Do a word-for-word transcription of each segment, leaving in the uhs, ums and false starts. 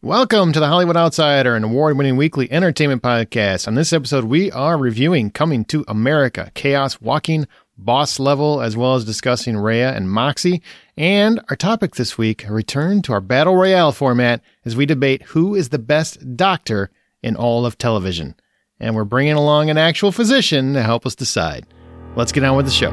Welcome to the Hollywood Outsider, an award-winning weekly entertainment podcast. On this episode, we are reviewing Coming to America, Chaos Walking, Boss Level, as well as discussing Rhea and Moxie. And our topic this week, a return to our Battle Royale format as we debate who is the best doctor in all of television. And we're bringing along an actual physician to help us decide. Let's get on with the show.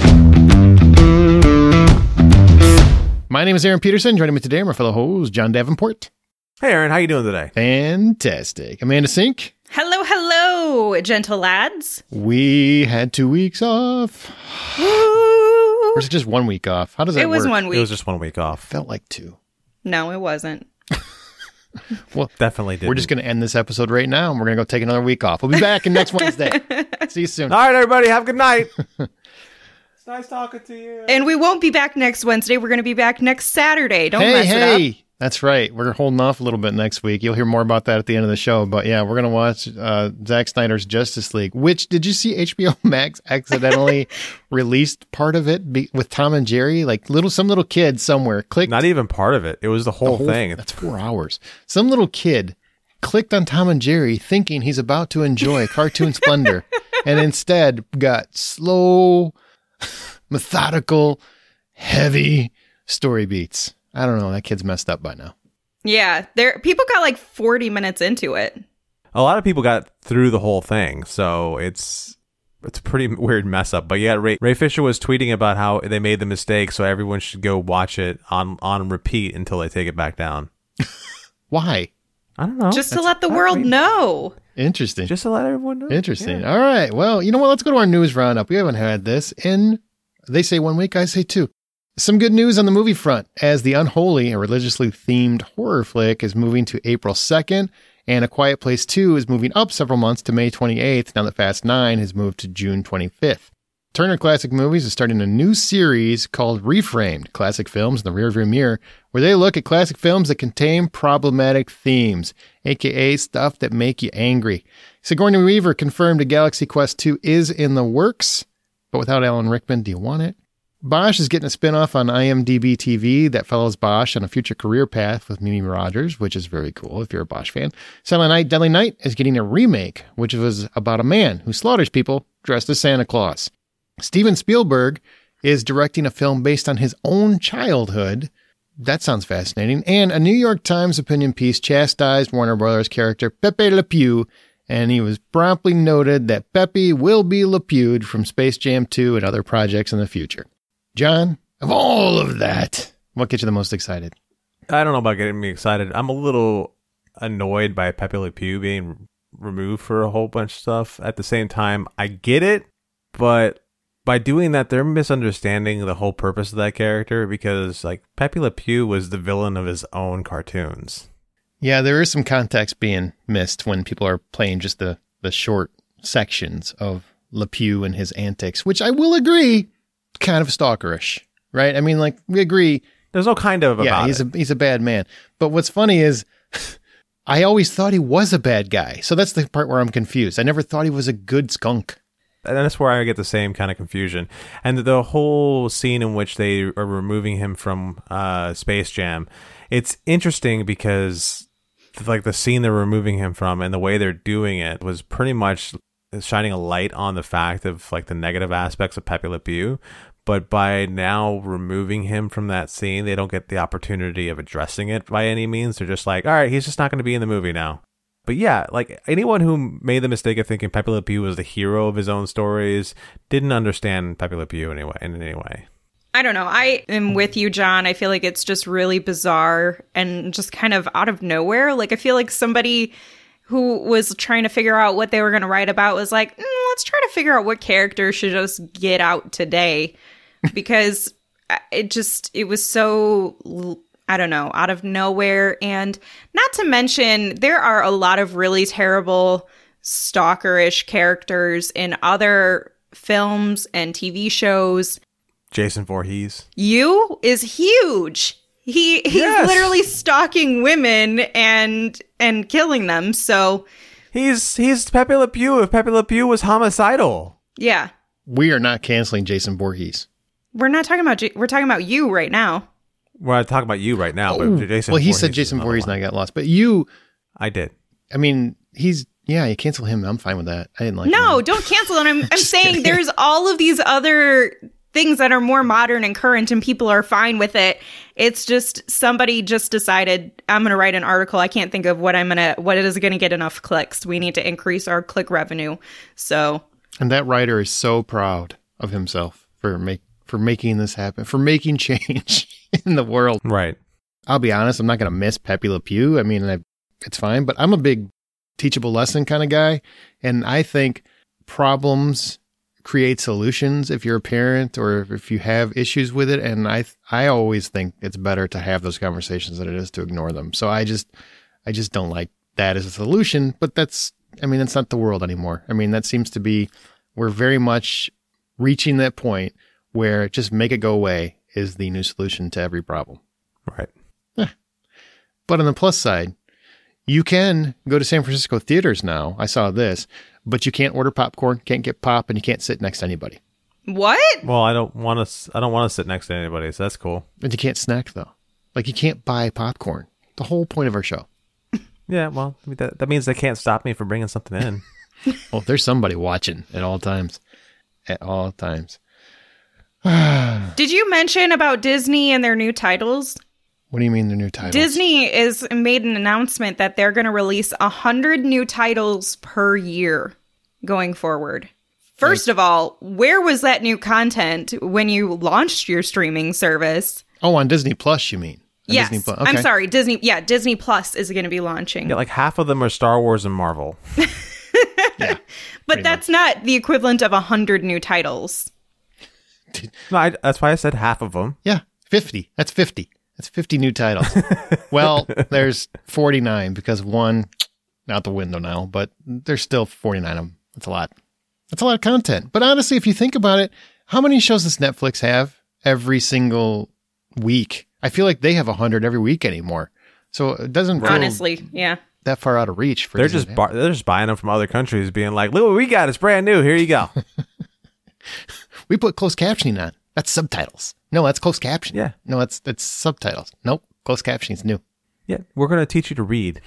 My name is Aaron Peterson. Joining me today are my fellow host, John Davenport. Hey, Aaron, how you doing today? Fantastic. Amanda Sink. Hello, hello, gentle lads. We had two weeks off. Woo! Or is it just one week off? How does that It was work? one week. It was just one week off. Felt like two. No, it wasn't. Well, definitely did. We're just going to end this episode right now, and we're going to go take another week off. We'll be back in next Wednesday. See you soon. All right, everybody, have a good night. It's nice talking to you. And we won't be back next Wednesday. We're going to be back next Saturday. Don't hey, mess hey. it up. That's right. We're holding off a little bit next week. You'll hear more about that at the end of the show. But yeah, we're going to watch uh, Zack Snyder's Justice League, which, did you see H B O Max accidentally released part of it be- with Tom and Jerry? Like little, some little kid somewhere clicked. Not even part of it. It was the whole, the whole thing. That's four hours. Some little kid clicked on Tom and Jerry thinking he's about to enjoy cartoon splendor and instead got slow, methodical, heavy story beats. I don't know. That kid's messed up by now. Yeah, there. People got like forty minutes into it. A lot of people got through the whole thing, so it's it's a pretty weird mess up. But yeah, Ray, Ray Fisher was tweeting about how they made the mistake, so everyone should go watch it on, on repeat until they take it back down. Why? I don't know. Just to let the world know. Interesting. Just to let everyone know. Interesting. Yeah. All right. Well, you know what? Let's go to our news roundup. We haven't had this in, they say one week, I say two. Some good news on the movie front, as The Unholy, a religiously themed horror flick, is moving to April second, and A Quiet Place two is moving up several months to May twenty-eighth, now that Fast nine has moved to June twenty-fifth. Turner Classic Movies is starting a new series called Reframed, Classic Films in the Rearview Mirror, where they look at classic films that contain problematic themes, aka stuff that make you angry. Sigourney Weaver confirmed a Galaxy Quest two is in the works, but without Alan Rickman, do you want it? Bosch is getting a spin-off on IMDb T V that follows Bosch on a future career path with Mimi Rogers, which is very cool if you're a Bosch fan. Silent Night, Deadly Night is getting a remake, which was about a man who slaughters people dressed as Santa Claus. Steven Spielberg is directing a film based on his own childhood. That sounds fascinating. And a New York Times opinion piece chastised Warner Brothers character Pepe Le Pew, and he was promptly noted that Pepe will be Le Pew'd from Space Jam two and other projects in the future. John, of all of that, what gets you the most excited? I don't know about getting me excited. I'm a little annoyed by Pepe Le Pew being removed for a whole bunch of stuff. At the same time, I get it, but by doing that, they're misunderstanding the whole purpose of that character, because like Pepe Le Pew was the villain of his own cartoons. Yeah, there is some context being missed when people are playing just the, the short sections of Le Pew and his antics, which I will agree, kind of stalkerish, right? I mean, like, we agree. There's no kind of yeah, about he's it. a he's a bad man. But what's funny is I always thought he was a bad guy. So that's the part where I'm confused. I never thought he was a good skunk. And that's where I get the same kind of confusion. And the whole scene in which they are removing him from uh, Space Jam, it's interesting because like the scene they're removing him from and the way they're doing it was pretty much shining a light on the fact of like the negative aspects of Pepe Le Pew. But by now removing him from that scene, they don't get the opportunity of addressing it by any means. They're just like, all right, he's just not going to be in the movie now. But yeah, like anyone who made the mistake of thinking Pepe Le Pew was the hero of his own stories didn't understand Pepe Le Pew anyway, in any way. I don't know. I am with you, John. I feel like it's just really bizarre and just kind of out of nowhere. Like, I feel like somebody who was trying to figure out what they were going to write about was like, mm, let's try to figure out what character should just get out today. Because it just, it was so, I don't know, out of nowhere. And not to mention, there are a lot of really terrible stalkerish characters in other films and T V shows. Jason Voorhees. You is huge. He he's Yes. literally stalking women and and killing them. So He's he's Pepe Le Pew if Pepe Le Pew was homicidal. yeah, We are not canceling Jason Voorhees. we're not talking about J- we're talking about you right now. Well, I talk about you right now, but Oh, Jason. well, he Voorhees said is Jason another Voorhees one. not got lost, but you, I did. I mean, he's yeah, you cancel him. I'm fine with that. I didn't like No, him. don't cancel it. I'm, I'm saying kidding. there's all of these other things that are more modern and current, and people are fine with it. It's just somebody just decided, I'm going to write an article. I can't think of what I'm going to, what it is going to get enough clicks. We need to increase our click revenue. So, And that writer is so proud of himself for make for making this happen, for making change in the world. Right. I'll be honest, I'm not going to miss Pepe Le Pew. I mean, I, it's fine, but I'm a big teachable lesson kind of guy. And I think problems create solutions if you're a parent or if you have issues with it. And I, I always think it's better to have those conversations than it is to ignore them. So I just, I just don't like that as a solution, but that's, I mean, it's not the world anymore. I mean, that seems to be, we're very much reaching that point where just make it go away is the new solution to every problem. Right. But on the plus side, you can go to San Francisco theaters now. I saw this, but you can't order popcorn, can't get pop, and you can't sit next to anybody. what? Well, I don't want to. I don't want to sit next to anybody, so that's cool. And you can't snack, though. Like, you can't buy popcorn. The whole point of our show. Yeah. Well, I mean, that that means they can't stop me from bringing something in. Well, there's somebody watching at all times. At all times. Did you mention about Disney and their new titles? What do you mean the new titles? Disney is made an announcement that they're going to release one hundred new titles per year going forward. First of all, where was that new content when you launched your streaming service? Oh, on Disney Plus, you mean? On Yes. Disney Plus. I'm Okay. sorry, Disney. Yeah, Disney Plus is going to be launching. Yeah, like half of them are Star Wars and Marvel. Yeah. but that's not the equivalent of one hundred new titles. No, I, that's why I said half of them. Yeah, fifty. That's fifty. That's fifty new titles. Well, there's forty-nine because one out the window now, but there's still forty-nine of them. That's a lot. That's a lot of content. But honestly, if you think about it, how many shows does Netflix have every single week? I feel like they have one hundred every week anymore. So it doesn't feel Honestly, yeah. that far out of reach. For They're Disney just to have. bar- they're just buying them from other countries, being like, "Look what we got! It's brand new. Here you go." We put closed captioning on. That's subtitles. No, that's closed captioning. Yeah. No, that's that's subtitles. Nope. Closed captioning's new. Yeah, we're going to teach you to read.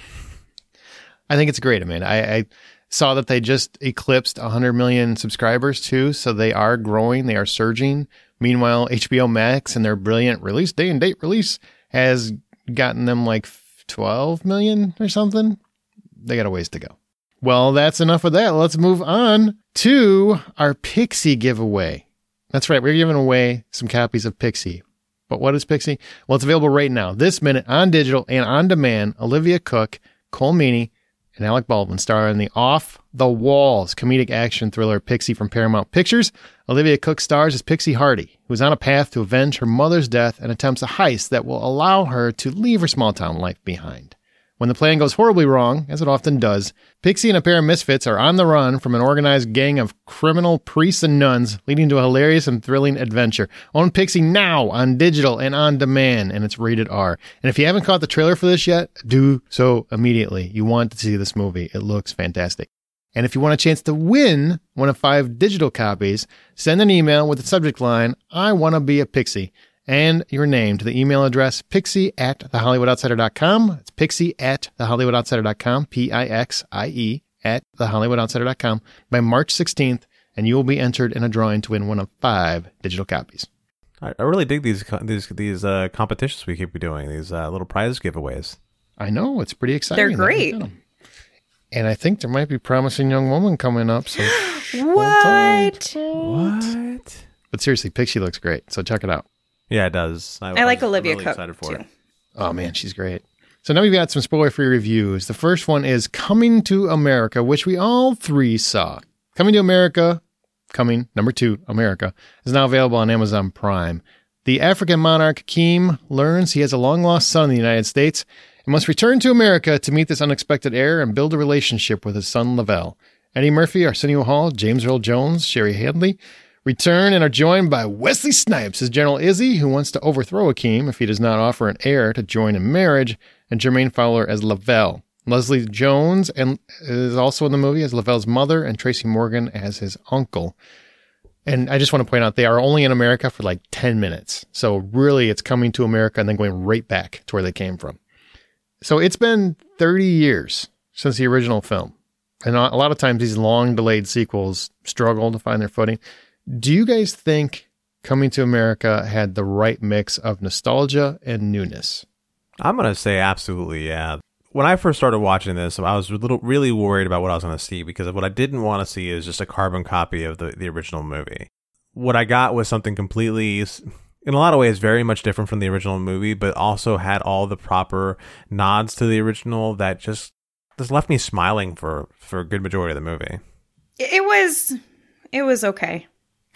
I think it's great. I mean, I, I saw that they just eclipsed one hundred million subscribers too, so they are growing, they are surging. Meanwhile, H B O Max and their brilliant release day and date release has gotten them like twelve million or something. They got a ways to go. Well, that's enough of that. Let's move on to our Pixie giveaway. That's right, we're giving away some copies of Pixie. But what is Pixie? Well, it's available right now, this minute, on digital and on demand. Olivia Cooke, Cole Meany, and Alec Baldwin star in the Off the Walls comedic action thriller Pixie from Paramount Pictures. Olivia Cooke stars as Pixie Hardy, who is on a path to avenge her mother's death and attempts a heist that will allow her to leave her small town life behind. When the plan goes horribly wrong, as it often does, Pixie and a pair of misfits are on the run from an organized gang of criminal priests and nuns, leading to a hilarious and thrilling adventure. Own Pixie now on digital and on demand, and it's rated R. And if you haven't caught the trailer for this yet, do so immediately. You want to see this movie. It looks fantastic. And if you want a chance to win one of five digital copies, send an email with the subject line, I want to be a Pixie, and your name to the email address pixie at the hollywood outsider dot com. It's pixie at the hollywood outsider dot com, P I X I E, at the hollywood outsider dot com by March sixteenth, and you will be entered in a drawing to win one of five digital copies. I, I really dig these co- these these uh, competitions we keep doing. These uh, little prize giveaways. I know, it's pretty exciting. They're great. And I think there might be Promising Young Woman coming up. So What? What? But seriously, Pixie looks great, so check it out. Yeah, it does. I like was Olivia really Cooke, excited for too. it. Oh man, she's great. So now we've got some spoiler-free reviews. The first one is Coming to America, which we all three saw. Coming to America, Coming, number two, America, is now available on Amazon Prime. The African monarch Keem learns he has a long-lost son in the United States and must return to America to meet this unexpected heir and build a relationship with his son Lavelle. Eddie Murphy, Arsenio Hall, James Earl Jones, Sherry Hadley return and are joined by Wesley Snipes as General Izzy, who wants to overthrow Akeem if he does not offer an heir to join in marriage, and Jermaine Fowler as Lavelle. Leslie Jones and is also in the movie as Lavelle's mother, and Tracy Morgan as his uncle. And I just want to point out they are only in America for like ten minutes. So really it's coming to America and then going right back to where they came from. So it's been thirty years since the original film. And a lot of times these long delayed sequels struggle to find their footing. Do you guys think Coming to America had the right mix of nostalgia and newness? I'm going to say absolutely, yeah. When I first started watching this, I was a little really worried about what I was going to see, because what I didn't want to see is just a carbon copy of the, the original movie. What I got was something completely, in a lot of ways, very much different from the original movie, but also had all the proper nods to the original that just, just left me smiling for, for a good majority of the movie. It was, it was okay.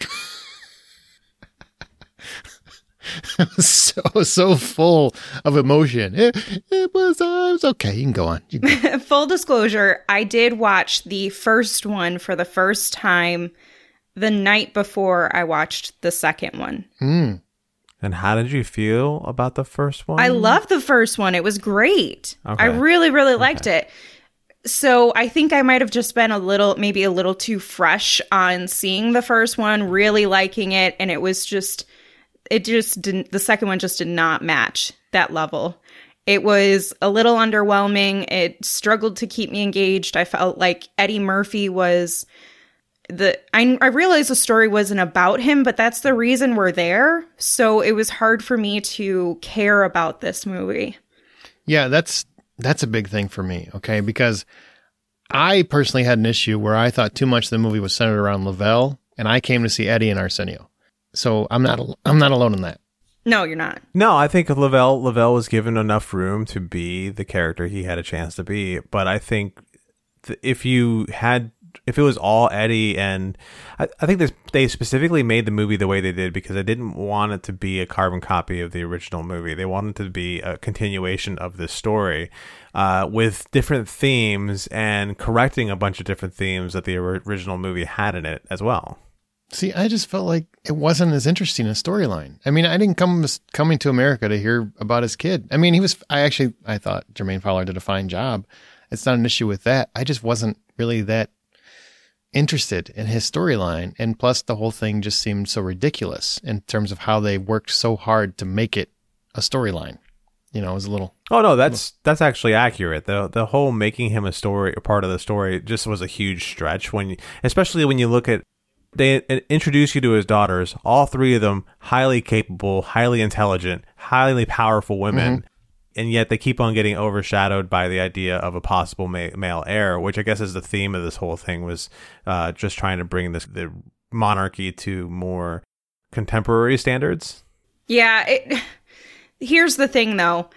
It was so, so full of emotion. It, it, was, uh, it was okay. You can go on. You can go. Full disclosure, I did watch the first one for the first time the night before I watched the second one. Mm. And how did you feel about the first one? I loved the first one. It was great. Okay. I really, really liked Okay. it. So I think I might have just been a little, maybe a little too fresh on seeing the first one, really liking it. And it was just... It just didn't, the second one just did not match that level. It was a little underwhelming. It struggled to keep me engaged. I felt like Eddie Murphy was the, I, I realized the story wasn't about him, but that's the reason we're there. So it was hard for me to care about this movie. Yeah, that's, that's a big thing for me. Okay. Because I personally had an issue where I thought too much of the movie was centered around Lavelle, and I came to see Eddie and Arsenio. So I'm not I'm not alone in that. No, you're not. No, I think Lavelle Lavelle was given enough room to be the character he had a chance to be. But I think th- if you had, if it was all Eddie, and I, I think this, they specifically made the movie the way they did because they didn't want it to be a carbon copy of the original movie. They wanted it to be a continuation of this story uh, with different themes and correcting a bunch of different themes that the original movie had in it as well. See, I just felt like it wasn't as interesting a storyline. I mean, I didn't come coming to America to hear about his kid. I mean, he was, I actually, I thought Jermaine Fowler did a fine job. It's not an issue with that. I just wasn't really that interested in his storyline. And plus the whole thing just seemed so ridiculous in terms of how they worked so hard to make it a storyline. You know, it was a little. Oh no, that's that's actually accurate. The the whole making him a story, a part of the story, just was a huge stretch. When, you, especially when you look at, they introduce you to his daughters, all three of them highly capable, highly intelligent, highly powerful women, mm-hmm. and yet they keep on getting overshadowed by the idea of a possible ma- male heir, which I guess is the theme of this whole thing, was uh, just trying to bring this the monarchy to more contemporary standards. Yeah, it, here's the thing, though.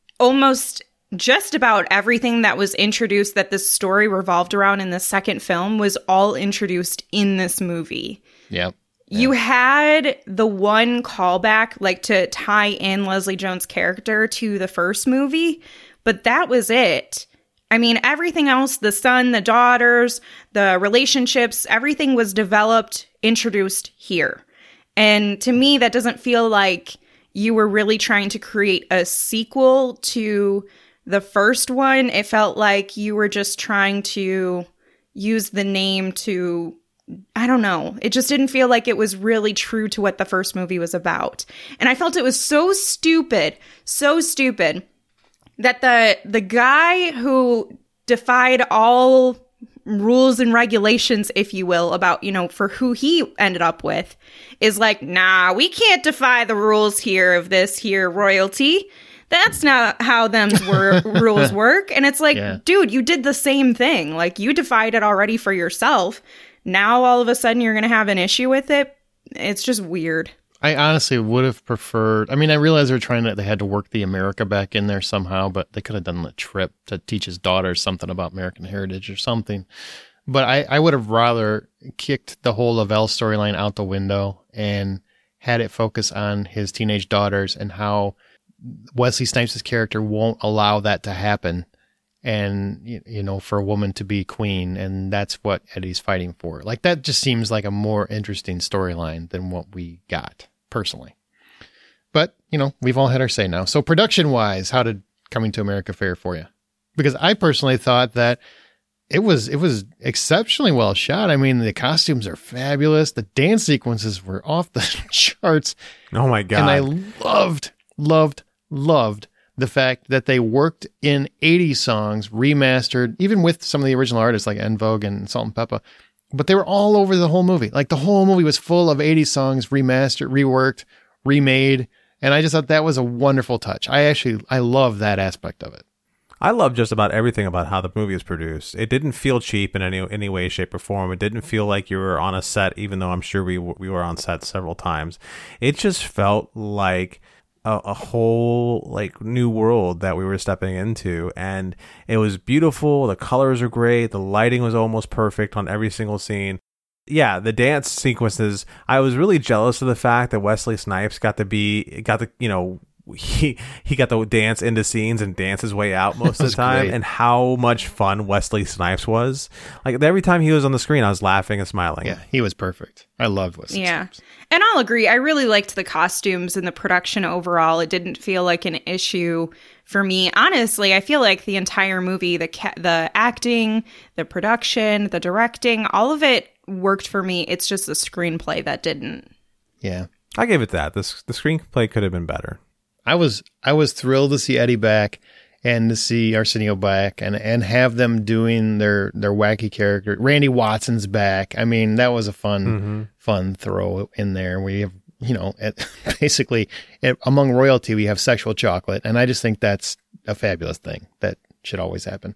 Almost just about everything that was introduced that this story revolved around in the second film was all introduced in this movie. Yep. You had the one callback, like to tie in Leslie Jones' character to the first movie, but that was it. I mean, everything else, the son, the daughters, the relationships, everything was developed, introduced here. And to me, that doesn't feel like you were really trying to create a sequel to the first one. It felt like you were just trying to use the name to, I don't know. It just didn't feel like it was really true to what the first movie was about. And I felt it was so stupid, so stupid that the the guy who defied all rules and regulations, if you will, about, you know, for who he ended up with is like, nah, we can't defy the rules here of this here royalty. That's not how them wor- rules work. And it's like, yeah. Dude, you did the same thing. Like, you defied it already for yourself. Now, all of a sudden, you're going to have an issue with it. It's just weird. I honestly would have preferred, I mean, I realize they're trying to, they had to work the America back in there somehow, but they could have done the trip to teach his daughters something about American heritage or something. But I, I would have rather kicked the whole Lavelle storyline out the window and had it focus on his teenage daughters and how Wesley Snipes' character won't allow that to happen. And, you know, for a woman to be queen. And that's what Eddie's fighting for. Like, that just seems like a more interesting storyline than what we got, personally. But, you know, we've all had our say now. So production-wise, how did Coming to America fare for you? Because I personally thought that it was it was exceptionally well shot. I mean, the costumes are fabulous. The dance sequences were off the charts. Oh my God. And I loved, loved, loved the fact that they worked in eighties songs, remastered, even with some of the original artists like En Vogue and Salt and Pepper. But they were all over the whole movie. Like the whole movie was full of eighties songs, remastered, reworked, remade. And I just thought that was a wonderful touch. I actually, I love that aspect of it. I love just about everything about how the movie is produced. It didn't feel cheap in any any way, shape, or form. It didn't feel like you were on a set, even though I'm sure we we were on set several times. It just felt like a, a whole like new world that we were stepping into, and it was beautiful. The colors are great. The lighting was almost perfect on every single scene. Yeah, the dance sequences. I was really jealous of the fact that Wesley Snipes got to be got to you know. he he got to dance into scenes and dance his way out most of the time. Great. And how much fun Wesley Snipes was. Like every time he was on the screen, I was laughing and smiling. Yeah, he was perfect. I loved Wesley yeah. Snipes. And I'll agree. I really liked the costumes and the production overall. It didn't feel like an issue for me. Honestly, I feel like the entire movie, the ca- the acting, the production, the directing, all of it worked for me. It's just the screenplay that didn't. Yeah. I gave it that. This, the screenplay could have been better. I was I was thrilled to see Eddie back and to see Arsenio back and, and have them doing their, their wacky character. Randy Watson's back. I mean, that was a fun mm-hmm. fun throw in there. We have, you know, at, basically at, among royalty, we have sexual chocolate. And I just think that's a fabulous thing that should always happen.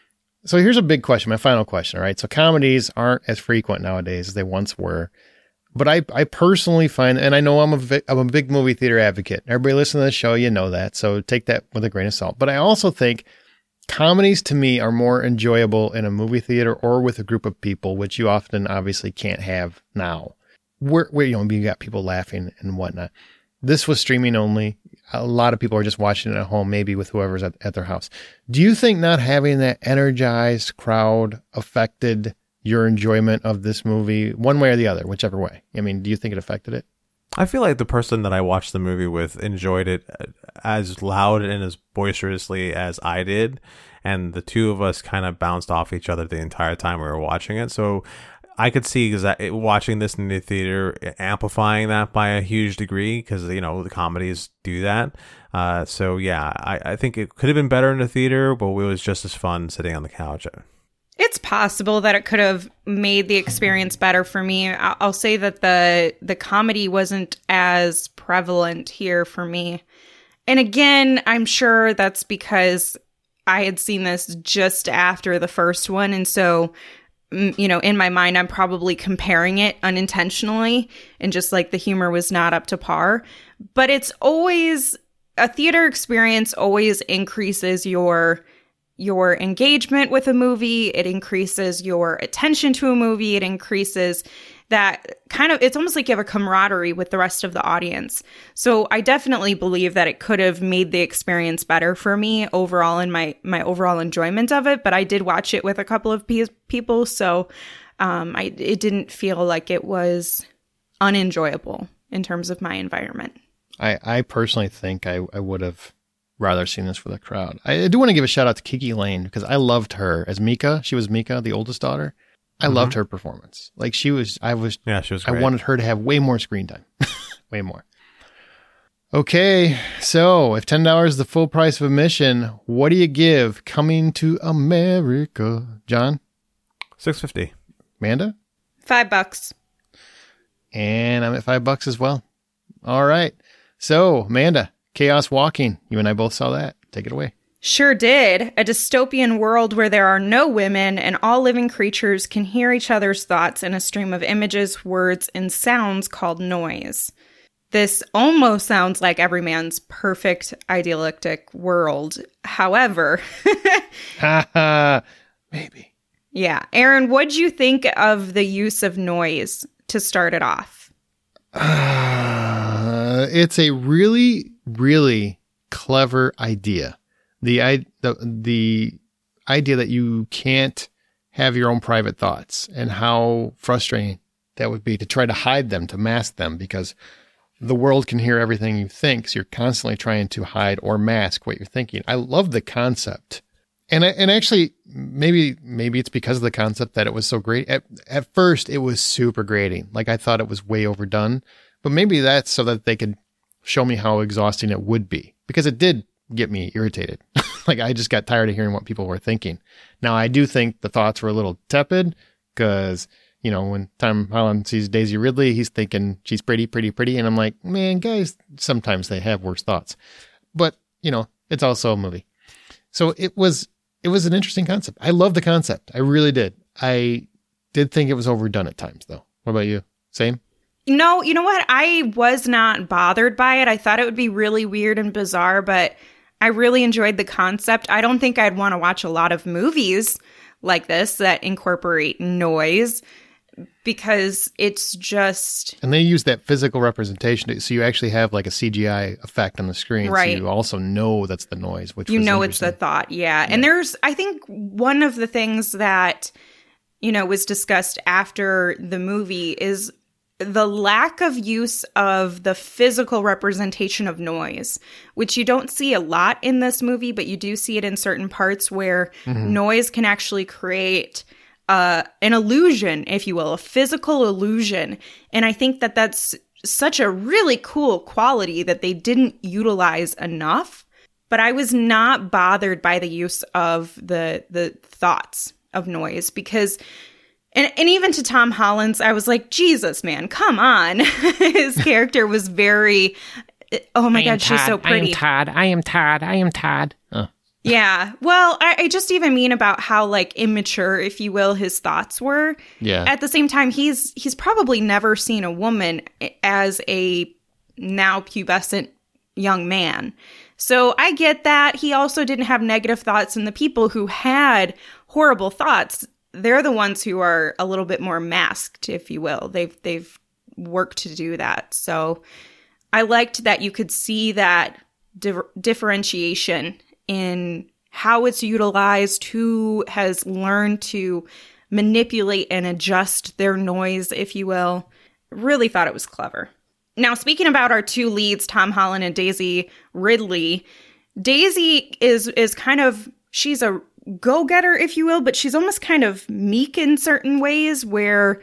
So here's a big question, my final question, all right? So comedies aren't as frequent nowadays as they once were. But I, I personally find, and I know I'm a, vi- I'm a big movie theater advocate. Everybody listening to the show, you know that. So take that with a grain of salt. But I also think comedies to me are more enjoyable in a movie theater or with a group of people, which you often obviously can't have now. Where, where you know, you got people laughing and whatnot. This was streaming only. A lot of people are just watching it at home, maybe with whoever's at, at their house. Do you think not having that energized crowd affected your enjoyment of this movie one way or the other, whichever way? I mean, do you think it affected it? I feel like the person that I watched the movie with enjoyed it as loud and as boisterously as I did. And the two of us kind of bounced off each other the entire time we were watching it. So I could see exa- watching this in the theater amplifying that by a huge degree because, you know, the comedies do that. Uh, so, yeah, I, I think it could have been better in the theater, but it was just as fun sitting on the couch. It's possible that it could have made the experience better for me. I'll say that the the comedy wasn't as prevalent here for me. And again, I'm sure that's because I had seen this just after the first one. And so, you know, in my mind, I'm probably comparing it unintentionally and just like the humor was not up to par. But it's always, a theater experience always increases your your engagement with a movie. It increases your attention to a movie. It increases that kind of, it's almost like you have a camaraderie with the rest of the audience. So I definitely believe that it could have made the experience better for me overall in my, my overall enjoyment of it. But I did watch it with a couple of pe- people. So um, I, it didn't feel like it was unenjoyable in terms of my environment. I, I personally think I, I would have rather seen this for the crowd. I, I do want to give a shout out to Kiki Lane because I loved her as Mika. She was Mika, the oldest daughter. I mm-hmm. loved her performance. Like she was, I was, yeah, she was great. I wanted her to have way more screen time, way more. Okay. So if ten dollars is the full price of admission, what do you give Coming to America? John? six fifty. Amanda? Five bucks. And I'm at five bucks as well. All right. So Amanda, Chaos Walking. You and I both saw that. Take it away. Sure did. A dystopian world where there are no women and all living creatures can hear each other's thoughts in a stream of images, words, and sounds called noise. This almost sounds like every man's perfect idealistic world. However, maybe. Yeah. Aaron, what'd you think of the use of noise to start it off? Uh, it's a really, really clever idea. The, I, the the idea that you can't have your own private thoughts and how frustrating that would be to try to hide them, to mask them, because the world can hear everything you think. So you're constantly trying to hide or mask what you're thinking. I love the concept. And and actually, maybe maybe it's because of the concept that it was so great. At, at first, it was super grating. Like, I thought it was way overdone. But maybe that's so that they could show me how exhausting it would be. Because it did get me irritated. Like, I just got tired of hearing what people were thinking. Now, I do think the thoughts were a little tepid. Because, you know, when Tom Holland sees Daisy Ridley, he's thinking she's pretty, pretty, pretty. And I'm like, man, guys, sometimes they have worse thoughts. But, you know, it's also a movie. So it was... It was an interesting concept. I love the concept. I really did. I did think it was overdone at times, though. What about you? Same? No, you know what? I was not bothered by it. I thought it would be really weird and bizarre, but I really enjoyed the concept. I don't think I'd want to watch a lot of movies like this that incorporate noise because it's just... And they use that physical representation, so you actually have like a C G I effect on the screen. Right. So you also know that's the noise, which you was know it's the thought, yeah. yeah. And there's, I think one of the things that, you know, was discussed after the movie is the lack of use of the physical representation of noise, which you don't see a lot in this movie, but you do see it in certain parts where mm-hmm. noise can actually create... Uh, an illusion, if you will, a physical illusion. And I think that that's such a really cool quality that they didn't utilize enough. But I was not bothered by the use of the the thoughts of noise because, and, and even to Tom Holland's, I was like, Jesus, man, come on. His character was very, oh my God, she's so pretty. I am Todd. I am Todd. I am Todd. Oh. Yeah. Well, I, I just even mean about how like immature, if you will, his thoughts were. Yeah. At the same time, he's he's probably never seen a woman as a now pubescent young man. So I get that. He also didn't have negative thoughts, and the people who had horrible thoughts, they're the ones who are a little bit more masked, if you will. They've they've worked to do that. So I liked that you could see that di- differentiation in how it's utilized, who has learned to manipulate and adjust their noise, if you will. Really thought it was clever. Now, speaking about our two leads, Tom Holland and Daisy Ridley, Daisy is is kind of, she's a go-getter, if you will, but she's almost kind of meek in certain ways where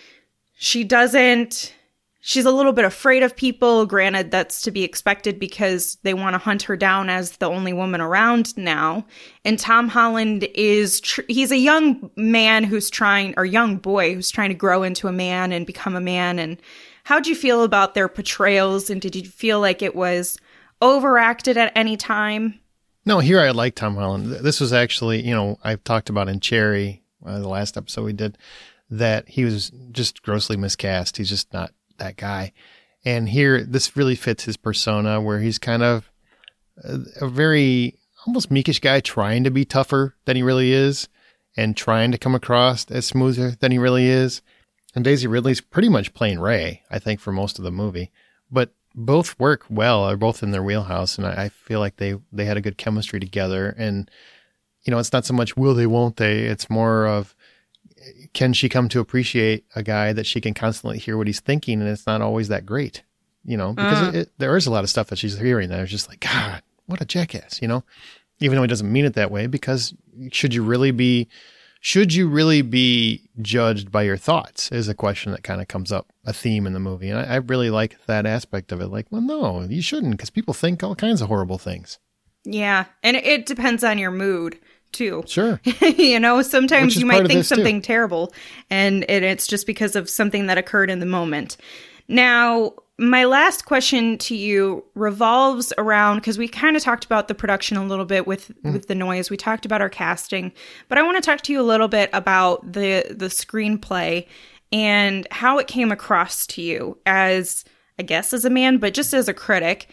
she doesn't... She's a little bit afraid of people. Granted, that's to be expected because they want to hunt her down as the only woman around now. And Tom Holland is, tr- he's a young man who's trying, or young boy who's trying to grow into a man and become a man. And how'd you feel about their portrayals? And did you feel like it was overacted at any time? No, here I like Tom Holland. This was actually, you know, I've talked about in Cherry, uh, the last episode we did, that he was just grossly miscast. He's just not that guy. And here, this really fits his persona where he's kind of a, a very almost meekish guy trying to be tougher than he really is and trying to come across as smoother than he really is. And Daisy Ridley's pretty much playing Ray, I think, for most of the movie. But both work well, are both in their wheelhouse. And I, I feel like they, they had a good chemistry together. And, you know, it's not so much will they, won't they? It's more of, can she come to appreciate a guy that she can constantly hear what he's thinking, and it's not always that great, you know, because uh. it, it, there is a lot of stuff that she's hearing that is just like, God, what a jackass, you know, even though he doesn't mean it that way, because should you really be, should you really be judged by your thoughts is a question that kind of comes up, a theme in the movie. And I, I really like that aspect of it. Like, well, no, you shouldn't, because people think all kinds of horrible things. Yeah. And it, it depends on your mood too. Sure. You know, sometimes you might think something too. terrible and it, it's just because of something that occurred in the moment. Now, my last question to you revolves around, because we kind of talked about the production a little bit with, mm. with the noise. We talked about our casting, but I want to talk to you a little bit about the, the screenplay and how it came across to you as, I guess, as a man, but just as a critic,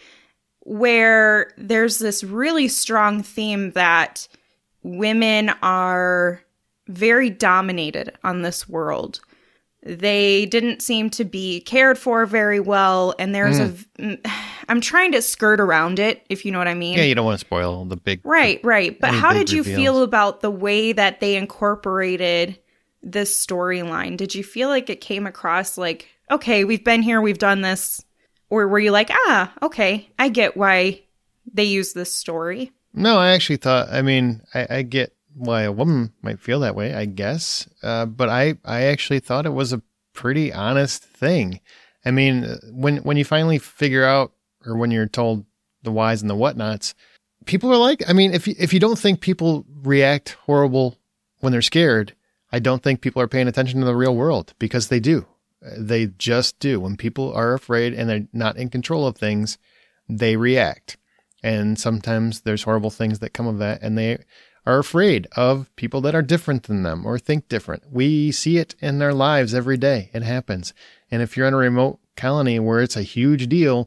where there's this really strong theme that women are very dominated on this world. They didn't seem to be cared for very well. And there's mm. a, I'm trying to skirt around it, if you know what I mean. Yeah, you don't want to spoil the big. Right, right. But how did you reveals. feel about the way that they incorporated this storyline? Did you feel like it came across like, okay, we've been here, we've done this? Or were you like, ah, okay, I get why they use this story? No, I actually thought, I mean, I, I get why a woman might feel that way, I guess. Uh, but I, I actually thought it was a pretty honest thing. I mean, when, when you finally figure out, or when you're told the whys and the whatnots, people are like, I mean, if you, if you don't think people react horrible when they're scared, I don't think people are paying attention to the real world, because they do. They just do. When people are afraid and they're not in control of things, they react. And sometimes there's horrible things that come of that, and they are afraid of people that are different than them or think different. We see it in their lives every day. It happens. And if you're in a remote colony where it's a huge deal,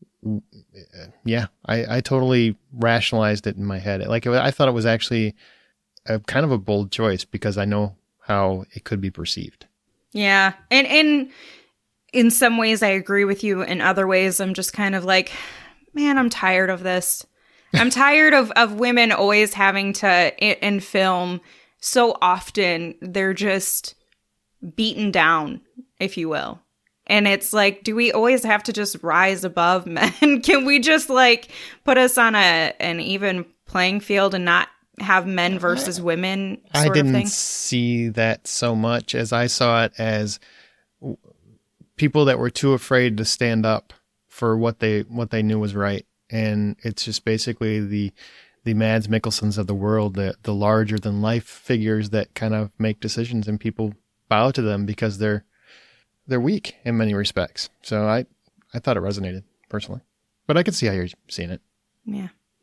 yeah, I, I totally rationalized it in my head. Like, I thought it was actually a kind of a bold choice, because I know how it could be perceived. Yeah. And, and in some ways I agree with you. In other ways, I'm just kind of like, man, I'm tired of this. I'm tired of, of women always having to, in film, so often they're just beaten down, if you will. And it's like, do we always have to just rise above men? Can we just like put us on a an even playing field and not have men versus women sort I didn't of thing? see that so much, as I saw it as people that were too afraid to stand up for what they what they knew was right. And it's just basically the the Mads Mikkelsens of the world, the the larger than life figures that kind of make decisions, and people bow to them because they're they're weak in many respects. So I I thought it resonated personally, but I could see how you're seeing it. Yeah.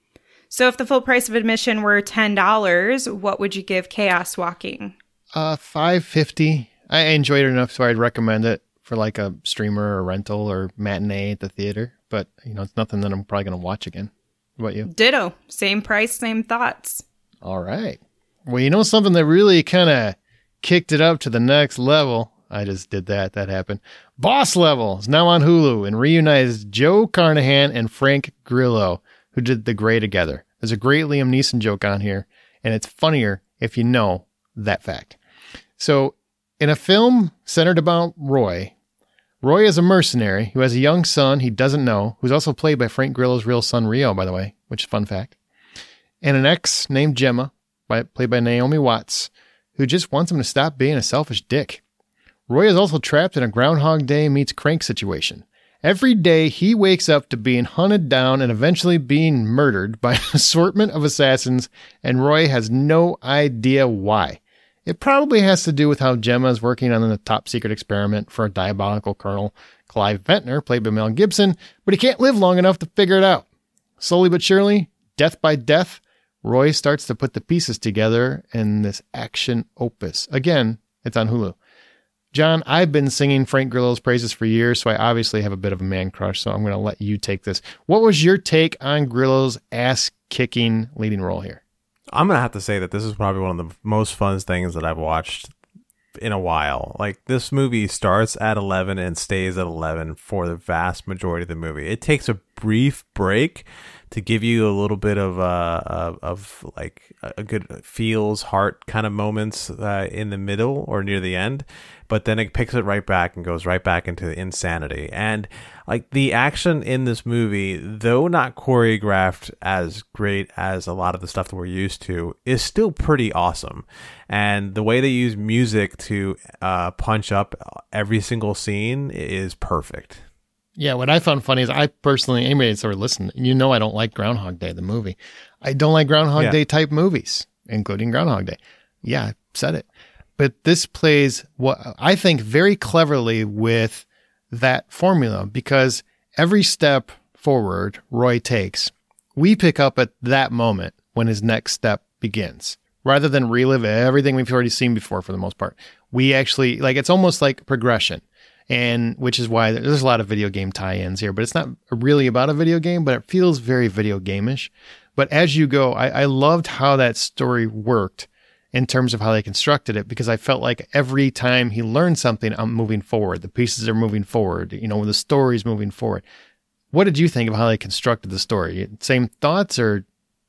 So if the full price of admission were ten dollars, what would you give Chaos Walking? Uh, five fifty. I enjoyed it enough so I'd recommend it for like a streamer or rental or matinee at the theater. But, you know, it's nothing that I'm probably going to watch again. What about you? Ditto. Same price, same thoughts. All right. Well, you know something that really kind of kicked it up to the next level? I just did that. That happened. Boss Level is now on Hulu and reunites Joe Carnahan and Frank Grillo, who did The Grey together. There's a great Liam Neeson joke on here, and it's funnier if you know that fact. So, in a film centered about Roy, Roy is a mercenary who has a young son he doesn't know, who's also played by Frank Grillo's real son Rio, by the way, which is a fun fact, and an ex named Gemma, by, played by Naomi Watts, who just wants him to stop being a selfish dick. Roy is also trapped in a Groundhog Day meets Crank situation. Every day he wakes up to being hunted down and eventually being murdered by an assortment of assassins, and Roy has no idea why. It probably has to do with how Gemma is working on a top secret experiment for a diabolical Colonel Clive Ventnor, played by Mel Gibson, but he can't live long enough to figure it out. Slowly but surely, death by death, Roy starts to put the pieces together in this action opus. Again, it's on Hulu. John, I've been singing Frank Grillo's praises for years, so I obviously have a bit of a man crush, so I'm going to let you take this. What was your take on Grillo's ass-kicking leading role here? I'm going to have to say that this is probably one of the most fun things that I've watched in a while. Like, this movie starts at eleven and stays at eleven for the vast majority of the movie. It takes a brief break to give you a little bit of uh of, of like a good feels heart kind of moments uh, in the middle or near the end, but then it picks it right back and goes right back into insanity. And like, the action in this movie, though not choreographed as great as a lot of the stuff that we're used to, is still pretty awesome. And the way they use music to uh punch up every single scene is perfect. Yeah, what I found funny is I personally, anybody that's ever listened, you know I don't like Groundhog Day, the movie. I don't like Groundhog yeah. Day type movies, including Groundhog Day. Yeah, I said it. But this plays, what I think, very cleverly with that formula, because every step forward Roy takes, we pick up at that moment when his next step begins. Rather than relive everything we've already seen before for the most part. We actually, like, it's almost like progression. And which is why there's a lot of video game tie-ins here, but it's not really about a video game, but it feels very video game-ish. But as you go, I, I loved how that story worked in terms of how they constructed it, because I felt like every time he learned something, I'm moving forward. The pieces are moving forward. You know, the story's moving forward. What did you think of how they constructed the story? Same thoughts or?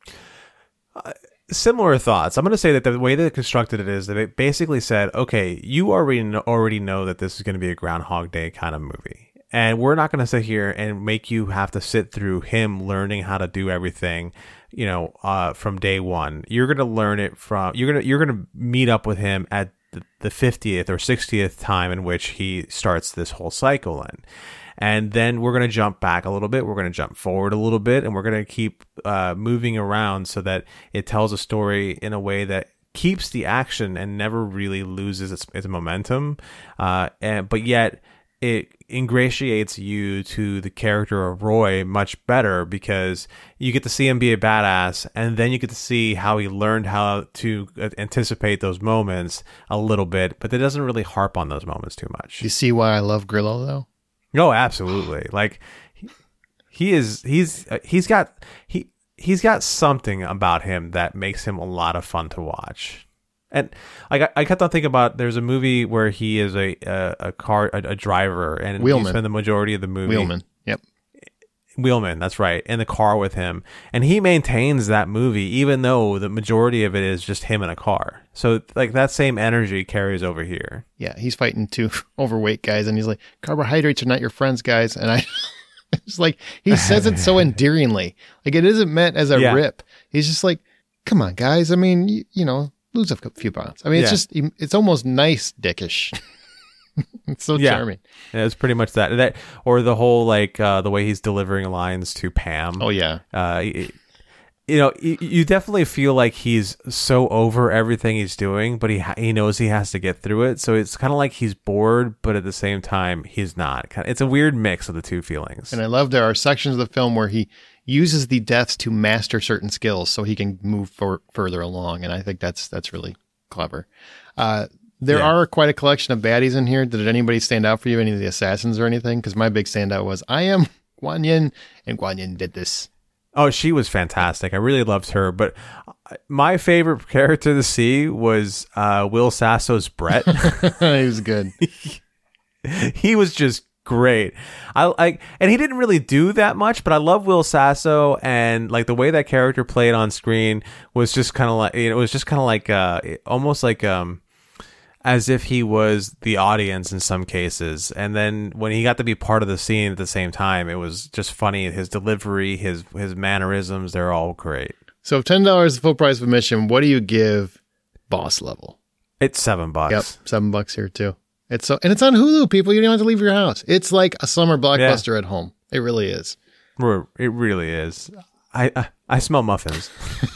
Uh, Similar thoughts. I'm going to say that the way they constructed it is that it basically said, okay, you already know, already know that this is going to be a Groundhog Day kind of movie. And we're not going to sit here and make you have to sit through him learning how to do everything you know, uh, from day one. You're going to learn it from, you're going to, you're going to meet up with him at the, the fiftieth or sixtieth time in which he starts this whole cycle in. And then we're going to jump back a little bit. We're going to jump forward a little bit, and we're going to keep uh, moving around so that it tells a story in a way that keeps the action and never really loses its, its momentum. Uh, and but yet it ingratiates you to the character of Roy much better, because you get to see him be a badass, and then you get to see how he learned how to anticipate those moments a little bit, but it doesn't really harp on those moments too much. You see why I love Grillo, though? No, absolutely. Like he, he is, he's, uh, he's got, he, he's got something about him that makes him a lot of fun to watch. And like I, I kept on thinking about, there's a movie where he is a, a, a car, a, a driver, and Wheelman. you spend the majority of the movie. Wheelman. Yep. Wheelman, that's right, in the car with him, and he maintains that movie even though the majority of it is just him in a car. So like that same energy carries over here. Yeah, he's fighting two overweight guys, and he's like, carbohydrates are not your friends, guys. And I, it's like, he says it so endearingly. Like, it isn't meant as a yeah. rip. He's just like, come on, guys. I mean, you, you know, lose a few pounds. I mean, it's Yeah. just, it's almost nice dickish. It's so Yeah. charming. Yeah, it's pretty much that. That or the whole like uh, the way he's delivering lines to Pam. Oh, yeah. Uh, y- you know, you, you definitely feel like he's so over everything he's doing, but he ha- he knows he has to get through it. So it's kind of like he's bored, but at the same time, he's not. It's a weird mix of the two feelings. And I love there are sections of the film where he uses the deaths to master certain skills so he can move for, further along. And I think that's that's really clever. Uh, there Yeah. are quite a collection of baddies in here. Did anybody stand out for you? Any of the assassins or anything? Because my big standout was, I am Guan Yin, and Guan Yin did this. Oh, she was fantastic. I really loved her. But my favorite character to see was uh, Will Sasso's Brett. He was good. He was just great. I like, and he didn't really do that much, but I love Will Sasso, and like the way that character played on screen was just kind of like, you know, it was just kind of like uh, almost like um. as if he was the audience in some cases. And then when he got to be part of the scene at the same time, it was just funny. His delivery, his his mannerisms, they're all great. So if ten dollars is the full price of admission, what do you give Boss Level? It's seven bucks. Yep, seven bucks here too. It's so, and it's on Hulu, people. You don't have to leave your house. It's like a summer blockbuster Yeah. at home. It really is. It really is. I I, I smell muffins.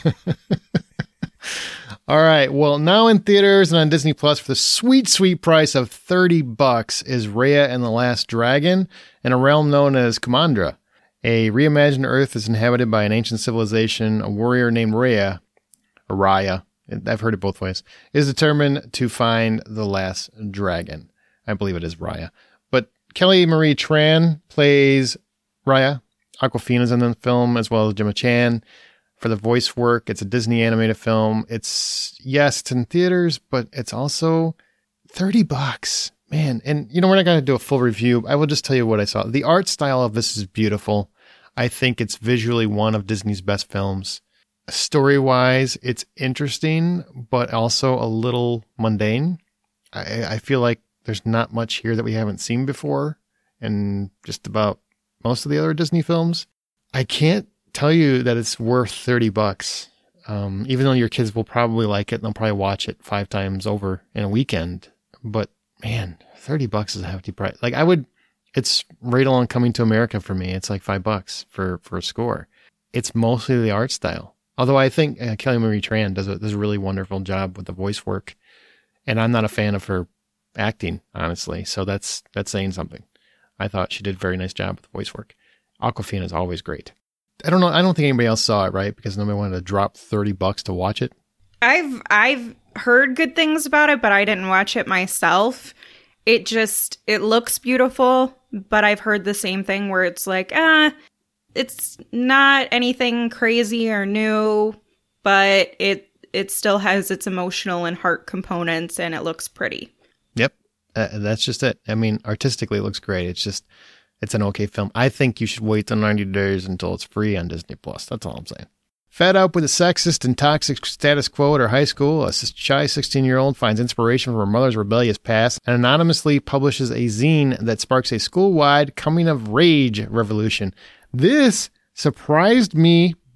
All right. Well, now in theaters and on Disney Plus for the sweet, sweet price of thirty bucks is Raya and the Last Dragon in a realm known as Kumandra. A reimagined Earth is inhabited by an ancient civilization. A warrior named Raya, or Raya, I've heard it both ways, is determined to find the last dragon. I believe it is Raya. But Kelly Marie Tran plays Raya. Awkwafina's in the film, as well as Gemma Chan. For the voice work, it's a Disney animated film. It's, yes, it's in theaters, but it's also thirty bucks. Man, and you know, we're not going to do a full review. I will just tell you what I saw. The art style of this is beautiful. I think it's visually one of Disney's best films. Story-wise, it's interesting, but also a little mundane. I, I feel like there's not much here that we haven't seen before, and just about most of the other Disney films. I can't tell you that it's worth thirty bucks. Um, even though your kids will probably like it and they'll probably watch it five times over in a weekend. But man, thirty bucks is a hefty price. Like I would, it's right along Coming to America for me. It's like five bucks for, for a score. It's mostly the art style. Although I think uh, Kelly Marie Tran does a, does a really wonderful job with the voice work. And I'm not a fan of her acting, honestly. So that's, that's saying something. I thought she did a very nice job with the voice work. Awkwafina is always great. I don't know. I don't think anybody else saw it, right? Because nobody wanted to drop thirty bucks to watch it. I've I've heard good things about it, but I didn't watch it myself. It just it looks beautiful, but I've heard the same thing where it's like, ah, it's not anything crazy or new, but it it still has its emotional and heart components, and it looks pretty. Yep, uh, that's just it. I mean, artistically, it looks great. It's just. It's an okay film. I think you should wait the ninety days until it's free on Disney Plus. That's all I'm saying. Fed up with the sexist and toxic status quo at her high school, a shy sixteen-year-old finds inspiration from her mother's rebellious past and anonymously publishes a zine that sparks a school-wide coming-of-rage revolution. This surprised me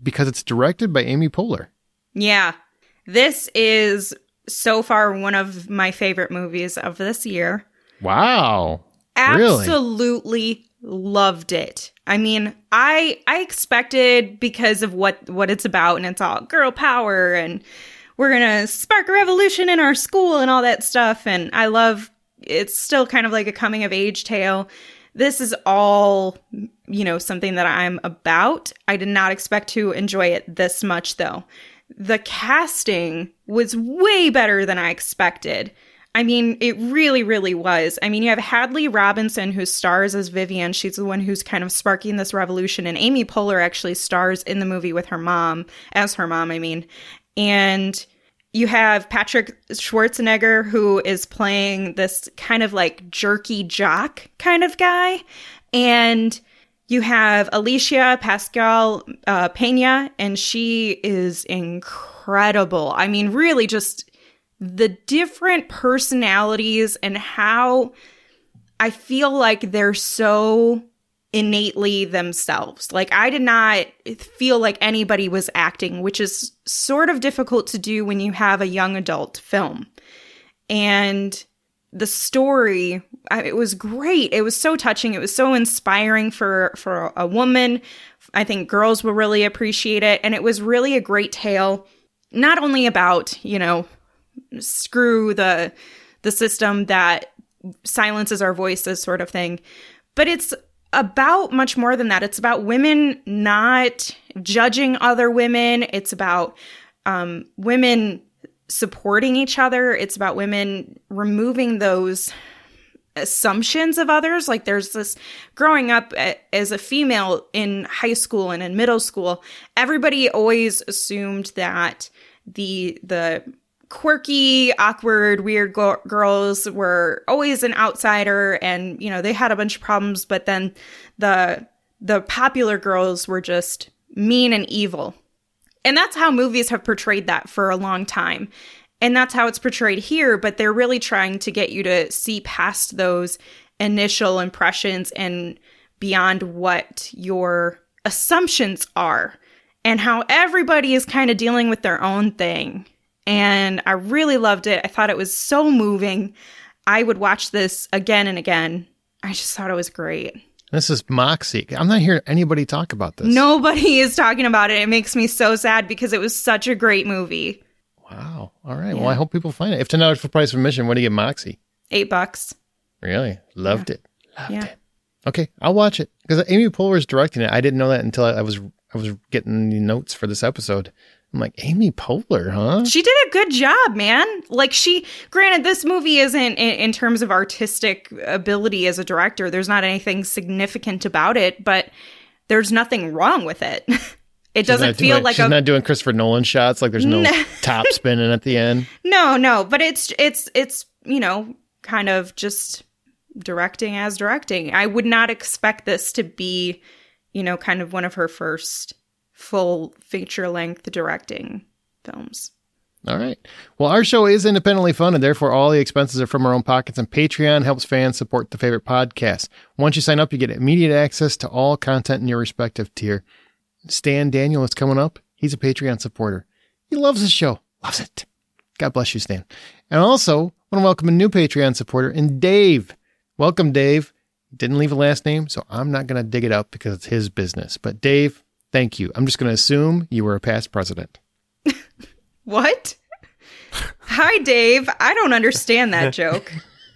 because it's directed by Amy Poehler. Yeah. This is so far one of my favorite movies of this year. Wow. Really? Absolutely loved it. I mean, I I expected, because of what, what it's about, and it's all girl power, and we're going to spark a revolution in our school and all that stuff. And I love, it's still kind of like a coming of age tale. This is all, you know, something that I'm about. I did not expect to enjoy it this much, though. The casting was way better than I expected. I mean, it really, really was. I mean, you have Hadley Robinson, who stars as Vivian. She's the one who's kind of sparking this revolution. And Amy Poehler actually stars in the movie with her mom, as her mom, I mean. And you have Patrick Schwarzenegger, who is playing this kind of like jerky jock kind of guy. And you have Alicia Pascal uh, Pena, and she is incredible. I mean, really just the different personalities and how I feel like they're so innately themselves. Like, I did not feel like anybody was acting, which is sort of difficult to do when you have a young adult film. And the story, it was great. It was so touching. It was so inspiring for, for a woman. I think girls will really appreciate it. And it was really a great tale, not only about, you know, screw the the system that silences our voices sort of thing, but it's about much more than that. It's about women not judging other women. It's about um, women supporting each other. It's about women removing those assumptions of others. Like, there's this, growing up as a female in high school and in middle school, everybody always assumed that the the quirky, awkward, weird go- girls were always an outsider, and, you know, they had a bunch of problems, but then the the popular girls were just mean and evil. And that's how movies have portrayed that for a long time. And that's how it's portrayed here, but they're really trying to get you to see past those initial impressions and beyond what your assumptions are, and how everybody is kind of dealing with their own thing. And I really loved it. I thought it was so moving. I would watch this again and again. I just thought it was great. This is Moxie. I'm not hearing anybody talk about this. Nobody is talking about it. It makes me so sad because it was such a great movie. Wow. All right. Yeah. Well, I hope people find it. If ten dollars for price of admission, what do you get, Moxie? Eight bucks. Really? Loved Yeah. it. Loved Yeah. it. Okay, I'll watch it. Because Amy Poehler is directing it. I didn't know that until I was I was getting the notes for this episode. I'm like, Amy Poehler, huh? She did a good job, man. Like, she, granted, this movie isn't in, in terms of artistic ability as a director. There's not anything significant about it, but there's nothing wrong with it. It She's doesn't not feel doing, like she's a not doing Christopher Nolan shots. Like, there's no No. top spinning at the end. no, no. But it's it's it's you know, kind of just directing as directing. I would not expect this to be, you know, kind of one of her first full feature-length directing films. All right. Well, our show is independently funded. Therefore, all the expenses are from our own pockets, and Patreon helps fans support the favorite podcast. Once you sign up, you get immediate access to all content in your respective tier. Stan Daniel is coming up. He's a Patreon supporter. He loves the show. Loves it. God bless you, Stan. And also, I want to welcome a new Patreon supporter, and Dave. Welcome, Dave. Didn't leave a last name, so I'm not going to dig it up because it's his business. But Dave, thank you. I'm just going to assume you were a past president. What? Hi, Dave. I don't understand that joke.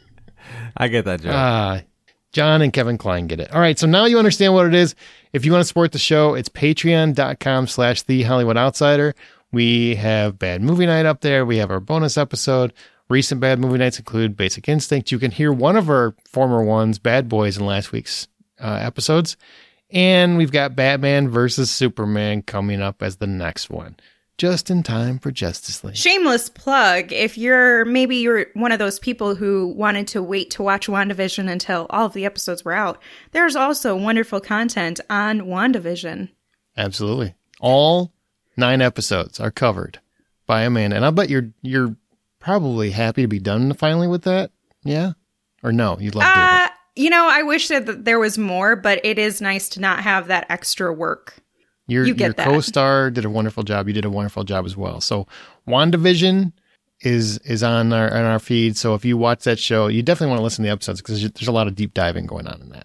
I get that joke. Ah, John and Kevin Klein get it. All right, so now you understand what it is. If you want to support the show, it's patreon.com slash The Hollywood Outsider. We have Bad Movie Night up there. We have our bonus episode. Recent Bad Movie Nights include Basic Instinct. You can hear one of our former ones, Bad Boys, in last week's uh, episodes. And we've got Batman versus Superman coming up as the next one. Just in time for Justice League. Shameless plug. If you're, maybe you're one of those people who wanted to wait to watch WandaVision until all of the episodes were out, there's also wonderful content on WandaVision. Absolutely. All nine episodes are covered by Amanda. And I'll bet you're you're probably happy to be done finally with that. Yeah? Or no? You'd love to do Uh, it. you know, I wish that there was more, but it is nice to not have that extra work. Your, You get your that. co-star did a wonderful job. You did a wonderful job as well. So WandaVision is is on our on our feed. So if you watch that show, you definitely want to listen to the episodes because there's a lot of deep diving going on in that.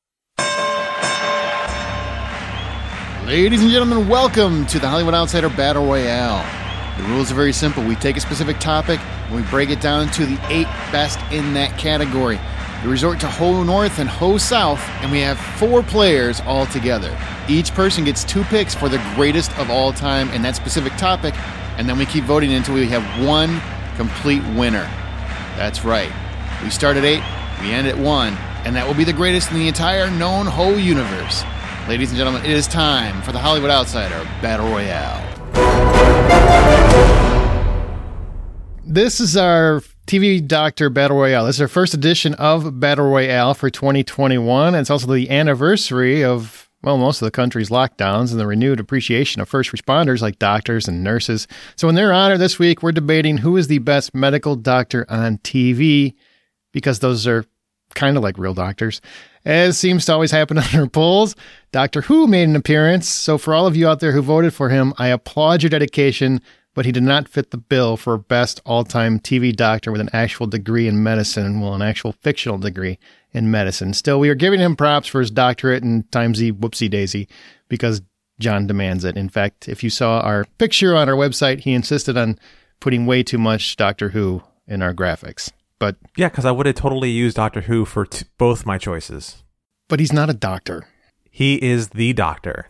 Ladies and gentlemen, welcome to the Hollywood Outsider Battle Royale. The rules are very simple. We take a specific topic and we break it down to the eight best in that category. We resort to Ho North and Ho South, and we have four players all together. Each person gets two picks for the greatest of all time in that specific topic, and then we keep voting until we have one complete winner. That's right. We start at eight, we end at one, and that will be the greatest in the entire known Ho universe. Ladies and gentlemen, it is time for the Hollywood Outsider Battle Royale. This is our T V Doctor Battle Royale. This is our first edition of Battle Royale for twenty twenty-one. It's also the anniversary of, well, most of the country's lockdowns and the renewed appreciation of first responders like doctors and nurses. So in their honor this week, we're debating who is the best medical doctor on T V, because those are kind of like real doctors. As seems to always happen on our polls, Doctor Who made an appearance. So for all of you out there who voted for him, I applaud your dedication, but he did not fit the bill for best all-time T V doctor with an actual degree in medicine, well, an actual fictional degree in medicine. Still, we are giving him props for his doctorate in timesy whoopsie daisy because John demands it. In fact, if you saw our picture on our website, he insisted on putting way too much Doctor Who in our graphics. But Yeah, because I would have totally used Doctor Who for t- both my choices. But he's not a doctor. He is the doctor.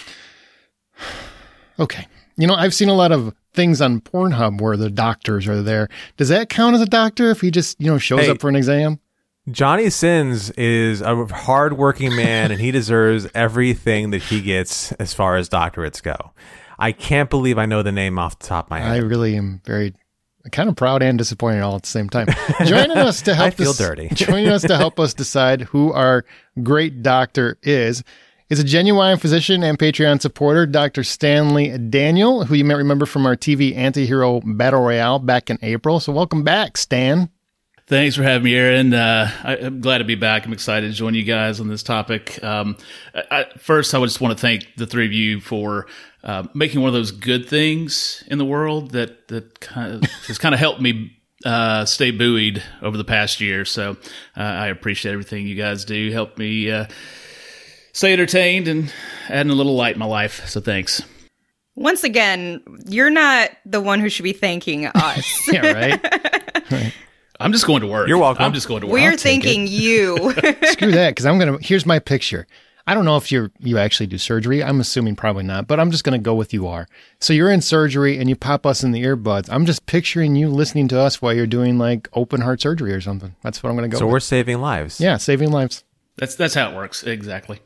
Okay. You know, I've seen a lot of things on Pornhub where the doctors are there. Does that count as a doctor if he just, you know, shows Hey. up for an exam? Johnny Sins is a hardworking man, and he deserves everything that he gets as far as doctorates go. I can't believe I know the name off the top of my I head. really am very kind of proud and disappointed all at the same time. Joining us to help I feel us, dirty. joining us to help us decide who our great doctor is is a genuine physician and Patreon supporter, Doctor Stanley Daniel, who you might remember from our T V anti-hero Battle Royale back in April. So welcome back, Stan. Thanks for having me, Aaron. Uh, I, I'm glad to be back. I'm excited to join you guys on this topic. Um, I, I, first, I would just want to thank the three of you for uh, making one of those good things in the world that that kind of has kind of helped me uh, stay buoyed over the past year. So uh, I appreciate everything you guys do. Help me uh, stay entertained and adding a little light in my life. So thanks. Once again, you're not the one who should be thanking us. Yeah, right? Right. I'm just going to work. You're welcome. I'm just going to work. We're take thanking you. Screw that, because I'm going to, here's my picture. I don't know if you're, you actually do surgery. I'm assuming probably not, but I'm just going to go with you are. So you're in surgery and you pop us in the earbuds. I'm just picturing you listening to us while you're doing like open heart surgery or something. That's what I'm going to go So with. we're saving lives. Yeah, saving lives. That's that's how it works. Exactly.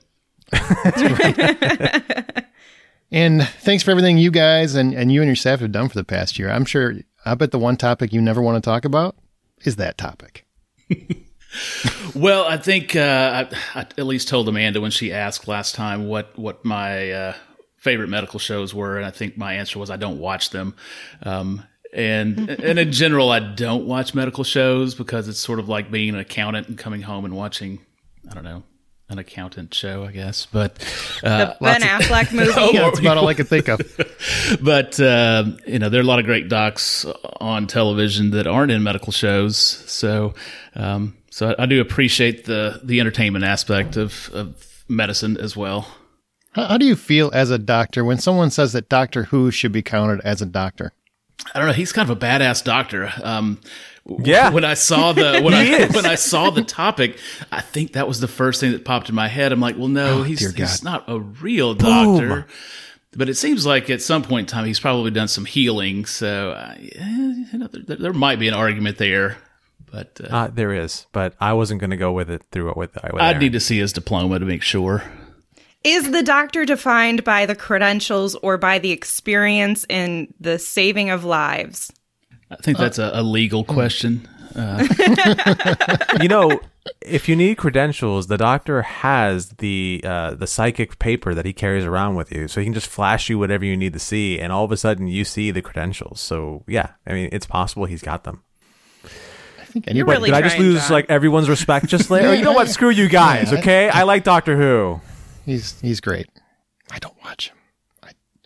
And thanks for everything you guys and, and you and your staff have done for the past year. I'm sure, I bet the one topic you never want to talk about is that topic. Well, I think uh, I, I at least told Amanda when she asked last time what what my uh, favorite medical shows were, and I think my answer was I don't watch them. Um, and and in general, I don't watch medical shows because it's sort of like being an accountant and coming home and watching, I don't know, an accountant show, I guess. But uh, The Ben Affleck movie. Oh, Yeah, that's about all I could think of. but uh, you know, there are a lot of great docs on television that aren't in medical shows. So, um, so I, I do appreciate the the entertainment aspect of, of medicine as well. How, how do you feel as a doctor when someone says that Doctor Who should be counted as a doctor? I don't know. He's kind of a badass doctor. Um, Yeah. When I saw the when He I is. when I saw the topic, I think that was the first thing that popped in my head. I'm like, well, no, Oh, he's dear he's God. not a real doctor. But it seems like at some point in time, he's probably done some healing. So uh, yeah, you know, there, there might be an argument there. But uh, Uh, there is, but I wasn't going to go with it through it with. with I'd Aaron. need to see his diploma to make sure. Is the doctor defined by the credentials or by the experience in the saving of lives? I think that's a, a legal question. You know, if you need credentials, the doctor has the uh, the psychic paper that he carries around with you, so he can just flash you whatever you need to see, and all of a sudden you see the credentials. So yeah, I mean, it's possible he's got them. I think You're anybody. really Did I just trying, lose John. like everyone's respect just there? You know what? Screw you guys. Yeah. Okay, I like Doctor Who. He's he's great. I don't watch him.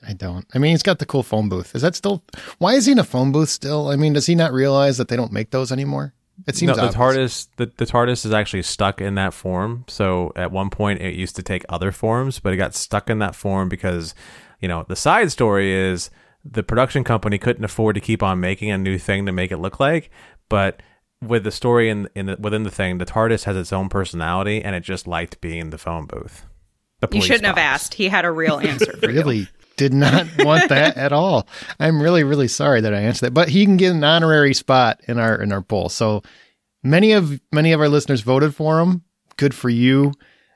I don't. I mean, he's got the cool phone booth. Is that still? Why is he in a phone booth still? I mean, does he not realize that they don't make those anymore? It seems no, the obvious. TARDIS. The, the TARDIS is actually stuck in that form. So at one point, it used to take other forms, but it got stuck in that form because, you know, the side story is the production company couldn't afford to keep on making a new thing to make it look like, but with the story in in the, within the thing, the TARDIS has its own personality, and it just liked being in the phone booth. The You shouldn't box. have asked. He had a real answer for you. Really did not want that at all. I'm really, really sorry that I answered that. But he can get an honorary spot in our in our poll. So many of many of our listeners voted for him. Good for you.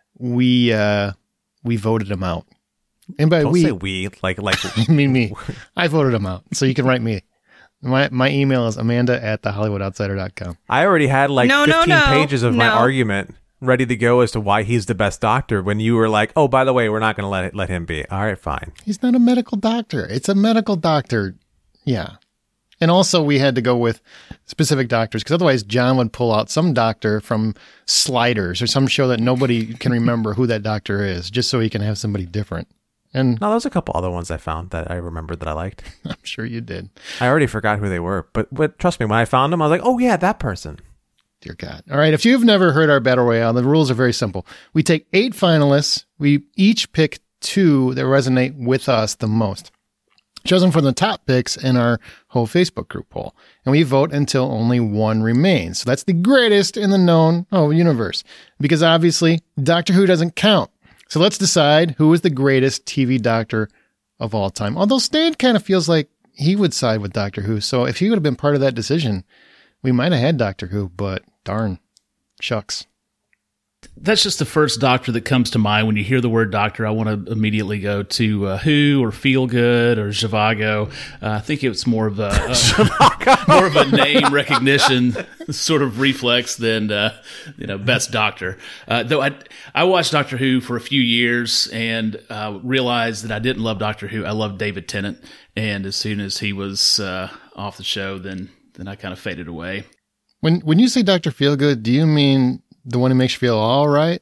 We uh, we voted him out. And by Don't we, say we like like I mean me. I voted him out. So you can write me. My my email is Amanda at the Hollywood Outsider dot com. I already had like No, no, fifteen no, pages of my no. argument ready to go as to why he's the best doctor when you were like, oh, by the way, we're not going to let it, let him be. All right, fine. He's not a medical doctor. It's a medical doctor. Yeah. And also we had to go with specific doctors because otherwise John would pull out some doctor from Sliders or some show that nobody can remember who that doctor is just so he can have somebody different. And No, there's a couple other ones I found that I remembered that I liked. I'm sure you did. I already forgot who they were, but, but trust me, when I found them, I was like, oh, yeah, that person. Dear God. All right. If you've never heard our Battle Royale, the rules are very simple. We take eight finalists. We each pick two that resonate with us the most. Chosen from the top picks in our whole Facebook group poll. And we vote until only one remains. So that's the greatest in the known oh, universe. Because obviously, Doctor Who doesn't count. So let's decide who is the greatest T V doctor of all time. Although Stan kind of feels like he would side with Doctor Who. So if he would have been part of that decision, we might have had Doctor Who, but darn, shucks. That's just the first doctor that comes to mind. When you hear the word doctor, I want to immediately go to uh, Who or Feel Good or Zhivago. Uh, I think it's more of a uh, more of a name recognition sort of reflex than uh, you know best doctor. Uh, though I I watched Doctor Who for a few years and uh, realized that I didn't love Doctor Who. I loved David Tennant, and as soon as he was uh, off the show, then then I kind of faded away. When when you say Doctor Feelgood, do you mean the one who makes you feel all right?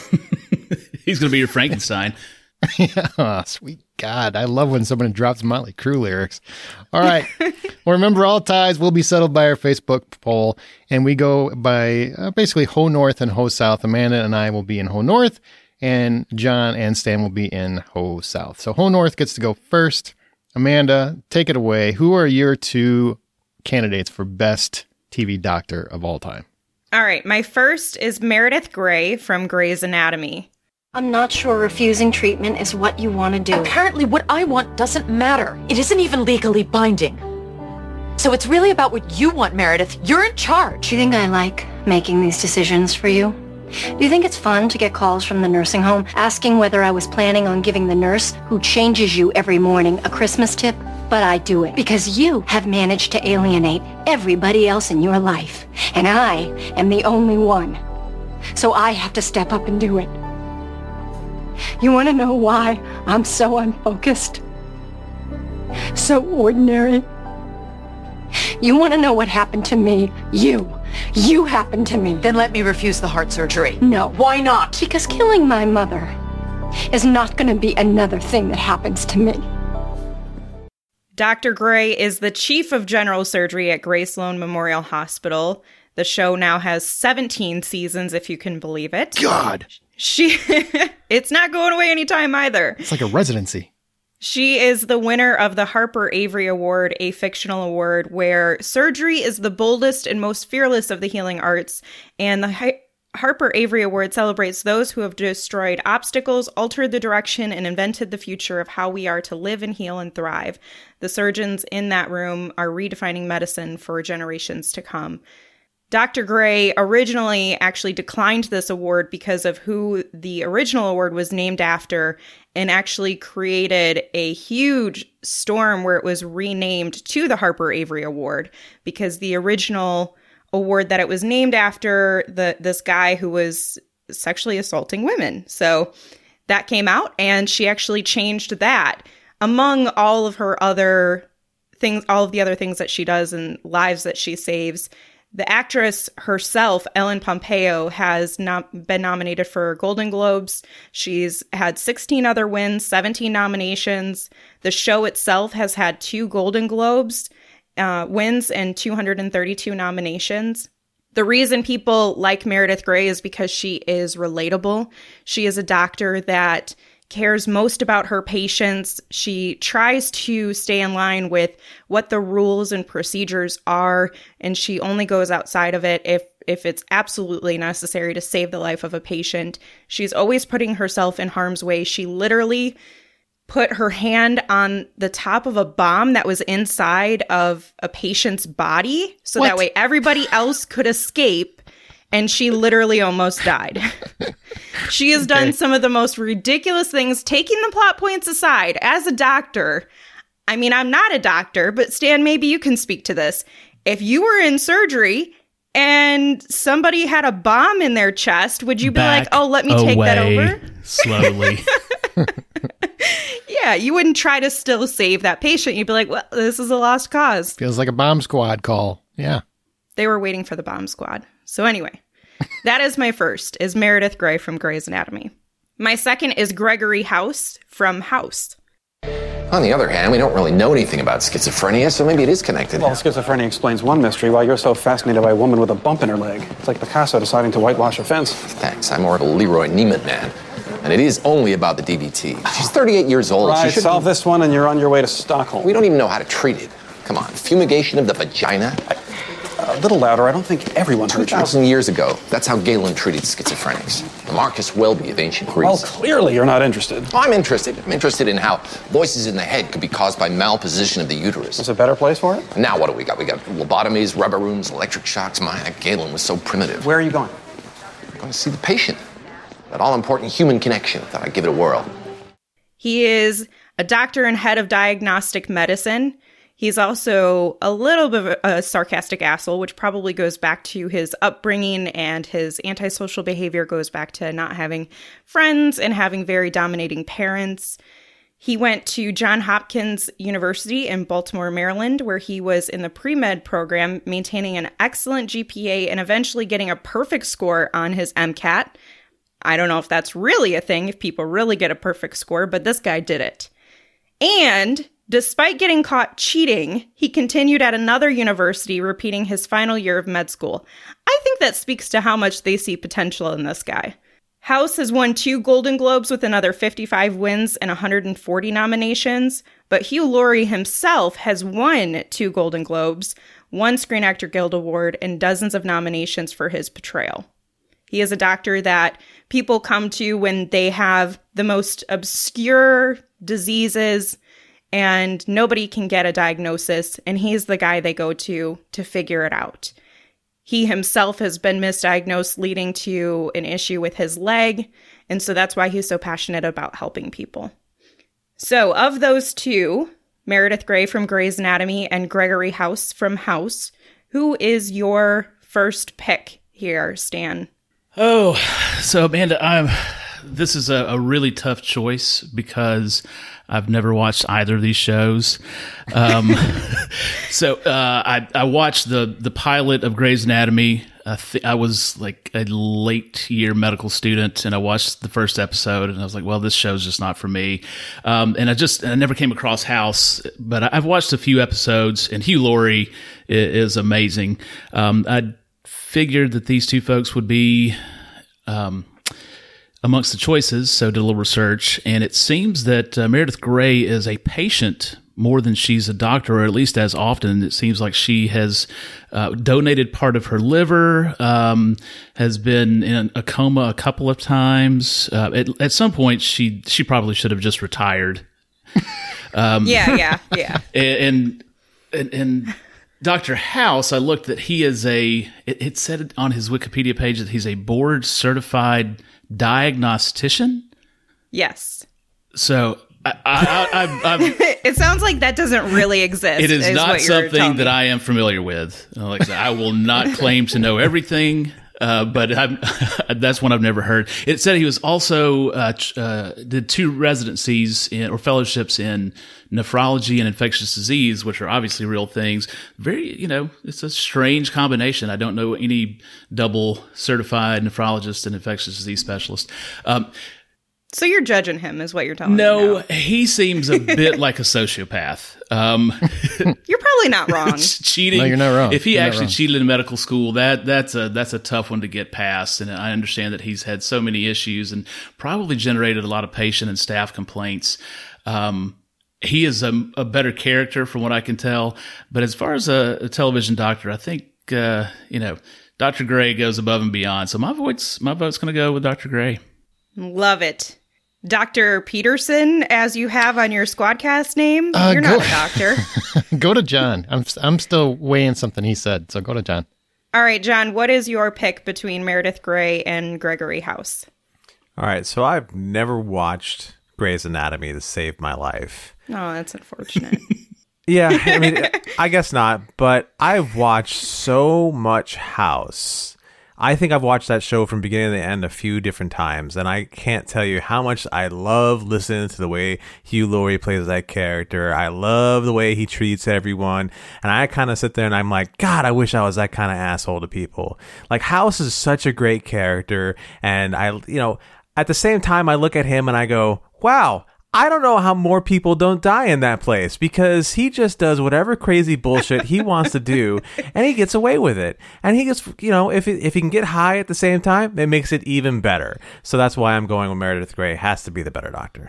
He's going to be your Frankenstein. Yeah, oh, sweet God. I love when someone drops Motley Crue lyrics. All right. Well, remember, all ties will be settled by our Facebook poll, and we go by uh, basically Ho North and Ho South. Amanda and I will be in Ho North, and John and Stan will be in Ho South. So Ho North gets to go first. Amanda, take it away. Who are your two candidates for best T V doctor of all time? All right, my first is Meredith Grey from Grey's Anatomy. I'm not sure refusing treatment is what you want to do. Apparently what I want doesn't matter. It isn't even legally binding. So it's really about what you want, Meredith. You're in charge. Do you think I like making these decisions for you? Do you think it's fun to get calls from the nursing home asking whether I was planning on giving the nurse who changes you every morning a Christmas tip? But I do it because you have managed to alienate everybody else in your life. And I am the only one. So I have to step up and do it. You want to know why I'm so unfocused? So ordinary? You want to know what happened to me? You. You happened to me. Then let me refuse the heart surgery. No. Why not? Because killing my mother is not going to be another thing that happens to me. Doctor Grey is the chief of general surgery at Grey Sloan Memorial Hospital. The show now has seventeen seasons, if you can believe it. God. She, it's not going away anytime either. It's like a residency. She is the winner of the Harper Avery Award, a fictional award where surgery is the boldest and most fearless of the healing arts, and the Hi- Harper Avery Award celebrates those who have destroyed obstacles, altered the direction, and invented the future of how we are to live and heal and thrive. The surgeons in that room are redefining medicine for generations to come. Doctor Grey originally actually declined this award because of who the original award was named after, and actually created a huge storm where it was renamed to the Harper Avery Award, because the original award that it was named after, the this guy who was sexually assaulting women. So that came out, and she actually changed that among all of her other things, all of the other things that she does and lives that she saves. The actress herself, Ellen Pompeo, has not been nominated for Golden Globes. She's had sixteen other wins, seventeen nominations. The show itself has had two Golden Globes uh, wins and two hundred thirty-two nominations. The reason people like Meredith Grey is because she is relatable. She is a doctor that cares most about her patients. She tries to stay in line with what the rules and procedures are, and she only goes outside of it if if it's absolutely necessary to save the life of a patient. She's always putting herself in harm's way. She literally put her hand on the top of a bomb that was inside of a patient's body, so What? that way everybody else could escape, and she literally almost died. She has done some of the most ridiculous things, taking the plot points aside. As a doctor, I mean, I'm not a doctor, but Stan, maybe you can speak to this. If you were in surgery and somebody had a bomb in their chest, would you be Back like, oh, let me take that away over? slowly. Yeah, you wouldn't try to still save that patient. You'd be like, well, this is a lost cause. Feels like a bomb squad call. Yeah. They were waiting for the bomb squad. So anyway, that is my first, is Meredith Grey from Grey's Anatomy. My second is Gregory House from House. On the other hand, we don't really know anything about schizophrenia, so maybe it is connected. Well, schizophrenia explains one mystery, while you're so fascinated by a woman with a bump in her leg. It's like Picasso deciding to whitewash a fence. Thanks, I'm more of a Leroy Neiman man. And it is only about the D V T. She's thirty-eight years old. Right, she should solve be... this one and you're on your way to Stockholm. We don't even know how to treat it. Come on, fumigation of the vagina? A little louder, I don't think everyone heard you. two thousand years ago, that's how Galen treated schizophrenics. The Marcus Welby of ancient Greece. Well, clearly you're not interested. Oh, I'm interested. I'm interested in how voices in the head could be caused by malposition of the uterus. Is a better place for it? Now what do we got? We got lobotomies, rubber rooms, electric shocks. My, that Galen was so primitive. Where are you going? I'm going to see the patient. That all-important human connection. Thought I'd give it a whirl. He is a doctor and head of diagnostic medicine. He's also a little bit of a sarcastic asshole, which probably goes back to his upbringing, and his antisocial behavior goes back to not having friends and having very dominating parents. He went to Johns Hopkins University in Baltimore, Maryland, where he was in the pre-med program, maintaining an excellent G P A and eventually getting a perfect score on his MCAT. I don't know if that's really a thing, if people really get a perfect score, but this guy did it. And despite getting caught cheating, he continued at another university, repeating his final year of med school. I think that speaks to how much they see potential in this guy. House has won two Golden Globes with another fifty-five wins and one hundred forty nominations, but Hugh Laurie himself has won two Golden Globes, one Screen Actor Guild Award, and dozens of nominations for his portrayal. He is a doctor that people come to when they have the most obscure diseases and nobody can get a diagnosis, and he's the guy they go to to figure it out. He himself has been misdiagnosed, leading to an issue with his leg, and so that's why he's so passionate about helping people. So of those two, Meredith Grey from Grey's Anatomy and Gregory House from House, who is your first pick here, Stan? Oh, so Amanda, I'm. This is a, a really tough choice because I've never watched either of these shows. Um, so uh, I, I watched the the pilot of Grey's Anatomy. I, th- I was like a late year medical student, and I watched the first episode, and I was like, "Well, this show's just not for me." Um, and I just I never came across House, but I, I've watched a few episodes, and Hugh Laurie is, is amazing. Um, I figured that these two folks would be um, amongst the choices, so did a little research, and it seems that uh, Meredith Grey is a patient more than she's a doctor, or at least as often. It seems like she has uh, donated part of her liver, um, has been in a coma a couple of times. Uh, at, at some point, she she probably should have just retired. Um, yeah, yeah, yeah. And and, and Doctor House, I looked that he is a. It, it said on his Wikipedia page that he's a board certified diagnostician. Yes. So. I, I, I, I'm, it sounds like that doesn't really exist. It is, is not something that me. I am familiar with. Like I said, I will not claim to know everything uh, but I'm, that's one I've never heard. It said he was also uh, uh, did two residencies in, or fellowships in nephrology and infectious disease, which are obviously real things. Very, you know, it's a strange combination. I don't know any double certified nephrologist and infectious disease specialist. Um, So you're judging him, is what you're telling no, me. No, he seems a bit like a sociopath. Um, you're probably not wrong. cheating. No, you're not wrong. If he You're not actually wrong. cheated in medical school, that that's a that's a tough one to get past. And I understand that he's had so many issues and probably generated a lot of patient and staff complaints. Um, he is a, a better character, from what I can tell. But as far as a, a television doctor, I think uh, you know Doctor Gray goes above and beyond. So my vote's my vote's going to go with Doctor Gray. Love it. Doctor Peterson, as you have on your Squadcast name, Uh, you're go- not a doctor. Go to John. I'm I'm still weighing something he said, so go to John. All right, John, what is your pick between Meredith Grey and Gregory House? All right, so I've never watched Grey's Anatomy to save my life. Oh, that's unfortunate. Yeah, I mean, I guess not, but I've watched so much House. I think I've watched that show from beginning to end a few different times, and I can't tell you how much I love listening to the way Hugh Laurie plays that character. I love the way he treats everyone, and I kind of sit there and I'm like, God, I wish I was that kind of asshole to people. Like, House is such a great character, and I, you know, at the same time, I look at him and I go, wow, I don't know how more people don't die in that place, because he just does whatever crazy bullshit he wants to do, and he gets away with it. And he gets, you know, if it, if he can get high at the same time, it makes it even better. So that's why I'm going with Meredith Grey. Has to be the better doctor.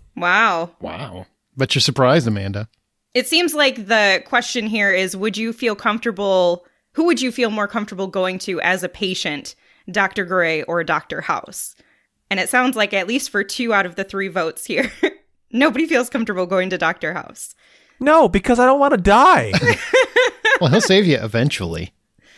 Wow. Wow. But you're surprised, Amanda. It seems like the question here is, would you feel comfortable, who would you feel more comfortable going to as a patient, Doctor Grey or Doctor House? And it sounds like, at least for two out of the three votes here, nobody feels comfortable going to Doctor House. No, because I don't want to die. Well, he'll save you eventually.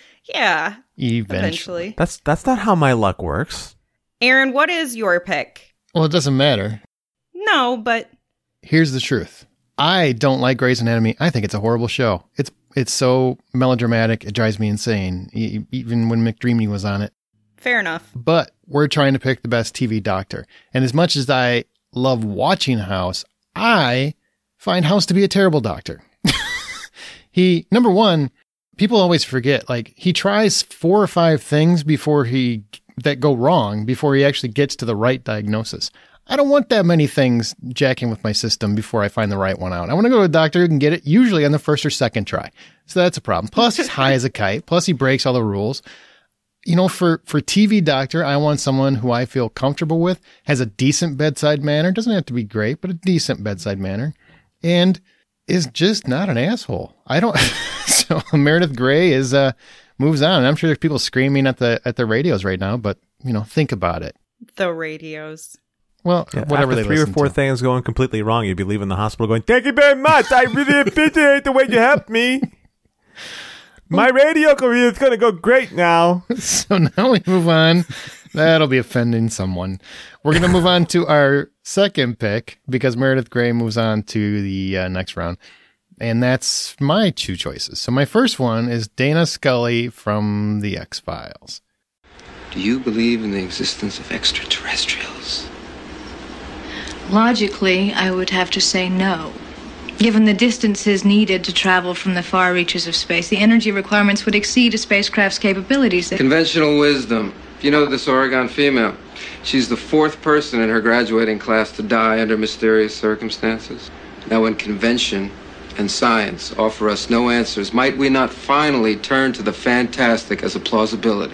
Yeah, Eventually. eventually. That's that's not how my luck works. Aaron, what is your pick? Well, it doesn't matter. No, but Here's the truth. I don't like Grey's Anatomy. I think it's a horrible show. It's it's so melodramatic. It drives me insane, e- even when McDreamy was on it. fair enough. But we're trying to pick the best T V doctor. And as much as I love watching House, I find House to be a terrible doctor. He, number one, people always forget, like, he tries four or five things before he, that go wrong, before he actually gets to the right diagnosis. I don't want that many things jacking with my system before I find the right one out. I want to go to a doctor who can get it usually on the first or second try. So that's a problem. Plus, he's high as a kite. Plus, he breaks all the rules. You know, for, for T V doctor, I want someone who I feel comfortable with, has a decent bedside manner. Doesn't have to be great, but a decent bedside manner. And is just not an asshole. I don't. So Meredith Grey is uh moves on. And I'm sure there's people screaming at the at the radios right now, but you know, think about it. The radios. Well, Yeah, whatever after they three or listen four to. things going completely wrong, you'd be leaving the hospital going, "Thank you very much. I really appreciate the way you helped me. My radio career is going to go great now." So now we move on. That'll be offending someone. We're going to move on to our second pick because Meredith Grey moves on to the uh, next round. And that's my two choices. So my first one is Dana Scully from The X-Files. Do you believe in the existence of extraterrestrials? Logically, I would have to say no. Given the distances needed to travel from the far reaches of space, the energy requirements would exceed a spacecraft's capabilities. Conventional wisdom. You know this Oregon female. She's the fourth person in her graduating class to die under mysterious circumstances. Now, when convention and science offer us no answers, might we not finally turn to the fantastic as a plausibility?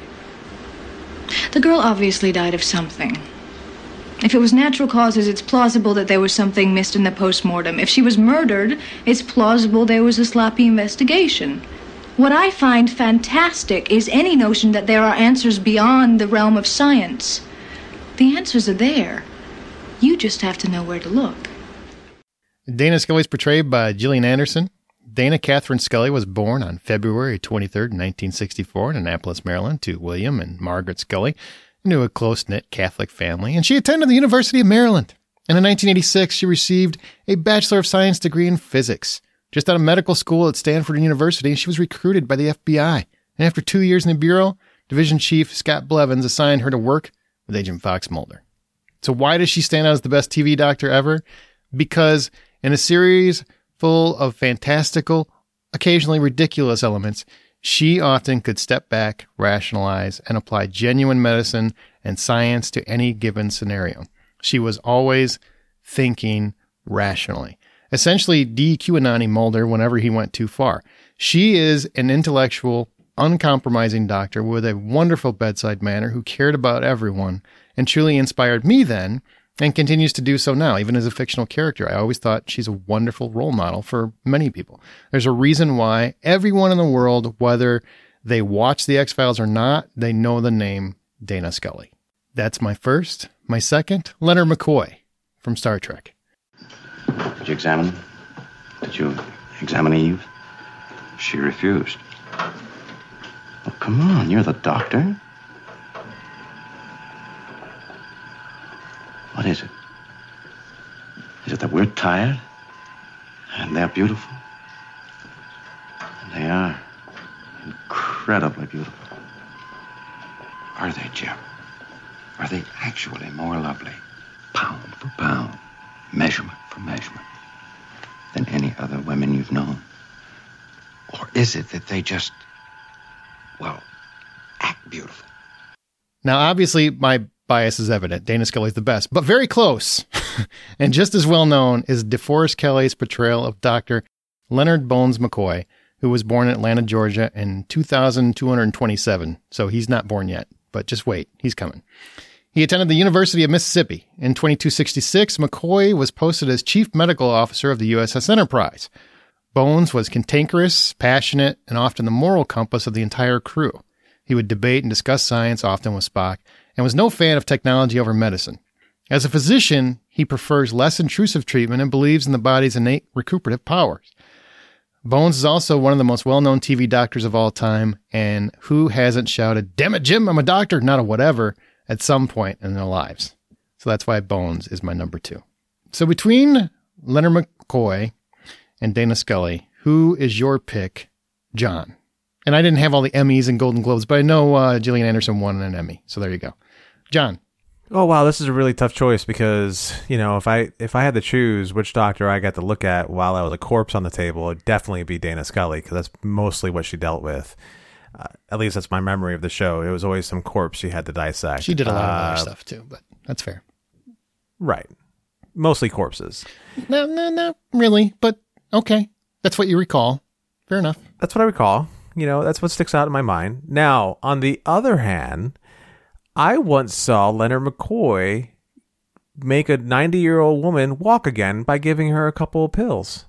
The girl obviously died of something. If it was natural causes, it's plausible that there was something missed in the post-mortem. If she was murdered, it's plausible there was a sloppy investigation. What I find fantastic is any notion that there are answers beyond the realm of science. The answers are there. You just have to know where to look. Dana Scully is portrayed by Gillian Anderson. Dana Catherine Scully was born on February twenty-third, nineteen sixty-four in Annapolis, Maryland, to William and Margaret Scully, into a close-knit Catholic family, and she attended the University of Maryland. And in nineteen eighty-six, she received a Bachelor of Science degree in physics. Just out of medical school at Stanford University, she was recruited by the F B I. And after two years in the Bureau, Division Chief Scott Blevins assigned her to work with Agent Fox Mulder. So why does she stand out as the best T V doctor ever? Because in a series full of fantastical, occasionally ridiculous elements, she often could step back, rationalize, and apply genuine medicine and science to any given scenario. She was always thinking rationally, essentially de-QAnoning Mulder whenever he went too far. She is an intellectual, uncompromising doctor with a wonderful bedside manner who cared about everyone and truly inspired me then and continues to do so now, even as a fictional character. I always thought she's a wonderful role model for many people. There's a reason why everyone in the world, whether they watch The X-Files or not, they know the name Dana Scully. That's my first. My second, Leonard McCoy from Star Trek. Did you examine them? Did you examine Eve? She refused. Oh, come on, you're the doctor. What is it? Is it that we're tired and they're beautiful? And they are incredibly beautiful. Are they, Jim? Are they actually more lovely, pound for pound, measurement for measurement, than any other women you've known? Or is it that they just, well, act beautiful? Now, obviously, my bias is evident. Dana Scully's the best, but very close. And just as well known is DeForest Kelley's portrayal of Doctor Leonard Bones McCoy, who was born in Atlanta, Georgia in two thousand two hundred twenty-seven. So he's not born yet, but just wait, he's coming. He attended the University of Mississippi. In twenty-two sixty-six, McCoy was posted as Chief Medical Officer of the U S S Enterprise. Bones was cantankerous, passionate, and often the moral compass of the entire crew. He would debate and discuss science, often with Spock, and was no fan of technology over medicine. As a physician, he prefers less intrusive treatment and believes in the body's innate recuperative powers. Bones is also one of the most well-known T V doctors of all time, and who hasn't shouted, "Damn it, Jim, I'm a doctor, not a whatever," at some point in their lives. So that's why Bones is my number two. So between Leonard McCoy and Dana Scully, who is your pick, John? And I didn't have all the Emmys and Golden Globes, but I know uh, Gillian Anderson won an Emmy. So there you go. John. Oh, wow. This is a really tough choice because, you know, if I if I had to choose which doctor I got to look at while I was a corpse on the table, it'd definitely be Dana Scully because that's mostly what she dealt with. Uh, at least that's my memory of the show. It was always some corpse she had to dissect. She did a lot of uh, other stuff too, but that's fair. Right. Mostly corpses. No, no, no, really. But okay. That's what you recall. Fair enough. That's what I recall. You know, that's what sticks out in my mind. Now, on the other hand, I once saw Leonard McCoy make a ninety-year-old woman walk again by giving her a couple of pills.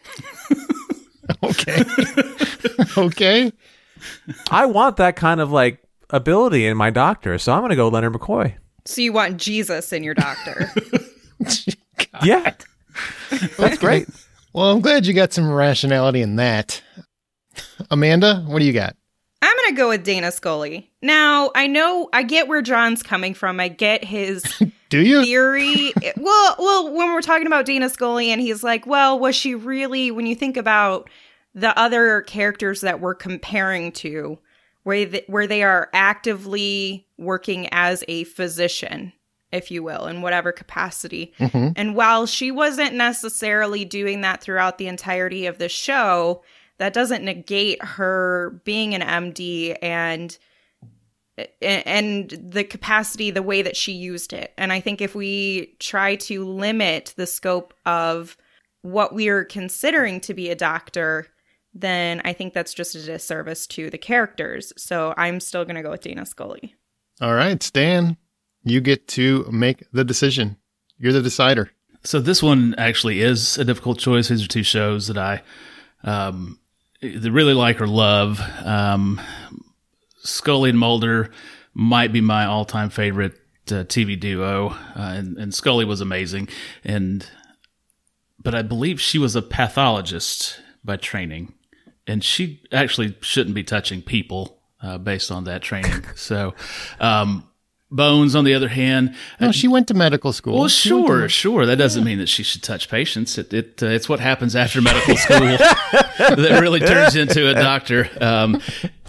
Okay. Okay. I want that kind of, like, ability in my doctor, so I'm going to go Leonard McCoy. So you want Jesus in your doctor? Yeah. That's great. Well, I'm glad you got some rationality in that. Amanda, what do you got? I'm going to go with Dana Scully. Now, I know, I get where John's coming from. I get his do you? theory. well, well, when we're talking about Dana Scully and he's like, well, was she really, when you think about the other characters that we're comparing to, where they, where they are actively working as a physician, if you will, in whatever capacity. Mm-hmm. And while she wasn't necessarily doing that throughout the entirety of the show, that doesn't negate her being an M D and and the capacity, the way that she used it. And I think if we try to limit the scope of what we are considering to be a doctor, then I think that's just a disservice to the characters. So I'm still going to go with Dana Scully. All right, Stan, you get to make the decision. You're the decider. So this one actually is a difficult choice. These are two shows that I um, either really like or love. Um, Scully and Mulder might be my all-time favorite uh, T V duo, uh, and, and Scully was amazing. And but I believe she was a pathologist by training, and she actually shouldn't be touching people uh, based on that training. So. Um, Bones, on the other hand, no, uh, she went to medical school. Well, sure, to... sure. That doesn't yeah. mean that she should touch patients. It, it uh, it's what happens after medical school that really turns into a doctor. Um,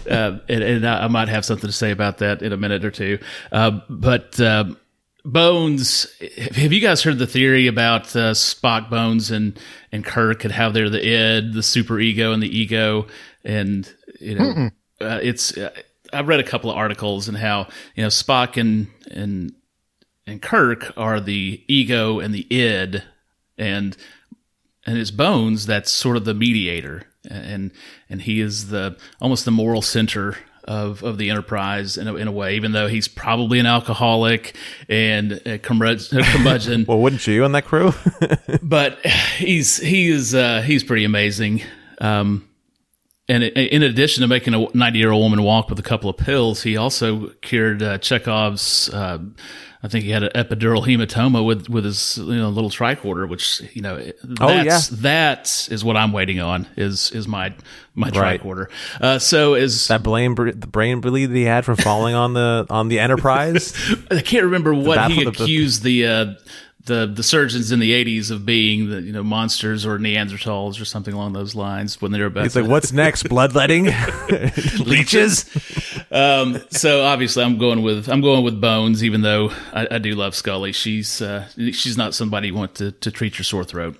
uh, and, and I might have something to say about that in a minute or two. Uh, but uh, Bones, have you guys heard the theory about uh, Spock, Bones, and and Kirk, and how they're the id, the super ego, and the ego, and you know, uh, it's. Uh, I've read a couple of articles and how you know Spock and and and Kirk are the ego and the id, and and it's Bones that's sort of the mediator, and and he is the almost the moral center of of the Enterprise in a, in a way, even though he's probably an alcoholic and a curmudgeon. Well, wouldn't you on that crew? But he's he is uh, he's pretty amazing. Um, And in addition to making a ninety-year-old woman walk with a couple of pills, he also cured uh, Chekhov's, uh, I think he had an epidural hematoma with, with his you know, little tricorder, which, you know, that's, oh, yeah. that is what I'm waiting on, is is my my Right. tricorder. Uh, so is that brain, the brain bleed that he had from falling on the on the Enterprise? I can't remember what battle he of the- accused the... Uh, The the surgeons in the eighties of being the you know monsters or Neanderthals or something along those lines when they were about. He's like, what's next? Bloodletting, leeches. Um, so obviously, I'm going with I'm going with Bones, even though I, I do love Scully. She's uh, she's not somebody you want to, to treat your sore throat.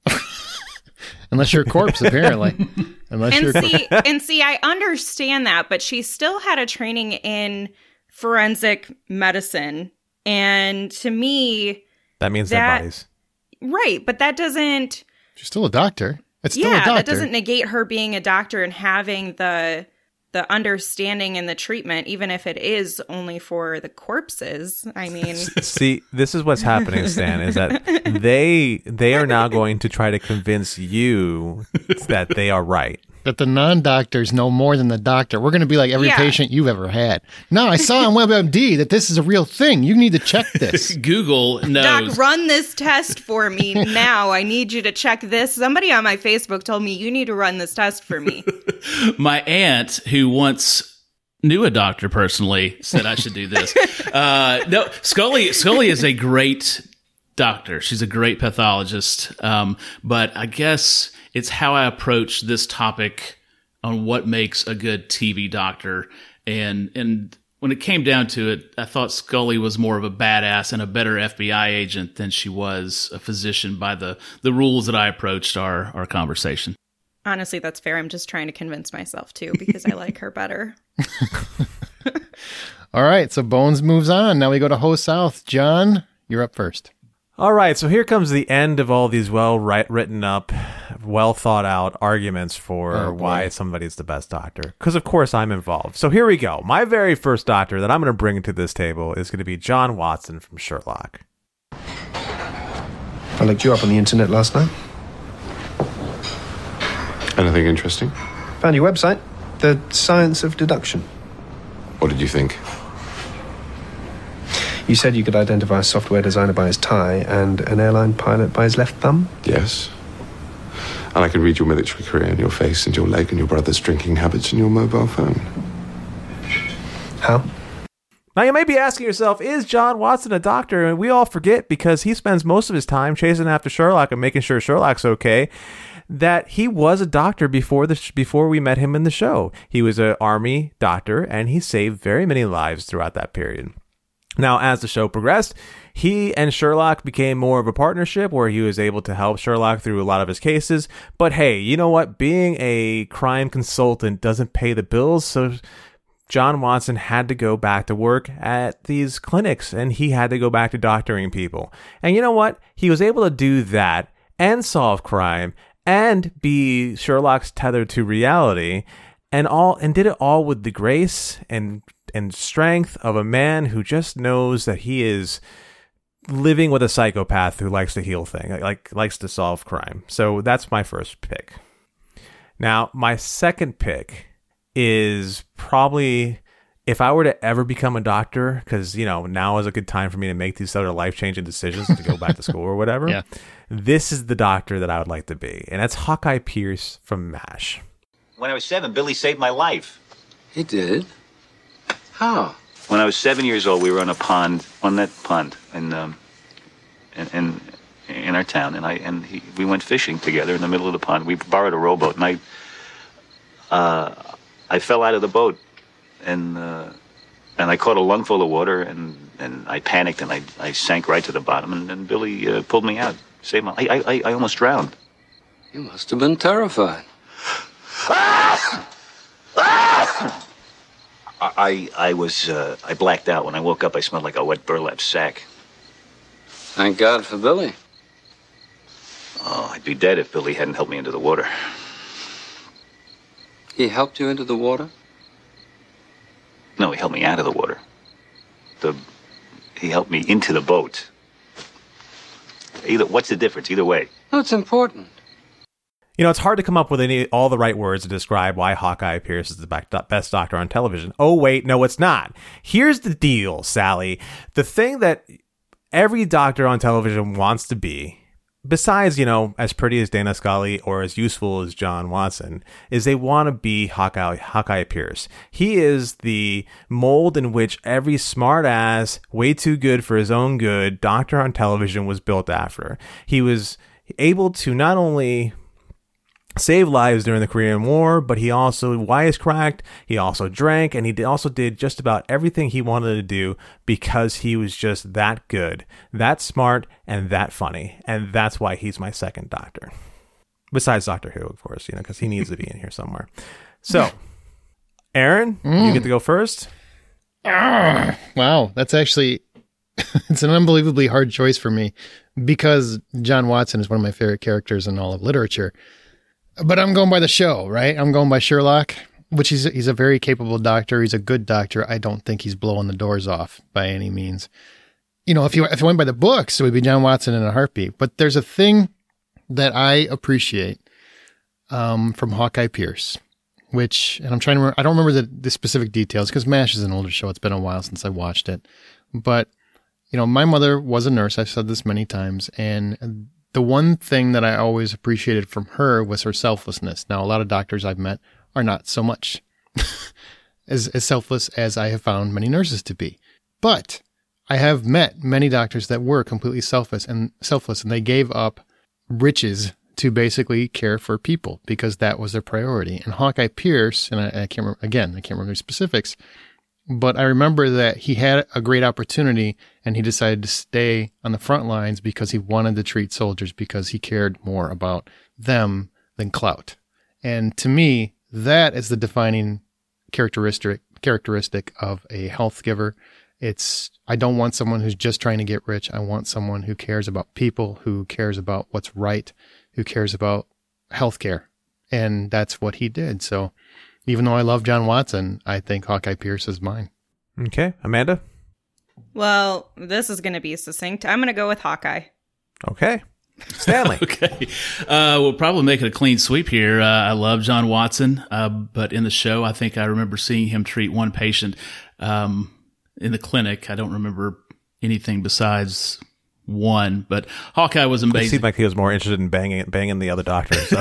Unless you're a corpse, apparently. Unless and you're a see, and see, I understand that, but she still had a training in forensic medicine, and to me. That means that, dead bodies. Right, but that doesn't... She's still a doctor. It's still yeah, a doctor. that doesn't negate her being a doctor and having the the understanding and the treatment, even if it is only for the corpses. I mean... See, this is what's happening, Stan, is that they they are now going to try to convince you that they are right. That the non-doctors know more than the doctor. We're going to be like every Yeah. patient you've ever had. No, I saw on WebMD that this is a real thing. You need to check this. Google knows. Doc, run this test for me now. I need you to check this. Somebody on my Facebook told me you need to run this test for me. My aunt, who once knew a doctor personally, said I should do this. uh, no, Scully. Scully is a great doctor. She's a great pathologist. Um, but I guess it's how I approach this topic on what makes a good T V doctor. And and when it came down to it, I thought Scully was more of a badass and a better F B I agent than she was a physician by the, the rules that I approached our, our conversation. Honestly, that's fair. I'm just trying to convince myself, too, because I like her better. All right, so Bones moves on. Now we go to Ho South. John, you're up first. All right, so here comes the end of all these well write, written up, well thought out arguments for Oh, why boy. somebody's the best doctor. Because, of course, I'm involved. So here we go. My very first doctor that I'm going to bring to this table is going to be John Watson from Sherlock. I looked you up on the internet last night. Anything interesting? Found your website, The Science of Deduction. What did you think? You said you could identify a software designer by his tie and an airline pilot by his left thumb? Yes. And I can read your military career in your face and your leg and your brother's drinking habits and your mobile phone. How? Now, you may be asking yourself, is John Watson a doctor? And we all forget, because he spends most of his time chasing after Sherlock and making sure Sherlock's okay, that he was a doctor before the sh- before we met him in the show. He was an army doctor, and he saved very many lives throughout that period. Now, as the show progressed, he and Sherlock became more of a partnership where he was able to help Sherlock through a lot of his cases. But hey, you know what? Being a crime consultant doesn't pay the bills, so John Watson had to go back to work at these clinics, and he had to go back to doctoring people. And you know what? He was able to do that and solve crime and be Sherlock's tether to reality, and all and did it all with the grace and and strength of a man who just knows that he is living with a psychopath who likes to heal things, like likes to solve crime. So that's my first pick. Now, my second pick is probably, if I were to ever become a doctor, because, you know, now is a good time for me to make these sort of life-changing decisions to go back to school or whatever. Yeah. This is the doctor that I would like to be. And that's Hawkeye Pierce from MASH. When I was seven, Billy saved my life. He did? How? When I was seven years old, we were on a pond, on that pond in um, in, in in our town, and I and he, we went fishing together in the middle of the pond. We borrowed a rowboat, and I uh, I fell out of the boat, and uh, and I caught a lungful of water, and, and I panicked, and I, I sank right to the bottom, and, and Billy uh, pulled me out, saved my. I, I I almost drowned. You must have been terrified. I I was uh, I blacked out. When I woke up, I smelled like a wet burlap sack. Thank God for Billy. Oh, I'd be dead if Billy hadn't helped me into the water. He helped you into the water? No, he helped me out of the water. The he helped me into the boat. Either what's the difference? Either way. No, it's important. You know, it's hard to come up with any all the right words to describe why Hawkeye Pierce is the best doctor on television. Oh, wait, no, it's not. Here's the deal, Sally. The thing that every doctor on television wants to be, besides, you know, as pretty as Dana Scully or as useful as John Watson, is they want to be Hawkeye, Hawkeye Pierce. He is the mold in which every smart-ass, way too good for his own good doctor on television was built after. He was able to not only save lives during the Korean War, but he also wisecracked, he also drank, and he also did just about everything he wanted to do because he was just that good, that smart, and that funny. And that's why he's my second doctor. Besides Doctor Who, of course, you know, because he needs to be in here somewhere. So, Aaron, mm. you get to go first. Ah, wow, that's actually, it's an unbelievably hard choice for me because John Watson is one of my favorite characters in all of literature. But I'm going by the show, right? I'm going by Sherlock, which he's he's a very capable doctor. He's a good doctor. I don't think he's blowing the doors off by any means. You know, if you if you went by the books, it would be John Watson in a heartbeat. But there's a thing that I appreciate um, from Hawkeye Pierce, which, and I'm trying to remember, I don't remember the, the specific details because MASH is an older show. It's been a while since I watched it. But, you know, my mother was a nurse. I've said this many times. And the one thing that I always appreciated from her was her selflessness. Now, a lot of doctors I've met are not so much as, as selfless as I have found many nurses to be. But I have met many doctors that were completely selfless and selfless, and they gave up riches to basically care for people because that was their priority. And Hawkeye Pierce, and I, I can't remember, again, I can't remember the specifics, but I remember that he had a great opportunity and he decided to stay on the front lines because he wanted to treat soldiers because he cared more about them than clout. And to me, that is the defining characteristic characteristic of a health giver. It's, I don't want someone who's just trying to get rich. I want someone who cares about people, who cares about what's right, who cares about healthcare. And that's what he did. So even though I love John Watson, I think Hawkeye Pierce is mine. Okay. Amanda? Well, this is going to be succinct. I'm going to go with Hawkeye. Okay. Stanley. Okay. Uh, we'll probably make it a clean sweep here. Uh, I love John Watson, uh, but in the show, I think I remember seeing him treat one patient um, in the clinic. I don't remember anything besides one, but Hawkeye was amazing. It seemed like he was more interested in banging banging the other doctor. So.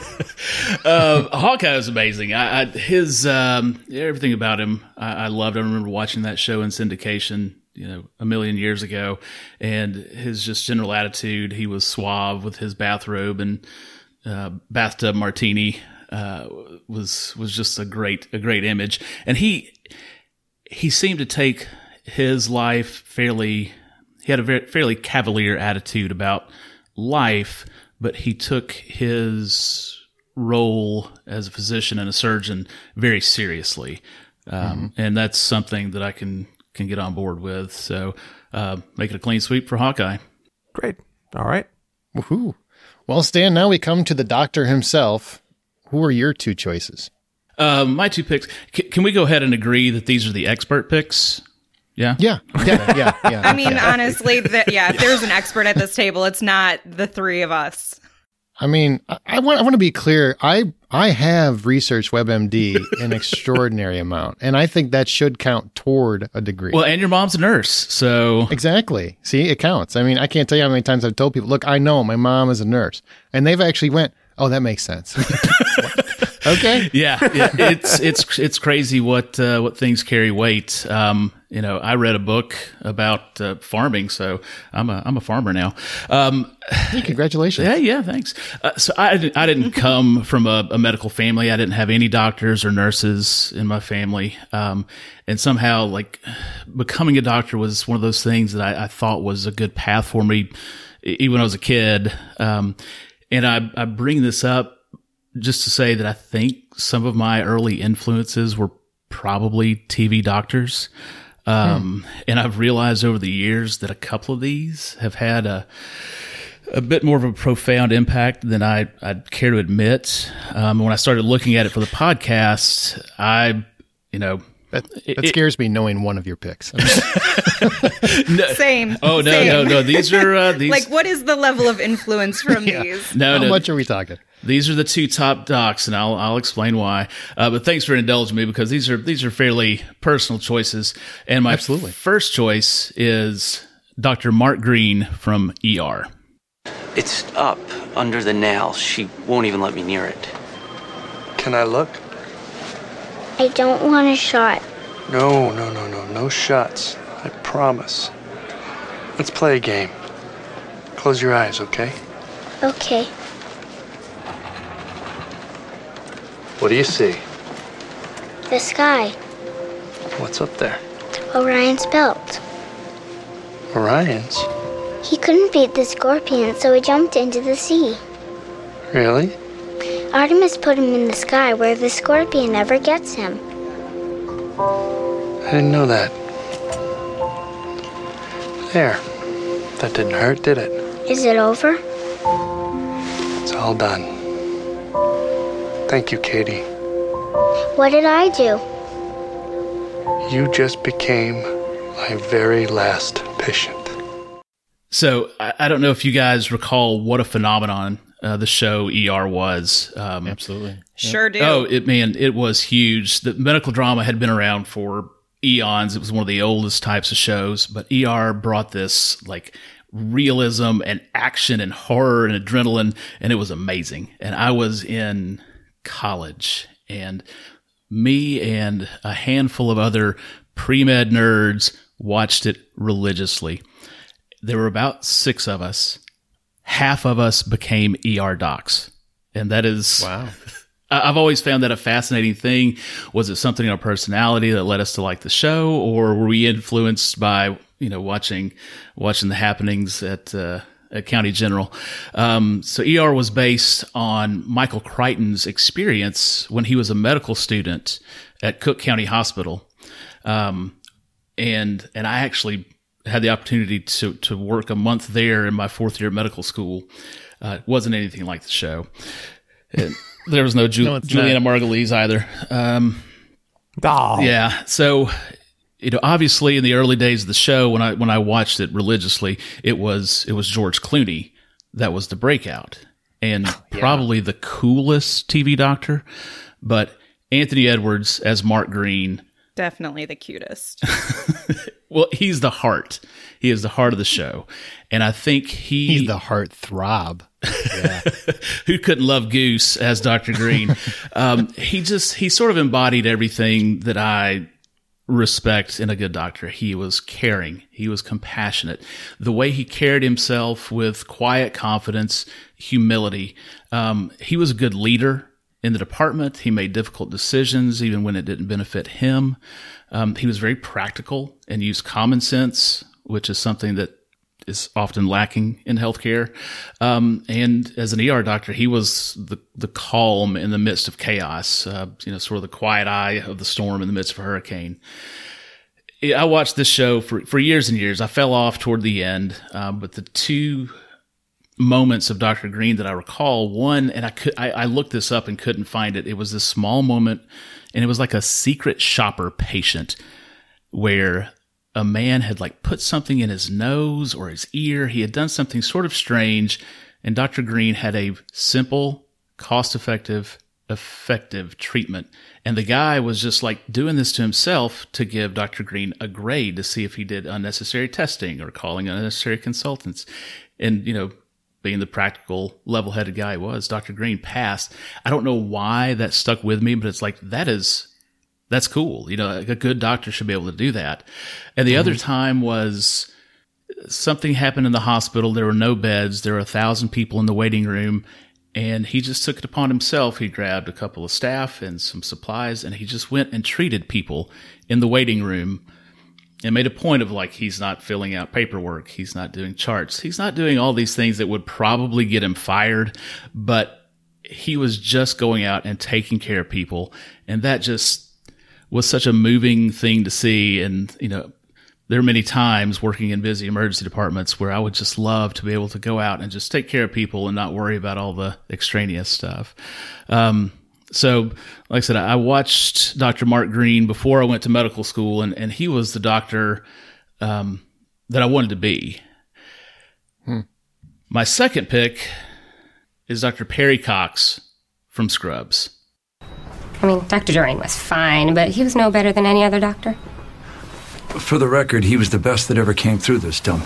uh, Hawkeye was amazing. I, I, his um, everything about him, I, I loved. I remember watching that show in syndication, you know, a million years ago, and his just general attitude. He was suave with his bathrobe and uh, bathtub martini. Uh, was was just a great a great image, and he he seemed to take his life fairly. He had a very, fairly cavalier attitude about life, but he took his role as a physician and a surgeon very seriously. Um, mm-hmm. And that's something that I can, can get on board with. So uh, make it a clean sweep for Hawkeye. Great. All right. Woohoo. Well, Stan, now we come to the doctor himself. Who are your two choices? Uh, my two picks. C- can we go ahead and agree that these are the expert picks? Yeah? Yeah. Yeah. Yeah. yeah I mean, yeah. honestly, the, yeah, if there's an expert at this table, it's not the three of us. I mean, I, I want I want to be clear. I I have researched WebMD an extraordinary amount, and I think that should count toward a degree. Well, and your mom's a nurse, so... Exactly. See, it counts. I mean, I can't tell you how many times I've told people, look, I know my mom is a nurse, and they've actually went, oh, that makes sense. Okay. Yeah, yeah, it's it's it's crazy what uh, what things carry weight. Um, you know, I read a book about uh, farming, so I'm a I'm a farmer now. Um, hey, congratulations! Yeah, yeah, thanks. Uh, so I didn't, I didn't come from a, a medical family. I didn't have any doctors or nurses in my family, um, and somehow, like, becoming a doctor was one of those things that I, I thought was a good path for me, even when I was a kid. Um, and I I bring this up just to say that I think some of my early influences were probably T V doctors. Um, hmm. And I've realized over the years that a couple of these have had a, a bit more of a profound impact than I, I'd care to admit. Um, when I started looking at it for the podcast, I, you know, That, that scares it, me knowing one of your picks. no, Same. Oh, no, same. no, no. These are, uh, these. Like, what is the level of influence from yeah. these? No, How no. much are we talking? These are the two top docs, and I'll I'll explain why. Uh, but thanks for indulging me because these are these are fairly personal choices. And my Absolutely. f- first choice is Doctor Mark Green from E R. It's up under the nail. She won't even let me near it. Can I look? I don't want a shot. No, no, no, no. No shots. I promise. Let's play a game. Close your eyes, okay? Okay. What do you see? The sky. What's up there? Orion's belt. Orion's? He couldn't beat the scorpion, so he jumped into the sea. Really? Artemis put him in the sky where the scorpion never gets him. I didn't know that. There. That didn't hurt, did it? Is it over? It's all done. Thank you, Katie. What did I do? You just became my very last patient. So I, I don't know if you guys recall what a phenomenon uh, the show E R was. Um, Absolutely. Sure do. Oh, it man, it was huge. The medical drama had been around for eons. It was one of the oldest types of shows, but E R brought this like realism and action and horror and adrenaline, and it was amazing. And I was in college, and me and a handful of other pre-med nerds watched it religiously. There were about six of us. Half of us became E R docs. And that is, wow. I've always found that a fascinating thing. Was it something in our personality that led us to like the show, or were we influenced by, you know, watching, watching the happenings at, uh, at County General? Um, so E R was based on Michael Crichton's experience when he was a medical student at Cook County Hospital. Um, and, and I actually had the opportunity to, to work a month there in my fourth year of medical school. Uh, it wasn't anything like the show. It, there was no, Ju- no Juliana Margulies either. Um, oh. Yeah. So, you know, obviously in the early days of the show, when I, when I watched it religiously, it was, it was George Clooney that was the breakout and yeah. probably the coolest T V doctor, but Anthony Edwards as Mark Green. Definitely the cutest. Well, he's the heart. He is the heart of the show. And I think he... He's the heart throb. Yeah. Who couldn't love Goose as Doctor Green? um, he just, he sort of embodied everything that I respect in a good doctor. He was caring. He was compassionate. The way he carried himself with quiet confidence, humility. Um, he was a good leader in the department. He made difficult decisions, even when it didn't benefit him. Um, he was very practical and used common sense, which is something that is often lacking in healthcare. Um, and as an E R doctor, he was the, the calm in the midst of chaos, uh, you know, sort of the quiet eye of the storm in the midst of a hurricane. I watched this show for, for years and years. I fell off toward the end, um, but the two moments of Doctor Green that I recall, one, and I could, I, I looked this up and couldn't find it. It was this small moment, and it was like a secret shopper patient where a man had like put something in his nose or his ear. He had done something sort of strange, and Doctor Green had a simple, cost-effective, effective treatment. And the guy was just like doing this to himself to give Doctor Green a grade to see if he did unnecessary testing or calling unnecessary consultants. And, you know, being the practical, level-headed guy he was, Doctor Green passed. I don't know why that stuck with me, but it's like, that is, that's cool. You know, a good doctor should be able to do that. And the mm-hmm. other time was something happened in the hospital. There were no beds. There were a thousand people in the waiting room. And he just took it upon himself. He grabbed a couple of staff and some supplies, and he just went and treated people in the waiting room and made a point of, like, he's not filling out paperwork. He's not doing charts. He's not doing all these things that would probably get him fired, but he was just going out and taking care of people. And that just was such a moving thing to see. And, you know, there are many times working in busy emergency departments where I would just love to be able to go out and just take care of people and not worry about all the extraneous stuff. Um, so, like I said, I watched Doctor Mark Green before I went to medical school, and, and he was the doctor um, that I wanted to be. Hmm. My second pick is Doctor Perry Cox from Scrubs. I mean, Doctor Dorian was fine, but he was no better than any other doctor. For the record, he was the best that ever came through this dump.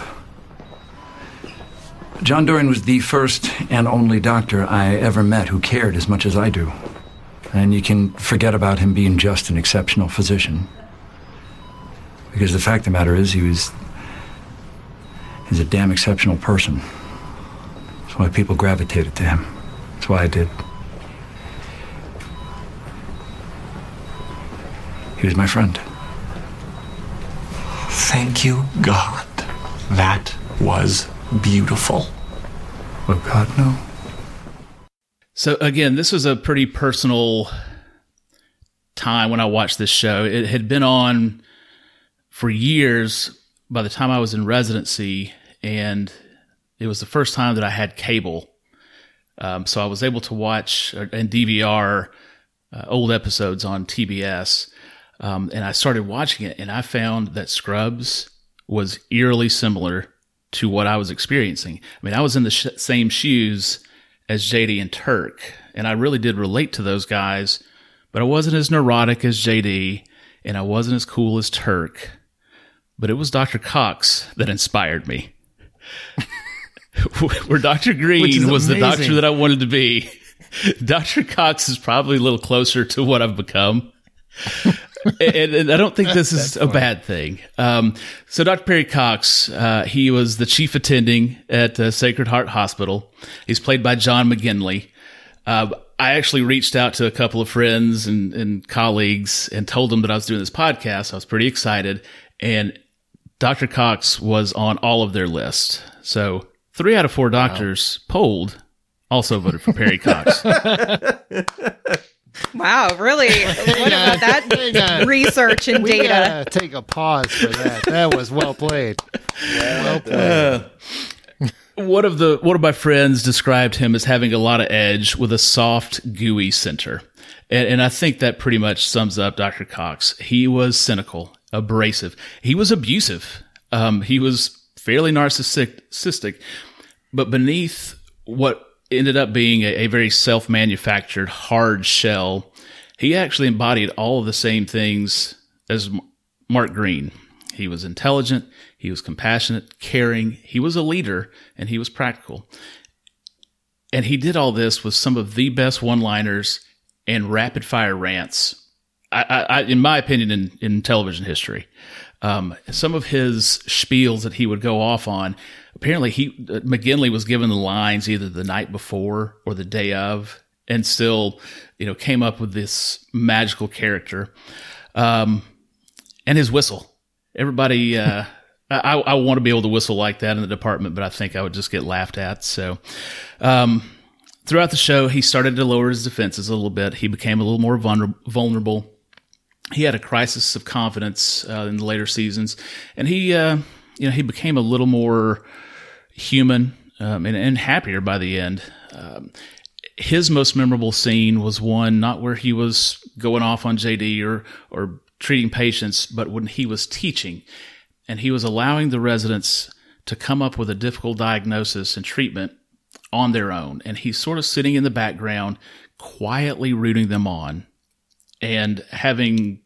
John Dorian was the first and only doctor I ever met who cared as much as I do. And you can forget about him being just an exceptional physician. Because the fact of the matter is, he was... he's a damn exceptional person. That's why people gravitated to him. That's why I did. He was my friend. Thank you, God. That was beautiful. Oh, God, no. So, again, this was a pretty personal time when I watched this show. It had been on for years by the time I was in residency, and it was the first time that I had cable. Um, so I was able to watch and D V R uh, old episodes on T B S. Um, and I started watching it, and I found that Scrubs was eerily similar to what I was experiencing. I mean, I was in the sh- same shoes as J D and Turk, and I really did relate to those guys, but I wasn't as neurotic as J D, and I wasn't as cool as Turk. But it was Doctor Cox that inspired me. Where Doctor Green was the doctor that I wanted to be, Doctor Cox is probably a little closer to what I've become. and, and I don't think this is a bad thing. Um, so Doctor Perry Cox, uh, he was the chief attending at uh, Sacred Heart Hospital. He's played by John McGinley. Uh, I actually reached out to a couple of friends and, and colleagues and told them that I was doing this podcast. I was pretty excited. And Doctor Cox was on all of their lists. So three out of four doctors wow. polled also voted for Perry Cox. Wow, really? What about that research and we data? Gotta take a pause for that. That was well played. Well played. Uh, one of the one of my friends described him as having a lot of edge with a soft, gooey center, and, and I think that pretty much sums up Doctor Cox. He was cynical, abrasive. He was abusive. Um, he was fairly narcissistic, but beneath what ended up being a, a very self-manufactured hard shell, he actually embodied all of the same things as Mark Green. He was intelligent, he was compassionate, caring, he was a leader, and he was practical. And he did all this with some of the best one-liners and rapid-fire rants, I, I, in my opinion, in, in television history. Um, some of his spiels that he would go off on, apparently he uh, McGinley was given the lines either the night before or the day of, and still, you know, came up with this magical character. Um, and his whistle. Everybody, uh, I, I want to be able to whistle like that in the department, but I think I would just get laughed at. So, um, throughout the show, he started to lower his defenses a little bit. He became a little more vulner- vulnerable. He had a crisis of confidence uh, in the later seasons, and he, uh, you know, he became a little more human um, and, and happier by the end. Um, his most memorable scene was one not where he was going off on J D or or treating patients, but when he was teaching, and he was allowing the residents to come up with a difficult diagnosis and treatment on their own, and he's sort of sitting in the background, quietly rooting them on. And having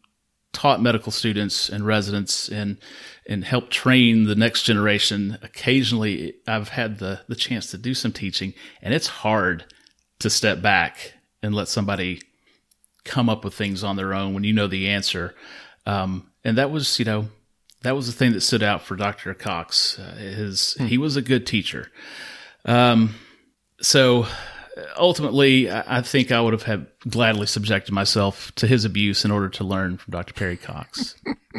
taught medical students and residents and and helped train the next generation. Occasionally, I've had the the chance to do some teaching, and it's hard to step back and let somebody come up with things on their own when you know the answer. Um, and that was, you know, that was the thing that stood out for Doctor Cox. Uh, his hmm. He was a good teacher. Um, so ultimately, I, I think I would have had gladly subjected myself to his abuse in order to learn from Doctor Perry Cox.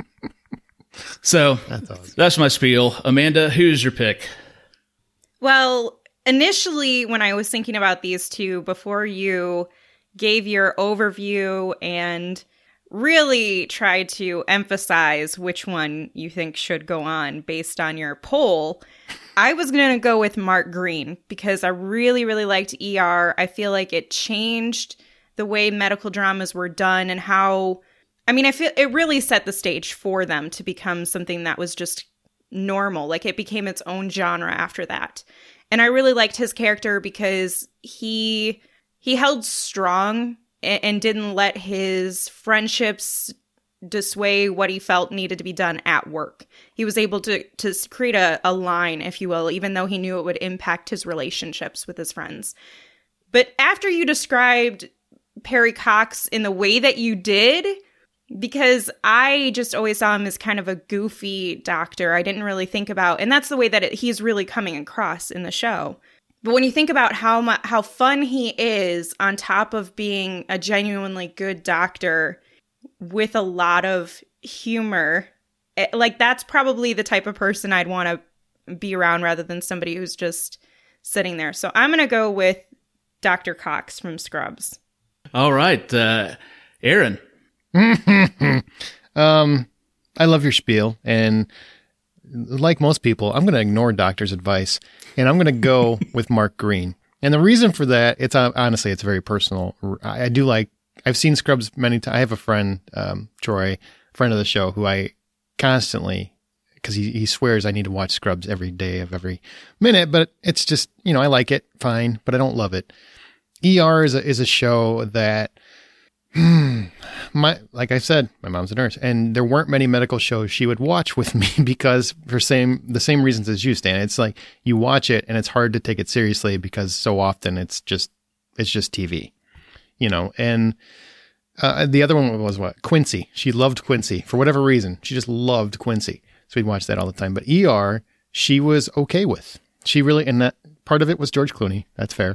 So that's, awesome. That's my spiel. Amanda, who's your pick? Well, initially, when I was thinking about these two, before you gave your overview and really tried to emphasize which one you think should go on based on your poll, I was going to go with Mark Green because I really, really liked E R. I feel like it changed the way medical dramas were done and how, I mean, I feel it really set the stage for them to become something that was just normal. Like it became its own genre after that. And I really liked his character because he he held strong and, and didn't let his friendships dissuade what he felt needed to be done at work. He was able to to create a, a line, if you will, even though he knew it would impact his relationships with his friends. But after you described Perry Cox in the way that you did, because I just always saw him as kind of a goofy doctor, I didn't really think about, and that's the way that it, he's really coming across in the show. But when you think about how mu- how fun he is on top of being a genuinely good doctor with a lot of humor, it, like that's probably the type of person I'd want to be around rather than somebody who's just sitting there. So I'm going to go with Doctor Cox from Scrubs. All right. Uh, Aaron. um, I love your spiel, and like most people, I'm going to ignore doctor's advice, and I'm going to go with Mark Green. And the reason for that, it's uh, honestly, it's very personal. I, I do like, I've seen Scrubs many times. I have a friend, um, Troy, friend of the show, who I constantly, because he, he swears I need to watch Scrubs every day of every minute, but it's just, you know, I like it, fine, but I don't love it. E R is a, is a show that, Hmm. My, like I said, my mom's a nurse, and there weren't many medical shows she would watch with me because for same the same reasons as you, Stan. It's like you watch it and it's hard to take it seriously because so often it's just it's just T V, you know. And uh, the other one was what? Quincy. She loved Quincy for whatever reason. She just loved Quincy, so we'd watch that all the time. But E R, she was okay with. She really, and that part of it was George Clooney. That's fair.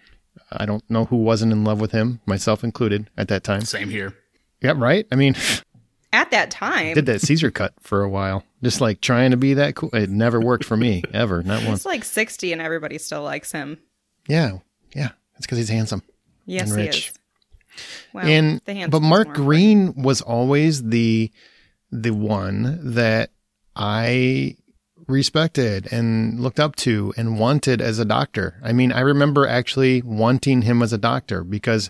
I don't know who wasn't in love with him, myself included, at that time. Same here. Yeah, right? I mean, at that time. Did that Caesar cut for a while. Just like trying to be that cool. It never worked for me, ever. Not once. He's like sixty and everybody still likes him. Yeah. Yeah. It's because he's handsome. Yes, and rich. he is. Well, and, the but Mark Green important. was always the the one that I respected and looked up to and wanted as a doctor. I mean, I remember actually wanting him as a doctor because,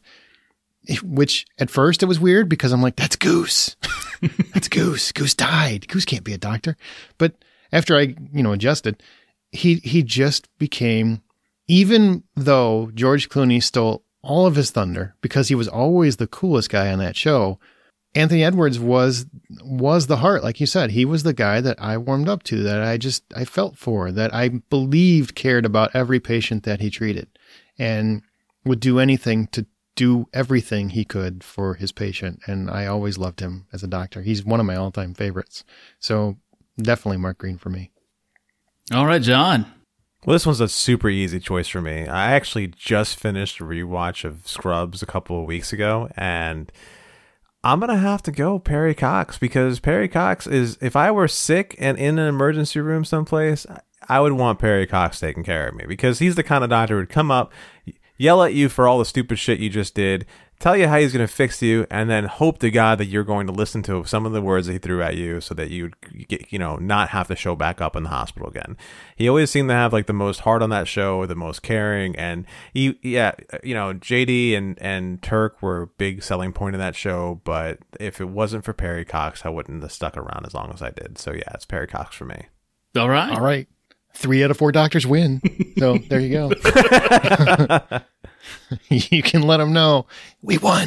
which at first it was weird because I'm like, that's Goose. That's Goose. Goose died. Goose can't be a doctor. But after I, you know, adjusted, he, he just became, even though George Clooney stole all of his thunder because he was always the coolest guy on that show, Anthony Edwards was was the heart, like you said. He was the guy that I warmed up to, that I just I felt for, that I believed cared about every patient that he treated, and would do anything to do everything he could for his patient. And I always loved him as a doctor. He's one of my all-time favorites. So definitely Mark Green for me. All right, John. Well, this one's a super easy choice for me. I actually just finished a rewatch of Scrubs a couple of weeks ago, and I'm going to have to go Perry Cox, because Perry Cox is, if I were sick and in an emergency room someplace, I would want Perry Cox taking care of me, because he's the kind of doctor who would come up, yell at you for all the stupid shit you just did, tell you how he's going to fix you, and then hope to God that you're going to listen to some of the words that he threw at you so that you get, you know, not have to show back up in the hospital again. He always seemed to have like the most heart on that show, the most caring, and he, yeah, you know, J D and, and Turk were a big selling point of that show, but if it wasn't for Perry Cox, I wouldn't have stuck around as long as I did. So yeah, it's Perry Cox for me. All right. All right. Three out of four doctors win. So there you go. You can let them know we won,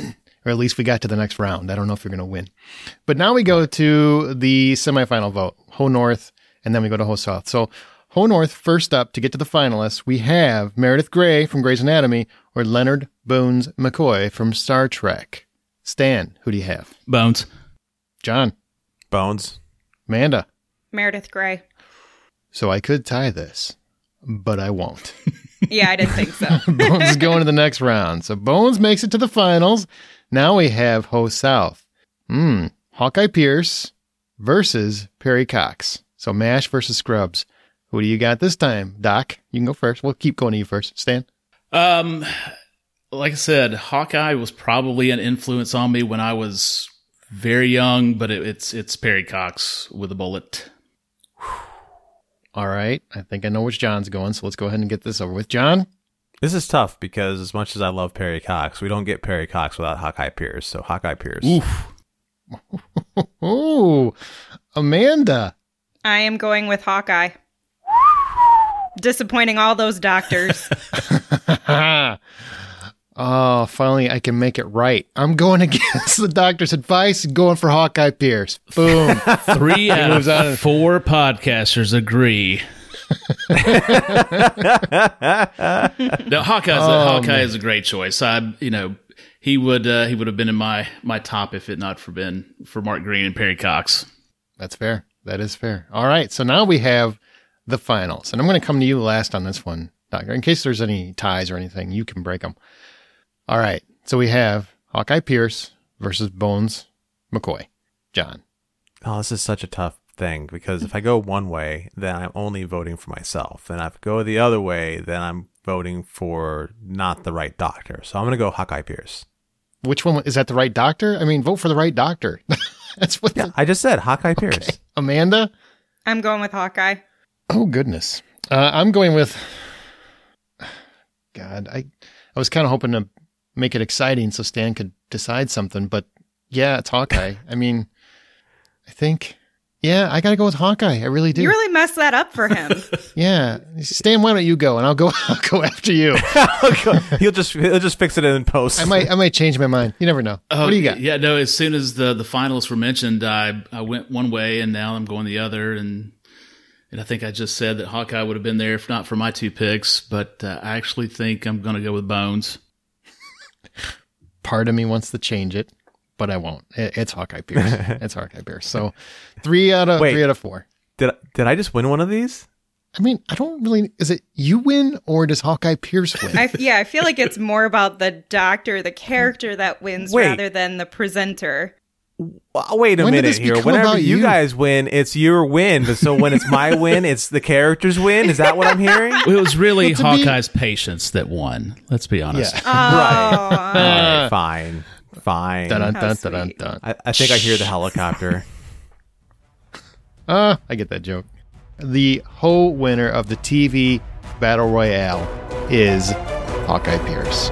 or at least we got to the next round. I don't know if you're going to win. But now we go to the semifinal vote, Ho North, and then we go to Ho South. So Ho North, first up to get to the finalists, we have Meredith Grey from Grey's Anatomy or Leonard Bones McCoy from Star Trek. Stan, who do you have? Bones. John. Bones. Amanda. Meredith Grey. So I could tie this, but I won't. Yeah, I didn't think so. Bones is going to the next round. So Bones makes it to the finals. Now we have Ho South. Hmm. Hawkeye Pierce versus Perry Cox. So MASH versus Scrubs. Who do you got this time? Doc, you can go first. We'll keep going to you first. Stan? Um, like I said, Hawkeye was probably an influence on me when I was very young, but it, it's it's Perry Cox with a bullet. All right. I think I know which John's going, so let's go ahead and get this over with. John? This is tough because as much as I love Perry Cox, we don't get Perry Cox without Hawkeye Pierce. So Hawkeye Pierce. Oof. Ooh, Amanda. I am going with Hawkeye. Disappointing all those doctors. Oh, finally I can make it right. I'm going against the doctor's advice and going for Hawkeye Pierce. Boom. Three out of four podcasters agree. No, Hawkeye's a, Oh, Hawkeye man. is a great choice. I, you know, he would uh, he would have been in my my top if it not for been for Mark Green and Perry Cox. That's fair. That is fair. All right. So now we have the finals. And I'm going to come to you last on this one, Doctor. In case there's any ties or anything, you can break them. All right. So we have Hawkeye Pierce versus Bones McCoy. John. Oh, this is such a tough thing because if I go one way, then I'm only voting for myself. And if I go the other way, then I'm voting for not the right doctor. So I'm going to go Hawkeye Pierce. Which one? Is that the right doctor? I mean, vote for the right doctor. That's what yeah, the... I just said, Hawkeye Pierce. Okay. Amanda? I'm going with Hawkeye. Oh, goodness. Uh, I'm going with... God, I, I was kind of hoping to make it exciting so Stan could decide something, but yeah, it's Hawkeye. I mean, I think... Yeah, I got to go with Hawkeye. I really do. You really messed that up for him. Yeah. Stan, why don't you go? And I'll go I'll go after you. he'll just he'll just fix it in post. I might I might change my mind. You never know. Oh, what do you got? Yeah, no, as soon as the, the finalists were mentioned, I I went one way and now I'm going the other. And and I think I just said that Hawkeye would have been there if not for my two picks. But uh, I actually think I'm going to go with Bones. Part of me wants to change it, but I won't. It, it's Hawkeye Pierce. It's Hawkeye Pierce. So three out of Wait, three out of four. Did did I just win one of these? I mean, I don't really. Is it you win or does Hawkeye Pierce win? I, yeah, I feel like it's more about the doctor, the character that wins Wait. rather than the presenter. Well, wait a When did minute this here. become Whenever about you you? guys win, it's your win. But so when it's my win, it's the character's win. Is that what I'm hearing? It was really Well, to be- Hawkeye's patience that won. Let's be honest. Yeah. Oh, All right, fine, fine. Dun, dun, How dun, dun, dun, sweet. dun. I, I think I hear the helicopter. Uh, I get that joke. The whole winner of the T V Battle Royale is Hawkeye Pierce.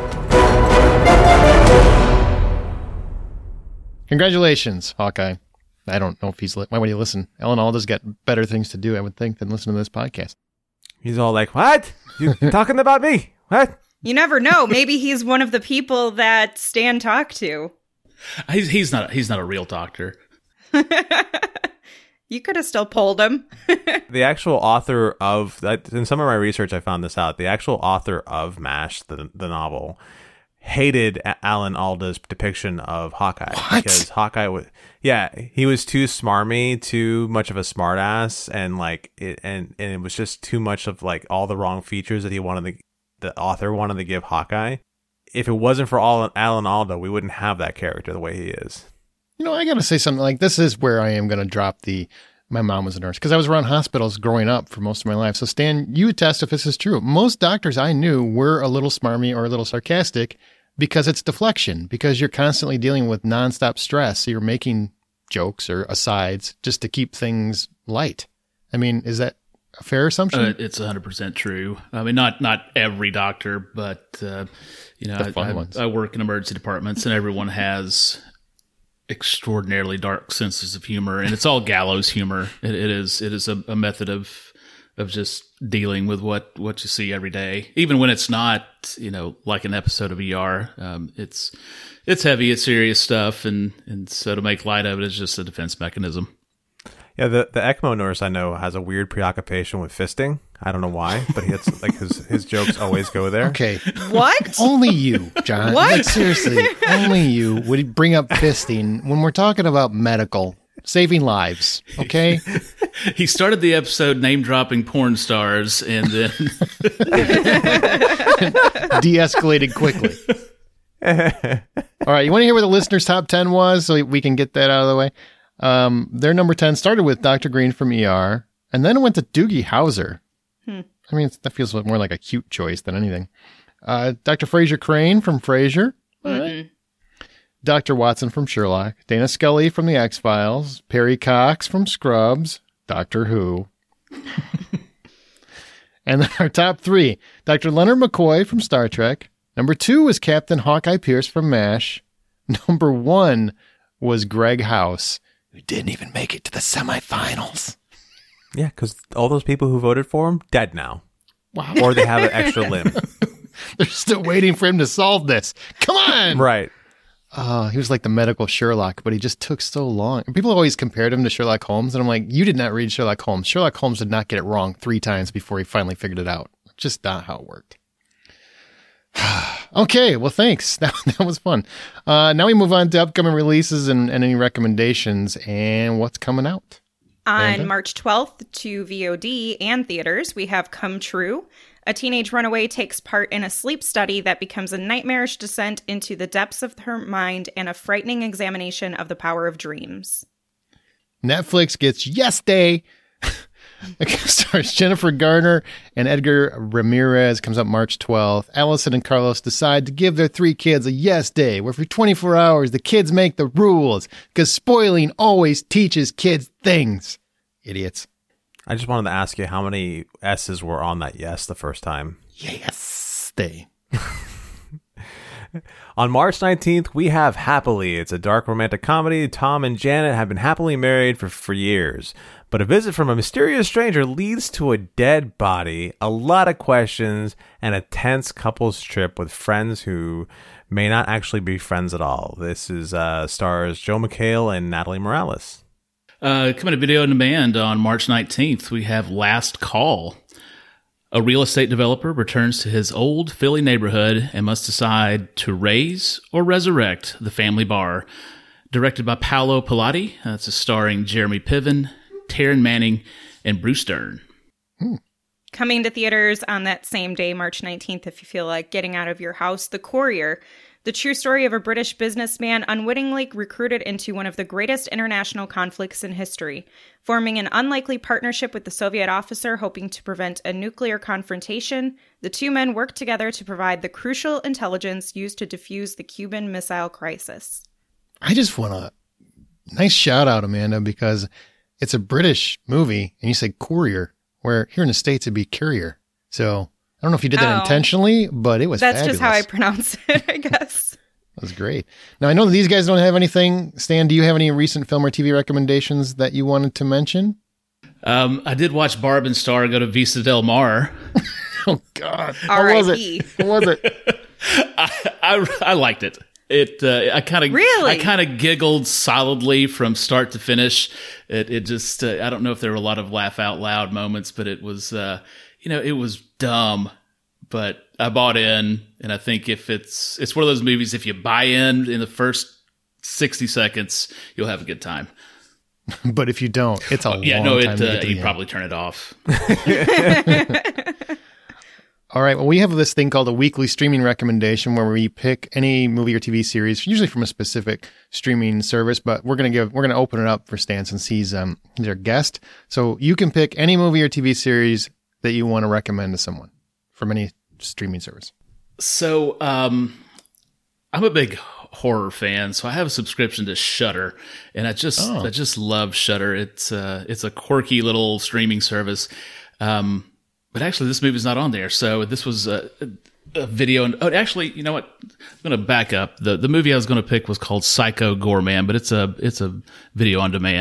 Congratulations, Hawkeye. I don't know if he's... Li- Why would he listen? Alan Alda's got better things to do, I would think, than listen to this podcast. He's all like, "What? You talking about me? What?" You never know. Maybe he's one of the people that Stan talked to. He's he's not he's not a real doctor. You could have still pulled him. The actual author of that, in some of my research, I found this out. The actual author of MASH, the the novel, hated A- Alan Alda's depiction of Hawkeye What? because Hawkeye was, yeah, he was too smarmy, too much of a smartass, and like it, and and it was just too much of like all the wrong features that he wanted to, the author wanted to give Hawkeye. If it wasn't for all Alan Alda, we wouldn't have that character the way he is. You know, I got to say something like this is where I am going to drop the my mom was a nurse because I was around hospitals growing up for most of my life. So Stan, you attest if this is true. Most doctors I knew were a little smarmy or a little sarcastic because it's deflection, because you're constantly dealing with nonstop stress. So you're making jokes or asides just to keep things light. I mean, is that a fair assumption? Uh, it's one hundred percent true. I mean, not not every doctor, but, uh, you know, The fun I, I, ones. I work in emergency departments and everyone has extraordinarily dark senses of humor, and it's all gallows humor. It, it is it is a, a method of of just dealing with what, what you see every day, even when it's not, you know, like an episode of E R. Um, it's it's heavy, it's serious stuff, and, and so to make light of it is just a defense mechanism. Yeah, the, the ECMO nurse I know has a weird preoccupation with fisting. I don't know why, but it's like his, his jokes always go there. Okay. What? Only you, John. What? Like, seriously, only you would bring up fisting when we're talking about medical, saving lives, okay? He started the episode name-dropping porn stars and then de-escalated quickly. All right, you want to hear what the listeners' top ten was so we can get that out of the way? Um, their number ten started with Doctor Green from E R, and then it went to Doogie Howser. Hmm. I mean, that feels more like a cute choice than anything. Uh, Doctor Fraser Crane from Frasier. Mm-mm. Doctor Watson from Sherlock. Dana Scully from The X-Files. Perry Cox from Scrubs. Doctor Who. And then our top three. Doctor Leonard McCoy from Star Trek. Number two was Captain Hawkeye Pierce from MASH. Number one was Greg House, who didn't even make it to the semifinals. Yeah, because all those people who voted for him, dead now. Wow. Or they have an extra limb. They're still waiting for him to solve this. Come on! Right. Uh, he was like the medical Sherlock, but he just took so long. And people always compared him to Sherlock Holmes, and I'm like, you did not read Sherlock Holmes. Sherlock Holmes did not get it wrong three times before he finally figured it out. Just not how it worked. Okay, well, thanks. That, that was fun. Uh, now we move on to upcoming releases and, and any recommendations and what's coming out. On Amanda? March twelfth to V O D and theaters, we have Come True. A teenage runaway takes part in a sleep study that becomes a nightmarish descent into the depths of her mind and a frightening examination of the power of dreams. Netflix gets Yes Day. It stars Jennifer Garner and Edgar Ramirez. Comes up March twelfth. Allison and Carlos decide to give their three kids a yes day, where for twenty-four hours the kids make the rules, because spoiling always teaches kids things. Idiots. I just wanted to ask you how many S's were on that yes the first time. Yes day. On March nineteenth, we have Happily. It's a dark romantic comedy. Tom and Janet have been happily married for, for years. But a visit from a mysterious stranger leads to a dead body, a lot of questions, and a tense couples trip with friends who may not actually be friends at all. This is uh, stars Joe McHale and Natalie Morales. Uh, coming to video on demand on March nineteenth, we have Last Call. A real estate developer returns to his old Philly neighborhood and must decide to raise or resurrect the family bar. Directed by Paolo Pilati, that's starring Jeremy Piven, Taryn Manning, and Bruce Dern. Hmm. Coming to theaters on that same day, March nineteenth, if you feel like getting out of your house, The Courier. The true story of a British businessman unwittingly recruited into one of the greatest international conflicts in history, forming an unlikely partnership with the Soviet officer hoping to prevent a nuclear confrontation. The two men worked together to provide the crucial intelligence used to defuse the Cuban Missile Crisis. I just want a nice shout out, Amanda, because it's a British movie and you say courier, where here in the States it'd be courier. So I don't know if you did that Oh. intentionally, but it was That's fabulous. just how I pronounce it, I guess. That was great. Now, I know that these guys don't have anything. Stan, do you have any recent film or T V recommendations that you wanted to mention? Um, I did watch Barb and Star go to Vista Del Mar. Oh, God. R was I it? P What was it? I, I I liked it. It uh, I kind of Really? I kind of giggled solidly from start to finish. It it just uh, I don't know if there were a lot of laugh out loud moments, but it was uh, you know it was dumb, but I bought in, and I think if it's it's one of those movies, if you buy in in the first sixty seconds, you'll have a good time. But if you don't, it's a long Yeah, no, time it to get uh, to you the probably turn it off. end. All right. Well, we have this thing called a weekly streaming recommendation where we pick any movie or T V series, usually from a specific streaming service, but we're going to give, we're going to open it up for Stan since he's, um, he's our guest. So you can pick any movie or T V series that you want to recommend to someone from any streaming service. So, um, I'm a big horror fan, so I have a subscription to Shudder, and I just Oh. I just love Shudder. It's uh, it's a quirky little streaming service. Um, but actually, this movie's not on there, so this was a, a video. And oh, actually, you know what? I'm going to back up. the The movie I was going to pick was called Psycho Goreman, but it's a it's a video on demand.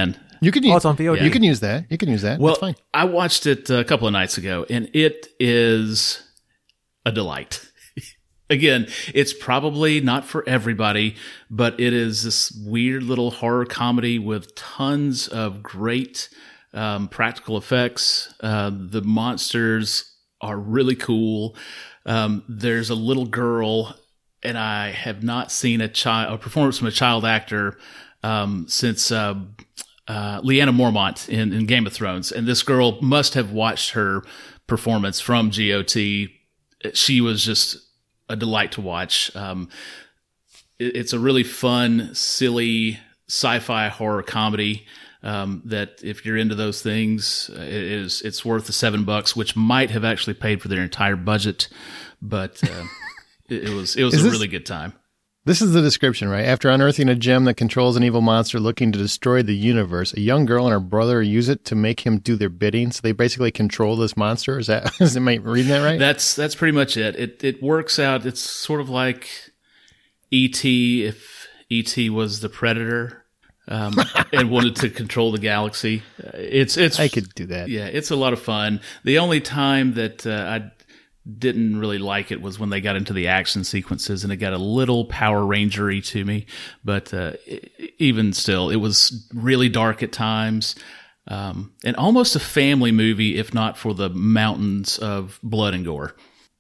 You can Oh, use, it's on V O D. You can use that. You can use that. Well, That's fine. I watched it a couple of nights ago, and it is a delight. Again, it's probably not for everybody, but it is this weird little horror comedy with tons of great um, practical effects. Uh, the monsters are really cool. Um, there's a little girl, and I have not seen a child, a performance from a child actor um, since uh, uh, Lyanna Mormont in, in Game of Thrones. And this girl must have watched her performance from G O T. She was just a delight to watch. Um, it, it's a really fun, silly sci-fi horror comedy um, that, if you're into those things, it is it's worth the seven bucks, which might have actually paid for their entire budget, but uh, it, it was it was Is a this- really good time. This is the description, right? After unearthing a gem that controls an evil monster looking to destroy the universe, a young girl and her brother use it to make him do their bidding. So they basically control this monster. Is that, is am I reading that right? That's that's pretty much it. It it works out. It's sort of like E T if E T was the Predator um, and wanted to control the galaxy. Uh, It's it's I could do that. Yeah, it's a lot of fun. The only time that uh, I didn't really like it was when they got into the action sequences, and it got a little Power Ranger-y to me. But uh, e- even still, it was really dark at times, um, and almost a family movie, if not for the mountains of blood and gore.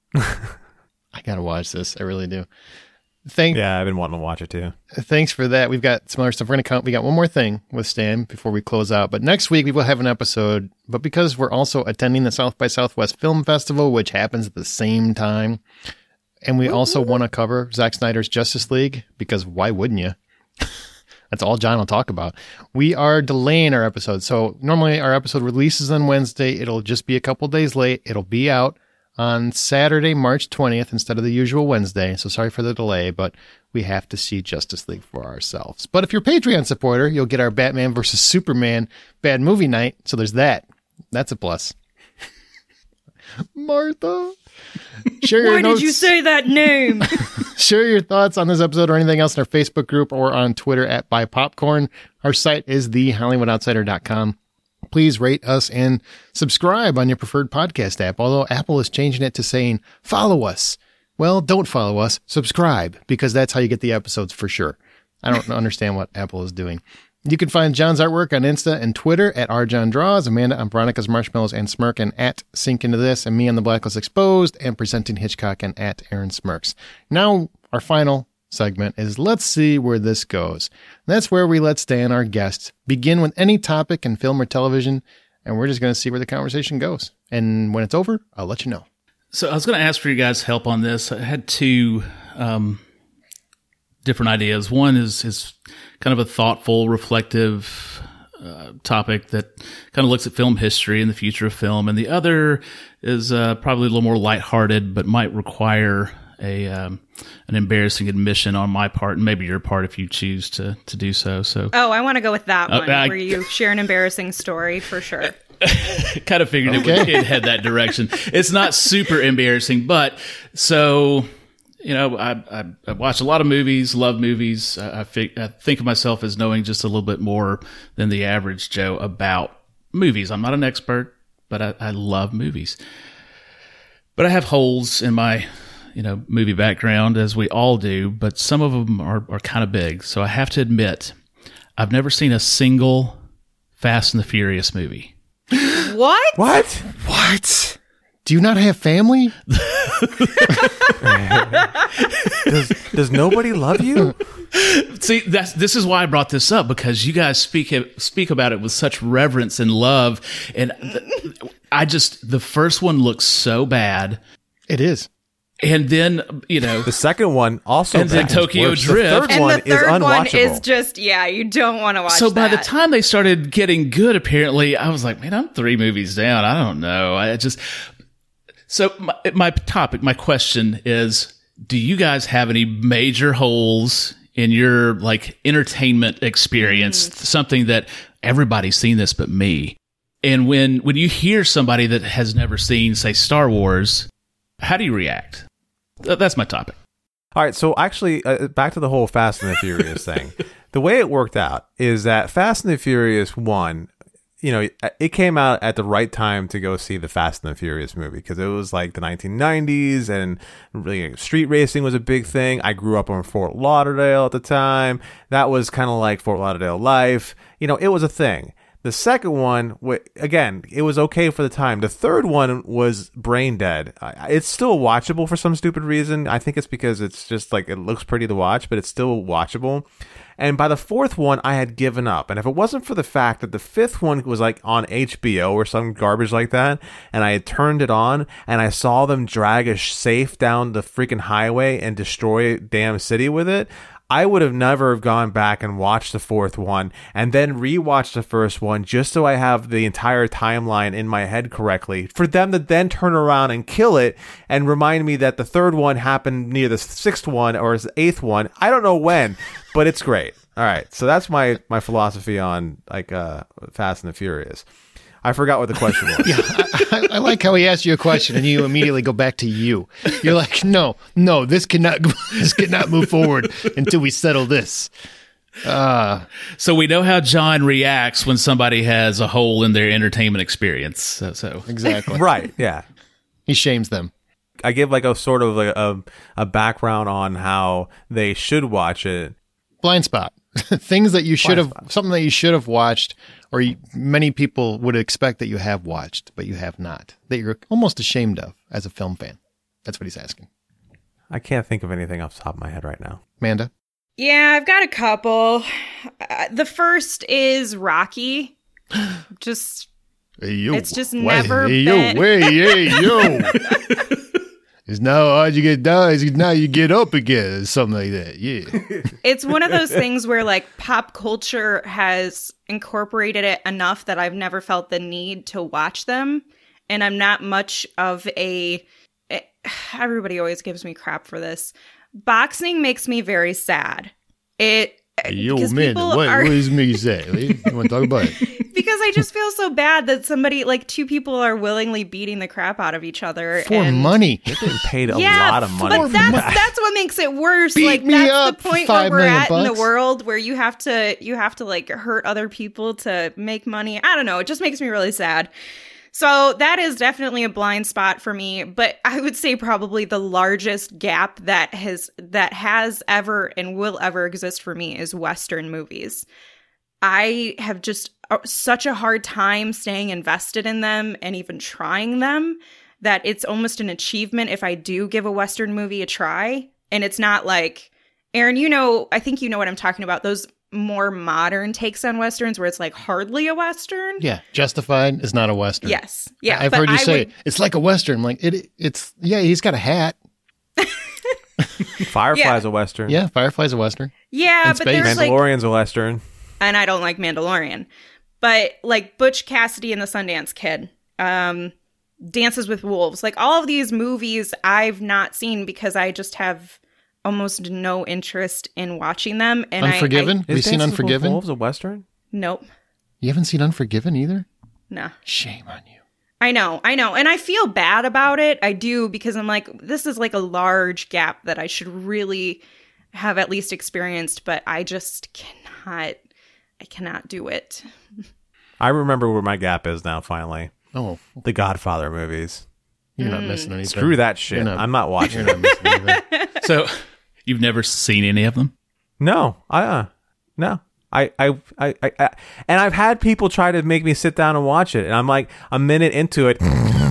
I got to watch this. I really do. Thank, Yeah, I've been wanting to watch it too. Thanks for that. We've got some other stuff. We're going to count. We got one more thing with Stan before we close out. But next week we will have an episode. But because we're also attending the South by Southwest Film Festival, which happens at the same time, and we also want to cover Zack Snyder's Justice League, because why wouldn't you? That's all John will talk about. We are delaying our episode. So normally our episode releases on Wednesday. It'll just be a couple days late. It'll be out on Saturday, March twentieth, instead of the usual Wednesday. So sorry for the delay, but we have to see Justice League for ourselves. But if you're a Patreon supporter, you'll get our Batman versus Superman Bad Movie Night. So there's that. That's a plus. Martha. Share your Why notes. did you say that name? Share your thoughts on this episode or anything else in our Facebook group or on Twitter at Buy Popcorn. Our site is the hollywood outsider dot com. Please rate us and subscribe on your preferred podcast app, although Apple is changing it to saying follow us. Well, don't follow us, subscribe, because that's how you get the episodes for sure. I don't understand what Apple is doing. You can find John's artwork on Insta and Twitter at rjohndraws, Amanda on Veronica's Marshmallows and Smirk, and at Sink Into This, and me on The Blacklist Exposed and Presenting Hitchcock, and at Aaron Smirks. Now, our final segment is Let's See Where This Goes. That's where we let Stan, our guest, begin with any topic in film or television, and we're just going to see where the conversation goes. And when it's over, I'll let you know. So I was going to ask for you guys' help on this. I had two um, different ideas. One is is kind of a thoughtful, reflective uh, topic that kind of looks at film history and the future of film, and the other is uh, probably a little more lighthearted, but might require a um, an embarrassing admission on my part, and maybe your part if you choose to to do so. So, Oh, I want to go with that Uh, one, I- where you share an embarrassing story for sure. kind of figured it would it head that direction. It's not super embarrassing, but so you know, I, I, I watch a lot of movies, love movies. I, I, think, I think of myself as knowing just a little bit more than the average Joe about movies. I'm not an expert, but I, I love movies. But I have holes in my, you know, movie background, as we all do, but some of them are, are kind of big. So I have to admit, I've never seen a single Fast and the Furious movie. What? What? What? Do you not have family? does, does nobody love you? See, that's this is why I brought this up, because you guys speak speak about it with such reverence and love, and th- I just the first one looks so bad. It is. And then, you know, the second one also and then bad. Tokyo Worse. Drift. The third And one the third is one unwatchable. is just, yeah, you don't want to watch So by that. the time they started getting good, apparently, I was like, man, I'm three movies down. I don't know. I just so my, my topic, my question is, do you guys have any major holes in your like entertainment experience? Mm. Something that everybody's seen this but me. And when when you hear somebody that has never seen, say, Star Wars, how do you react? Th- That's my topic. All right, so actually, uh, back to the whole Fast and the Furious thing. the way it worked out is that Fast and the Furious one, you know, it came out at the right time to go see the Fast and the Furious movie because it was like the nineteen nineties and really street racing was a big thing. I grew up in Fort Lauderdale at the time. That was kind of like Fort Lauderdale life. You know, it was a thing. The second one, again, it was okay for the time. The third one was brain dead. It's still watchable for some stupid reason. I think it's because it's just like, it looks pretty to watch, but it's still watchable. And by the fourth one, I had given up. And if it wasn't for the fact that the fifth one was like on H B O or some garbage like that, and I had turned it on and I saw them drag a safe down the freaking highway and destroy damn city with it, I would have never gone back and watched the fourth one and then rewatched the first one just so I have the entire timeline in my head correctly for them to then turn around and kill it and remind me that the third one happened near the sixth one or the eighth one. I don't know when, but it's great. All right. So that's my, my philosophy on like uh, Fast and the Furious. I forgot what the question was. Yeah, I, I like how he asked you a question and you immediately go back to you. You're like, no, no, this cannot, this cannot move forward until we settle this. Uh, so we know how John reacts when somebody has a hole in their entertainment experience. So, so. Exactly. Right. Yeah. He shames them. I give like a sort of a, a, a background on how they should watch it. Blind spot. Things that you should have, something that you should have watched, or you, many people would expect that you have watched, but you have not, that you're almost ashamed of as a film fan. That's what he's asking. I can't think of anything off the top of my head right now. Amanda? Yeah, I've got a couple. Uh, the first is Rocky. Just, hey, yo, it's just why, never hey, been. Yo, hey, hey, yo. It's now how'd you get down? It's now you get up again, something like that. Yeah. It's one of those things where like pop culture has incorporated it enough that I've never felt the need to watch them. And I'm not much of a, everybody always gives me crap for this. Boxing makes me very sad. It, Yo, man, what, are, what does me say? You want to talk about it? Because I just feel so bad that somebody, like two people are willingly beating the crap out of each other. For and, money. They're getting paid a yeah, lot of money. But that's, that's what makes it worse. Beat like me that's up the point five where we're million at in the bucks. world where you have to, you have to like hurt other people to make money. I don't know. It just makes me really sad. So that is definitely a blind spot for me, but I would say probably the largest gap that has that has ever and will ever exist for me is Western movies. I have just such a hard time staying invested in them and even trying them that it's almost an achievement if I do give a Western movie a try. And it's not like, Aaron, you know, I think you know what I'm talking about. Those more modern takes on Westerns where it's like hardly a Western. Yeah. Justified is not a Western. Yes. Yeah. I've but heard you I say would, it's like a Western. I'm like, it, it's, yeah, he's got a hat. Firefly's yeah. a Western. Yeah. Firefly's a Western. Yeah. In but space. there's like, Mandalorian's a Western. and I don't like Mandalorian, but like Butch Cassidy and the Sundance Kid, um, Dances with Wolves, like all of these movies I've not seen because I just have almost no interest in watching them. And Unforgiven? I, I, Have you seen Dances with Unforgiven? Wolves a Western? Nope. You haven't seen Unforgiven either? No. Shame on you. I know, I know. And I feel bad about it. I do, because I'm like, this is like a large gap that I should really have at least experienced, but I just cannot, I cannot do it. I remember where my gap is now, finally. Oh. The Godfather movies. You're Mm. not missing anything. Screw that shit. You're not- I'm not watching You're not it. missing anything. So you've never seen any of them? No. Uh-uh. No. I, I, I, I, I, and I've had people try to make me sit down and watch it, and I'm like a minute into it.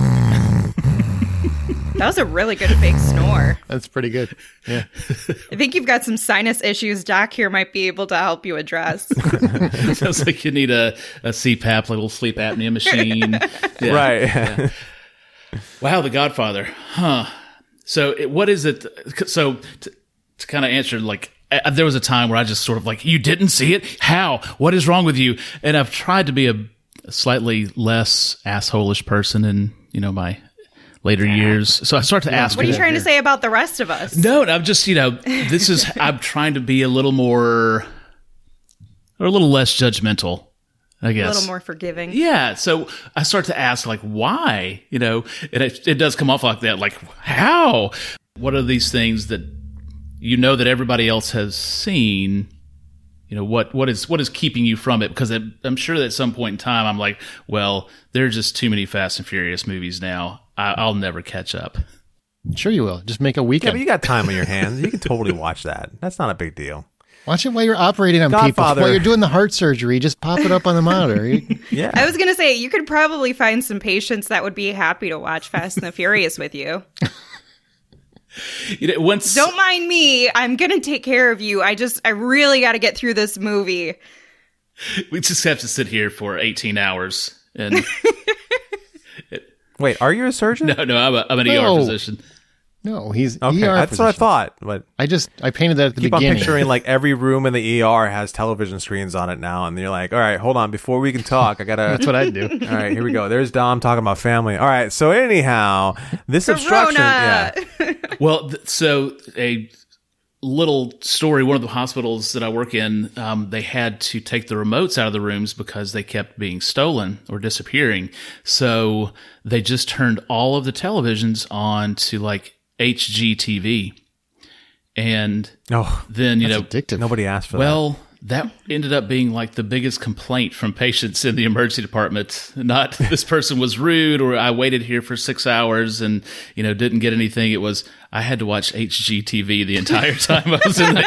That was a really good fake snore. That's pretty good. Yeah. I think you've got some sinus issues. Doc here might be able to help you address. Sounds like you need a, a C PAP, little sleep apnea machine. Yeah. Right. Yeah. Wow, The Godfather. Huh. So it, what is it? So to, to kind of answer, like, I, there was a time where I just sort of like, you didn't see it? How? What is wrong with you? And I've tried to be a, a slightly less asshole-ish person in, you know, my later years. So I start to ask. What are you trying to say about the rest of us? No, I'm just, you know, this is, I'm trying to be a little more, or a little less judgmental, I guess. A little more forgiving. Yeah. So I start to ask, like, why? You know, and it, it does come off like that. Like, how? What are these things that you know that everybody else has seen, You know, what what is what is keeping you from it? Because I'm sure that at some point in time, I'm like, well, there are just too many Fast and Furious movies now. I, I'll never catch up. Sure you will. Just make a Yeah, weekend. but you got time on your hands. You can totally watch that. That's not a big deal. Watch it while you're operating on people. Godfather. While you're doing the heart surgery, just pop it up on the monitor. You- Yeah. I was going to say, you could probably find some patients that would be happy to watch Fast and the Furious with you. You know, once Don't mind me. I'm going to take care of you. I just, I really got to get through this movie. we just have to sit here for eighteen hours. And Wait, are you a surgeon? no, no, I'm, a, I'm an E No. R physician. no, he's Okay, E R that's what I physician. thought. But I just, I painted that at the keep beginning. on picturing like every room in the E R has television screens on it now, and you're like, all right, hold on, before we can talk, I gotta. That's what I do. All right, here we go. There's Dom talking about family. All right, so anyhow, this obstruction. Corona. Yeah. Well, th- so a little story. One of the hospitals that I work in, um, they had to take the remotes out of the rooms because they kept being stolen or disappearing. So they just turned all of the televisions on to like H G T V, and Oh, then you That's know, addictive. nobody asked for well, that ended up being like the biggest complaint from patients in the emergency department. Not this person was rude or I waited here for six hours and, you know, didn't get anything. It was, I had to watch H G T V the entire time I was in the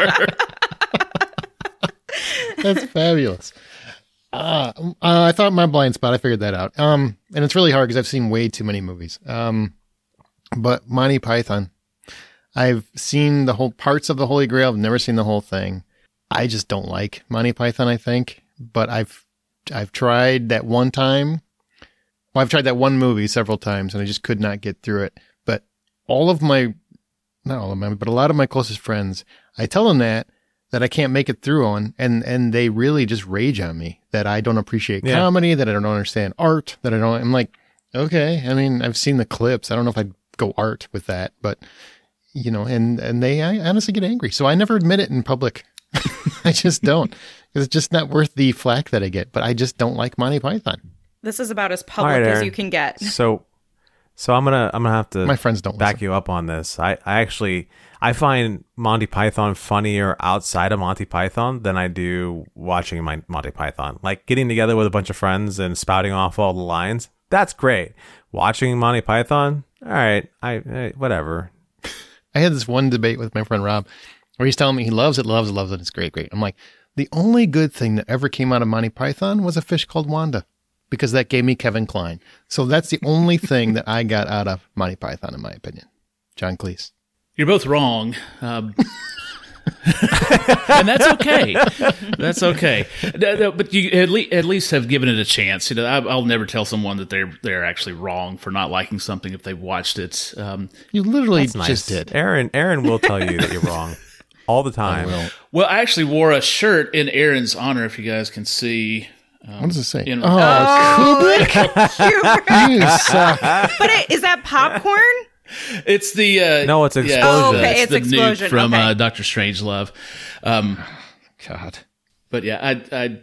E R. That's fabulous. Uh, uh, I thought my blind spot. I figured that out. Um, and it's really hard because I've seen way too many movies. Um, but Monty Python, I've seen the whole parts of the Holy Grail. I've never seen the whole thing. I just don't like Monty Python, I think, but I've, I've tried that one time. Well, I've tried that one movie several times and I just could not get through it. But all of my, not all of my, but a lot of my closest friends, I tell them that, that I can't make it through on, and, and they really just rage on me that I don't appreciate Yeah. comedy, that I don't understand art, that I don't, I'm like, okay. I mean, I've seen the clips. I don't know if I'd go art with that, but you know, and, and they, I honestly get angry. So I never admit it in public. I just don't, because it's just not worth the flack that I get, but I just don't like Monty Python. This is about as All public right, as Aaron. you can get. So, so I'm gonna I'm gonna have to My friends don't back listen. you up on this. I, I actually I find Monty Python funnier outside of Monty Python than I do watching my Monty Python. Like getting together with a bunch of friends and spouting off all the lines. That's great. Watching Monty Python, all right, I, I whatever. I had this one debate with my friend Rob where he's telling me he loves it, loves it, loves it. It's great, great. I'm like, the only good thing that ever came out of Monty Python was a fish called Wanda, because that gave me Kevin Kline. So that's the only thing that I got out of Monty Python, in my opinion. John Cleese. You're both wrong. Um, and that's okay. That's okay. No, no, but you at, le- at least have given it a chance. You know, I, I'll never tell someone that they're they're actually wrong for not liking something if they've watched it. Um, You literally That's nice. just did. Aaron Aaron will tell you that you're wrong all the time. will. well, I actually wore a shirt in Aaron's honor, if you guys can see. Um, What does it say? in- oh, Oh, Kubrick! You suck. But it, is that popcorn? It's the uh, No, it's yeah, Explosion. Oh, okay, it's it's the Explosion, nuke from okay. uh, Doctor Strangelove. Um, God. But yeah, I I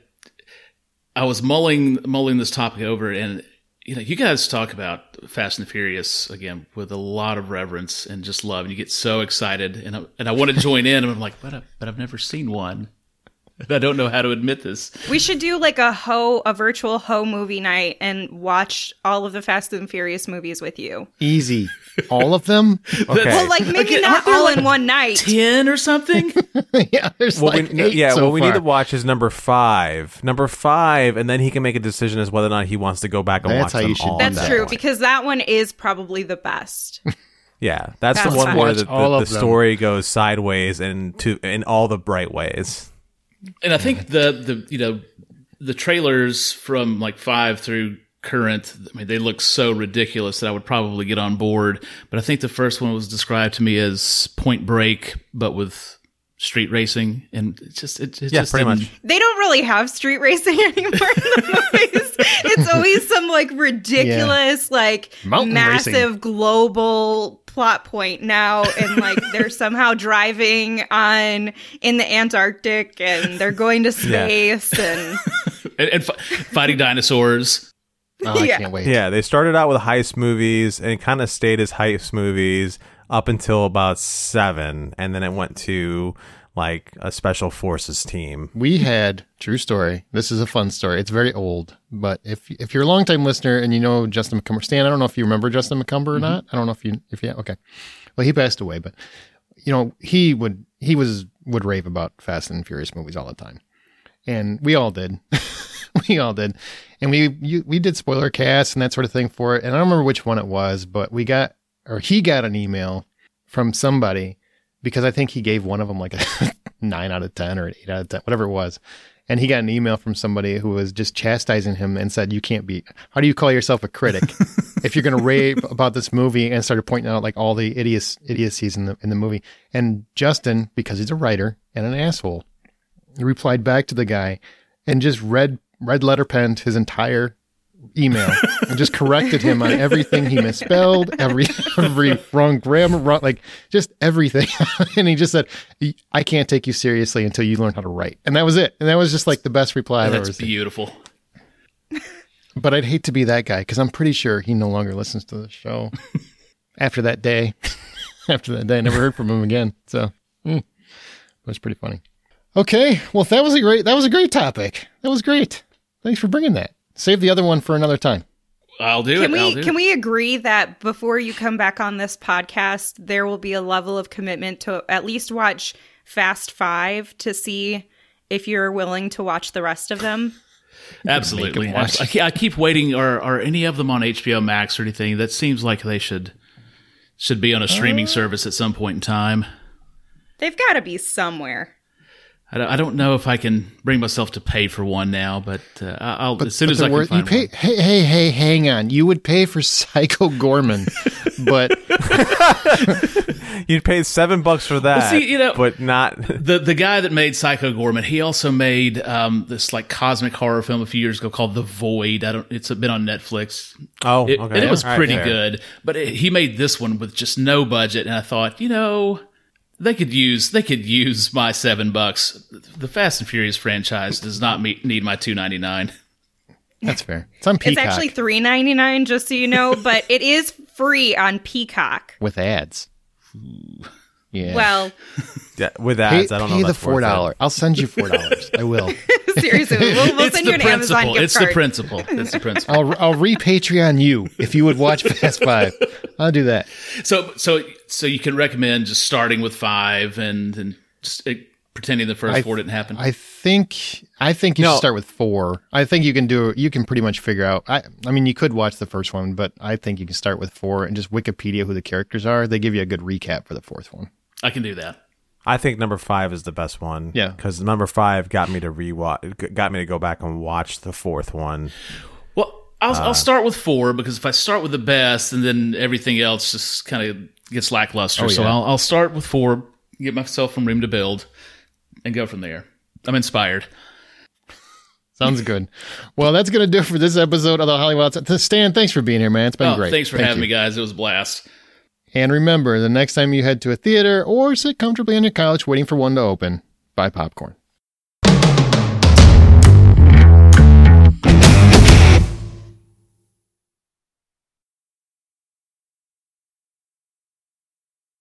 I was mulling mulling this topic over, and you know, you guys talk about Fast and the Furious again with a lot of reverence and just love, and you get so excited, and I, and I want to join in, and I'm like, but I, but I've never seen one, and I don't know how to admit this. We should do like a ho, a virtual ho movie night and watch all of the Fast and Furious movies with you. Easy. All of them? Okay. Well, like maybe Okay, not aren't there, all like, in one night. Ten or something? Yeah, there's Well, like we, eight yeah, so what we far. need to watch is number five. Number five, and then he can make a decision as whether or not he wants to go back and That's watch how them you should all. do at That's that true, point. because that one is probably the best. Yeah, that's That's the one fine. where Watch the, the, all the of them. story goes sideways and to in all the bright ways. And I think the the you know the trailers from like five through current, I mean, they look so ridiculous that I would probably get on board. But I think the first one was described to me as Point Break, but with street racing, and it just it, it Yeah, just pretty didn't- much. They don't really have street racing anymore in the movies. It's always some like ridiculous, like Mountain massive racing. global plot point now, and like they're somehow driving on in the Antarctic, and they're going to Yeah. space, and and, and fi- fighting dinosaurs. Oh, I Yeah. can't wait. Yeah, they started out with heist movies and kind of stayed as heist movies up until about seven, and then it went to like a special forces team. We had, true story, this is a fun story. It's very old, but if if you're a longtime listener and you know Justin McCumber, Stan, I don't know if you remember Justin McCumber or mm-hmm. not. I don't know if you, if you, okay. Well, he passed away, but, you know, he would, he was, would rave about Fast and Furious movies all the time. And we all did. we all did. And we, you, we did spoiler casts and that sort of thing for it. And I don't remember which one it was, but we got, or he got an email from somebody, because I think he gave one of them like a nine out of ten or an eight out of ten, whatever it was. And he got an email from somebody who was just chastising him and said, you can't be, how do you call yourself a critic if you're going to rave about this movie, and started pointing out like all the idiots, idiocies in the, in the movie. And Justin, because he's a writer and an asshole, he replied back to the guy and just read, red letter penned his entire email and just corrected him on everything he misspelled, every every wrong grammar, wrong, like just everything. And he just said, I can't take you seriously until you learn how to write. And that was it. And that was just like the best reply I've ever seen. That's beautiful. But I'd hate to be that guy, because I'm pretty sure he no longer listens to the show after that day. After that day, I never heard from him again. So mm, it was pretty funny. Okay. Well, that was a great, that was a great topic. That was great. Thanks for bringing that. Save the other one for another time. I'll do can it. We, I'll do can it. we agree that before you come back on this podcast, there will be a level of commitment to at least watch Fast Five to see if you're willing to watch the rest of them? Absolutely. I, I keep waiting. Are, are any of them on H B O Max or anything? That seems like they should should be on a streaming uh, service at some point in time. They've got to be somewhere. I don't know if I can bring myself to pay for one now, but uh, I'll but, as soon as I can word, find you pay, one. Hey, hey, hey, hang on. You would pay for Psycho Gorman, but you'd pay seven bucks for that. Well, see, you know, but not the the guy that made Psycho Gorman. He also made um, this like cosmic horror film a few years ago called The Void. I don't. It's been on Netflix. Oh, it, okay. And it was All pretty right, good. But it, he made this one with just no budget, and I thought, you know. They could use they could use my seven bucks. The Fast and Furious franchise does not meet, need my two ninety nine. That's fair. It's on Peacock. It's actually three ninety nine, just so you know, but it is free on Peacock with ads. Yeah. Well, yeah, with ads, pay, I don't pay know. Pay the four dollars. I'll send you four dollars. I will. Seriously, we'll, we'll send you an principle. Amazon gift it's card. the principle. It's the principle. I'll I'll re-Patreon you if you would watch Fast Five. I'll do that. So so so you can recommend just starting with five and and just it, pretending the first I, four didn't happen. I think I think you no. should start with four. I think you can do you can pretty much figure out. I I mean you could watch the first one, but I think you can start with four and just Wikipedia who the characters are. They give you a good recap for the fourth one. I can do that. I think number five is the best one. Yeah, because number five got me to rewatch, got me to go back and watch the fourth one. Well, I'll, uh, I'll start with four because if I start with the best, and then everything else just kind of gets lackluster. Oh, so yeah. I'll, I'll start with four, get myself some room to build, and go from there. I'm inspired. Sounds good. Well, that's gonna do it for this episode of the Hollywood. Stan, thanks for being here, man. It's been oh, great. Thanks for Thank having you. me, guys. It was a blast. And remember, the next time you head to a theater or sit comfortably on your couch waiting for one to open, buy popcorn.